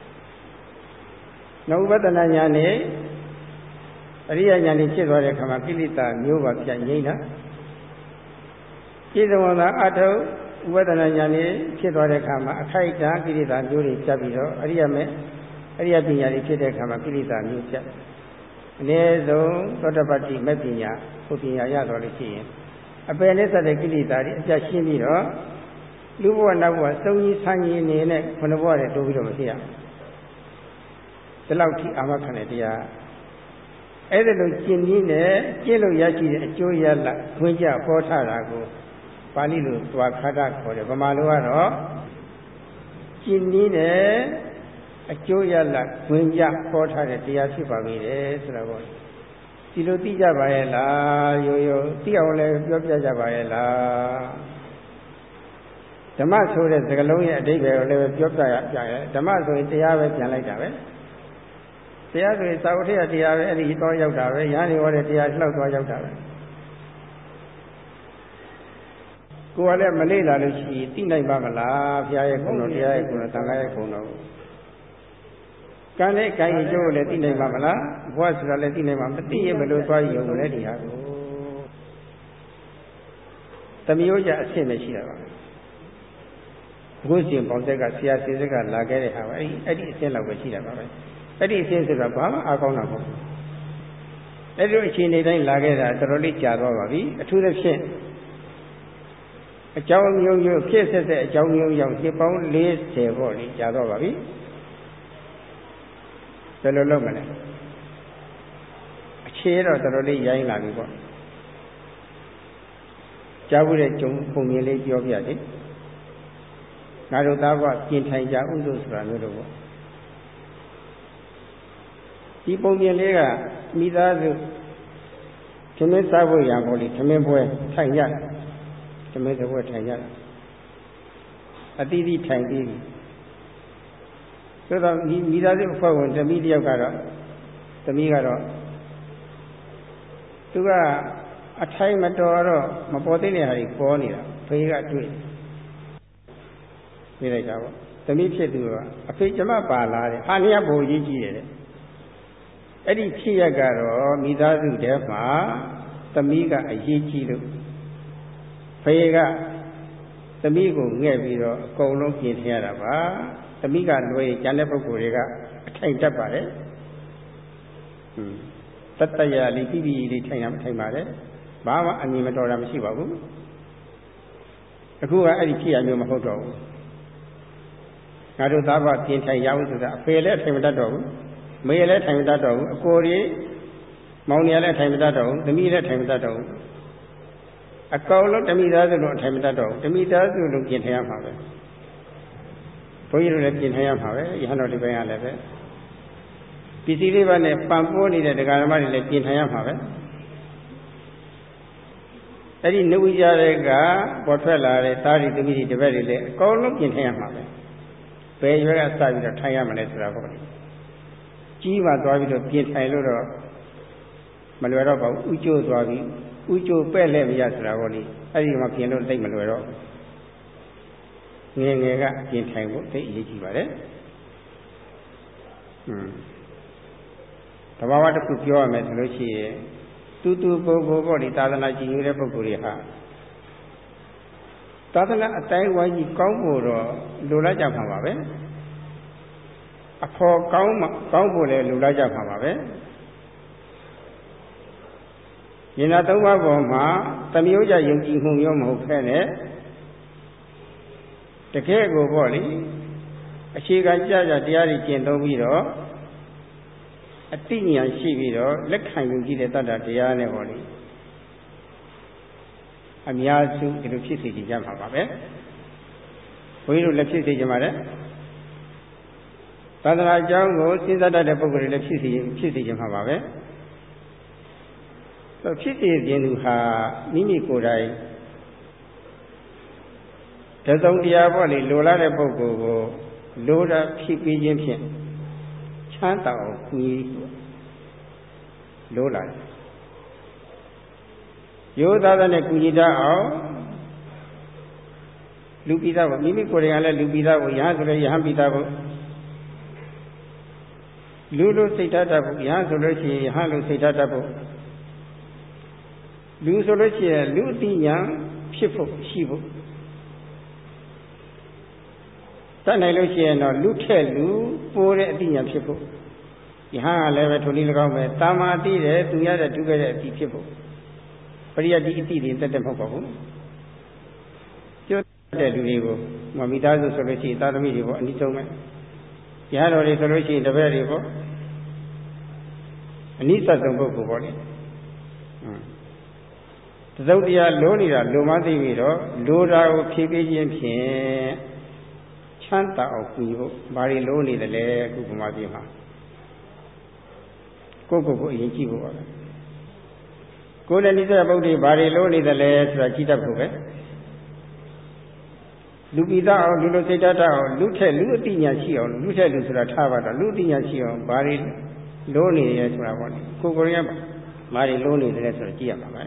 ။နောက်ဥပဒနာညာနဲ့အရိယညာနဲ့ဖြစ်သွားတဲ့အခါမှာကိလေသာမျိုးပါပြန်ငြိမ့်တာ။ပြည့်စုံသောအထုဥပဒနာညာနဲ့ဖြစ်သွားတဲ့အခါမှာအခိုက်အတန့်ကိလေသာမျိုးတွေပြတ်ပြီးတော့အရိယပညာတွေဖြစ်တဲ့အခါမှာကိလေသာမျိုးပြတ်အနည်းဆုံးသောတပတ္တိမပညာဘုပညာရတော်လို့ရှိရင်အပယ်နဲ့ဆက်တဲ့ကိလေသာတွေအပြတ်ရှင်းပြီးတော့လူဘဝနတ်ဘဝစုံကြီးဆန်းကြီးနေနဲ့ခုနဘဝတည်းတိုးပြီးတော့မဖြစ်ရဘူးဒီလောက်ထိအာမခံတဲ့တရားအဲ့ဒါလိုကျင့်နည်းနဲ့ကျင့်လို့ရရှိတဲ့အကျိုးရလဒ်ဝင်ကြပေါ်ထားတာကိုပါဠိလိုသွားခါတခေါ်တယ်ဗမာလိုကတော့ကျင့်နည်းနဲ့အကျိုးရလဒ်ဝင်ကြပေါ်ထားတဲ့တရားဖြစ်ပါပြီလေဆိုတာပေါ့ဒီလိုသိကြပါရဲ့လားရိုးရိုးသိအောင်လည်းပြောပြကြပါရဲ့လားဓမ္မဆိုတဲ့စကားလုံးရဲ့အဓိပ္ပာယ်ကိုလည်းပြောပြရပြရဲ့ဓမ္မဆိုရင်တရားပဲပြန်လိုက်တာပဲတရားဆိုရင်သာဝတိယတရားပဲအဲ့ဒီတော့ရောက်တာပဲညာနေဟောတဲ့တရားလှောက်သွားရောက်တာပဲကိုယ်ကလည်းမလေ့လာလို့ရှိရင်သိနိုင်ပါမလားဘုရားရဲ့ဂုဏ်တော်တရားရဲ့ဂုဏ်တော်သံဃာရဲ့ဂုဏ်တော်ကံနဲ့ကံရဲ့ကျိုးကိုလည်းသိနိုင်မှာမလားဘဝဆိုတာလည်းသိနိုင်မှာမသိရင်ဘယ်လိုသွားရုံလဲဒီဟာကိုသမယောကြအဆင့်မရှိတာပါအခုရှင်ပေါင်းသက်ကဆရာစေစက်ကလာခဲ့တဲ့ဟာပါအဲ့ဒီအဆင့်လောက်ပဲရှိတာပါပဲအဲ့ဒီအဆင့်ဆိုတာဘာမှအားကောင်းတာမဟုတ်ဘူးအဲ့ဒီအခြေအနေတိုင်းလာခဲ့တာတော်တော်လေးကြာသွားပါပြီအထူးသဖြင့်အကြောင်းမျိုးမျိုးဖြစ်ဆက်တဲ့အကြောင်းမျိုးကြောင့်နှစ်ပေါင်း40ပေါ့လေကြာတော့ပါပြီဘယ်လိုလုပ်မလဲအခြေတော့တော်တော်လေးရိုင်းလာပြီပေါ့ကြားဘူးတဲ့ဂျုံပုံမြင်လေးပြောပြတယ်ငါတို့သားကပြင်ထိုင်ကြဥဒုဆိုတာမျိုးလို့ပေါ့ဒီပုံမြင်လေးကမိသားစုသမင်းစားဖို့ရံပေါ့လေသမင်းပွဲထိုင်ကြသမင်းပွဲထိုင်ကြအတိအကျထိုင်ပြီးပြီဆိုတော့မိသားစုအဖွဲ့ဝင်သမီးတယောက်ကတော့သမီးကတော့သူကအထိုင်မတော်တော့မပေါ်သိတဲ့ဟာကြီးပေါ်နေတာဖေးကတွေ့ပြလိုက်တာပေါ့သမီးဖြစ်သူကအဖေကျမပါလာတယ်ဟာနေရဘိုးကြီးကြီးတယ်အဲ့ဒီဖြစ်ရကတော့မိသားစုထဲမှာသမီးကအရေးကြီးလို့ဖေးကသမီးကိုငှဲ့ပြီးတော့အကုန်လုံးပြင်ထရတာပါသမီးကလွယ်ကျန်တဲ့ပုဂ္ဂိုလ်တွေကအထိုင်တတ်ပါတယ်တတရလေးပြီးပြီးလေးထိုင်ရမထိုင်ပါနဲ့ဘာမှအမြင်မတော်တာမရှိပါဘူးအခုကအဲ့ဒီဖြစ်ရမျိုးမဟုတ်တော့ဘူးငါတို့သားကပြင်ထိုင်ရအောင်ဆိုတာအဖေလည်းထိုင်မတတ်တော့ဘူးမေလည်းထိုင်မတတ်တော့ဘူးအကိုကြီးမောင်နေလည်းထိုင်မတတ်တော့ဘူးသမီးလည်းထိုင်မတတ်တော့ဘူးအကောင်လုံးတမိသားစုလုံးထိုင်မတတ်တော့ဘူးတမိသားစုလုံးပြင်ထိုင်ရမှာပဲဘုန်းကြီးတို့လည်းပြင်ထိုင်ရမှာပဲရဟန်းတော်ဒီပိုင်းကလည်းပဲပစ္စည်းလေးပါးနဲ့ပံပိုးနေတဲ့ဒကာဓမ္မတွေလည်းပြင်ထိုင်ရမှာပဲအဲ့ဒီနှုတ်ကြတဲ့ကပေါ်ထွက်လာတဲ့သားတွေသမီးတွေတပည့်တွေလည်းအကောင်လုံးပြင်ထိုင်ရမှာပဲဘယ်ရွယ်ကစပြီးတော့ထိုင်ရမလဲဆိုတာပေါ့လေကြီးမှသွားပြီးတော့ပြင်ထိုင်လို့တော့မလွယ်တော့ပါဘူးဥကျိုးသွားပြီးဥကျိုးပဲ့လဲမရဆိုတာပေါ့လေအဲ့ဒီမှာပြင်လို့သိမလွယ်တော့ငယ်ငယ်ကပြင်ထိုင်ဖို့သိအရေးကြီးပါတယ်တဘာဝတစ်ခုပြောရမယ်ဆိုလို့ရှိရင်တူတူပုဂ္ဂိုလ်ပေါ့ဒီသာသနာကြည်ညိုတဲ့ပုဂ္ဂိုလ်တွေဟာသာသနာအတိုင်းဝိုင်းကြီးကောင်းဖို့တော့လိုလားကြမှာပါပဲအဖို့ကောင်းဖို့လည်းလိုလားကြမှာပါပဲဉာဏ်သုံးပါးပေါ်မှာသမျိုးကြယုံကြည်မှုမျိုးမဟုတ်ဖဲနဲ့တကယ်ကိုပေါ့လေအခြေခံကြတရားတွေကျင့်သုံးပြီးတော့အတိညာရှိပြီးတော့လက်ခံယူကြည့်တဲ့တတ္တတရားနဲ့ပေါ့လေအများစုဒီလိုဖြစ်စေကြမှာပါပဲဘုန်းကြီးတို့လည်းဖြစ်စေကြမှာလေသာသနာ့အကြောင်းကိုစဉ်းစားတတ်တဲ့ပုဂ္ဂိုလ်တွေလည်းဖြစ်စေကြမှာပါပဲဖြစ်စေခြင်းသူဟာမိမိကိုယ်တိုင်တစုံတရားပေါ့လေလိုလားတဲ့ပုဂ္ဂိုလ်ကိုလိုတာဖြစ်ပြီးခြင်းဖြင့်ချမ်းသာအောင်ကူညီလိုလာတယ်ရိုးသားတဲ့ကူညီတတ်အောင်လူပိသားကိုမိမိကိုယ်တိုင်ကလည်းလူပိသားကိုရဟန်းဆိုလည်းရဟန်းပိသားကိုလူလိုစိတ်ဓာတ်တတ်ဖို့ရဟန်းဆိုလို့ရှိရင်ရဟန်းလိုစိတ်ဓာတ်တတ်ဖို့လူဆိုလို့ရှိရင်လူအသိဉာဏ်ဖြစ်ဖို့ရှိဖို့တတ်နိုင်လို့ရှိရင်တော့လူထက်လူပိုးတဲ့အသိဉာဏ်ဖြစ်ဖို့ယဟန်ကလည်းပဲထိုနည်း၎င်းပဲတာမာတိတယ်သူရတဲ့ဒုက္ခရဲ့အတိဖြစ်ဖို့ပရိယတ်ဒီအတိတွေတက်တဲ့မဟုတ်ပါဘူးပြောတဲ့လူတွေကိုမိသားစုဆိုလို့ရှိရင်သာသမီတွေပေါ့အနိဆုံးပဲယဟန်တော်တွေဆိုလို့ရှိရင်တပည့်တွေပေါ့အနိစ္စဆုံးပုဂ္ဂိုလ်ပေါ့လေသဇုတ်တရားလိုနေတာလိုမှသိပြီးတော့လိုတာကိုဖြည့်ပေးခြင်းဖြင့်ချမ်းသာအောင်ကူညီဖို့ဘာတွေလိုနေတယ်လဲအခုဗမာပြည်မှာကိုအရင်ကြည့်ဖို့ပါပဲကိုယ်နဲ့နိစ္စပုဒ်တွေဘာတွေလိုနေတယ်လဲဆိုတာကြည့်တတ်ဖို့ပဲလူပိသားအောင်လူလိုစိတ်ဓာတ်အောင်လူထက်လူအတိညာရှိအောင်လူထက်လူဆိုတာထားပါတော့လူအတိညာရှိအောင်ဘာတွေလိုနေတယ်ဆိုတာပေါ့လေကိုယ်ရဘာတွေလိုနေတယ်ဆိုတာကြည့်ရမှာပဲ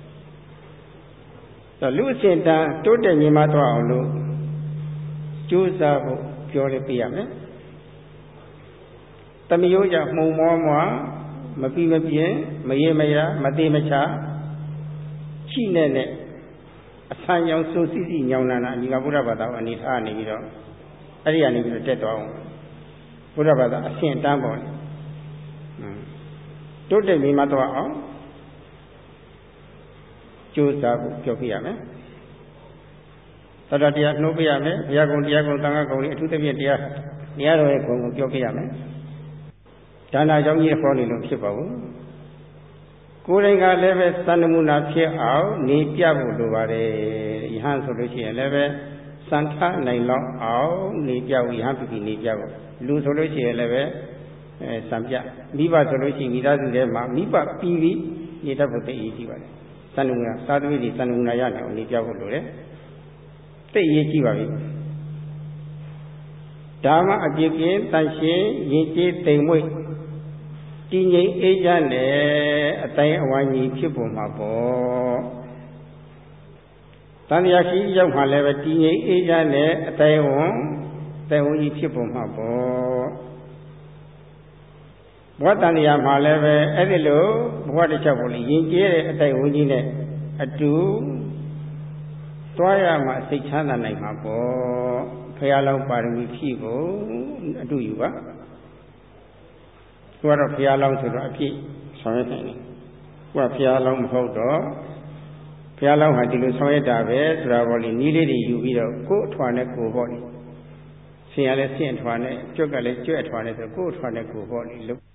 လူအစဉ်တန်တိုးတက်မြင့်မားသွားအောင်လို့ကြိုးစားဖို့ပြောရပြရမယ်တသမယိုးကြမှုံမောမွာမပြီးမပြင်းမရေမရမသေးမချချိနဲ့အဆန်းကြောင့်စိုးစီစီညောင်းနာဒီကဗုဒ္ဓဘာသာအနေထားနေပြီးတော့အဲ့ဒီကနေပြီးတော့တက်သွားအောင်ဘုရားဘာသာအရှင်းတန်းပေါ်နေတိုးတက်ပြီးမှတော့အောင်ကြိုးစားဖို့ပြောပြရမယ်တော်တရားနှိုးပြရမယ်ဘုရားကုံတရားကုံသံဃာကုံလေးအထူးသဖြင့်တရားတော်ရဲ့ကုံကိုပြောပြရမယ်ဒါနာကြောင့်ကြီးခေါ်နေလို့ဖြစ်ပါဘူးကိုယ်တိုင်ကလည်းပဲသံနမူနာဖြစ်အောင်နေပြဖို့လိုပါတယ်ယဟန်ဆိုလို့ရှိရင်လည်းပဲစံထနိုင်လောက်အောင်နေပြဖို့ယဟန်ပြည်နေပြဖို့လူဆိုလို့ရှိရင်လည်းပဲစံပြမိဘဆိုလို့ရှိရင်မိသားစုထဲမှာမိဘပြီးနေတတ်ဖို့တည်ရည်ရှိပါတယ်သံနမူနာသာသမီတွေသံနမူနာရနိုင်အောင်နေပြဖို့လိုတယ်သိရေးကြည့်ပါပြီဒါမှအပြစ်ကင်းတန်ရှင်းရင်ကျေးတိမ်မွေ့တည်ငြိမ်အေးချမ်းတဲ့အတိုင်းအဝိုင်းကြီးဖြစ်ပေါ်မှာပေါ့တန်တရားရှိရောက်မှလည်းပဲတည်ငြိမ်အေးချမ်းတဲ့အတိုင်းဝန်ကြီးဖြစ်ပေါ်မှာပေါ့ဘဝတန်တရားမှာလည်းပဲအဲ့ဒီလိုဘဝတစ်ချက်ပေါ်လို့ရင်ကျေးတဲ့အတိုင်းဝန်ကြီးနဲ့အတူသွားရမှာစိတ်ချမ်းသာနိုင်မှာပေါ့ဖရာလောင်းပါရမီဖြည့်ကိုအတူယူပါသူကတော့ဖရာလောင်းဆိုတော့အပြည့်ဆောင်ရွက်နိုင်တယ်သူကဖရာလောင်းမဟုတ်တော့ဖရာလောင်းဟာဒီလိုဆောင်ရွက်တာပဲဆိုတာပေါ့လေနီးလေးတွေယူပြီးတော့ကိုယ်အထွာနဲ့ကိုယ်ပေါ့လေဆင်ရလဲဆင်အထွာနဲ့ကြွက်ကလည်းကြွက်အထွာနဲ့ဆိုကိုယ်အထွာနဲ့ကိုယ်ပေါ့လေ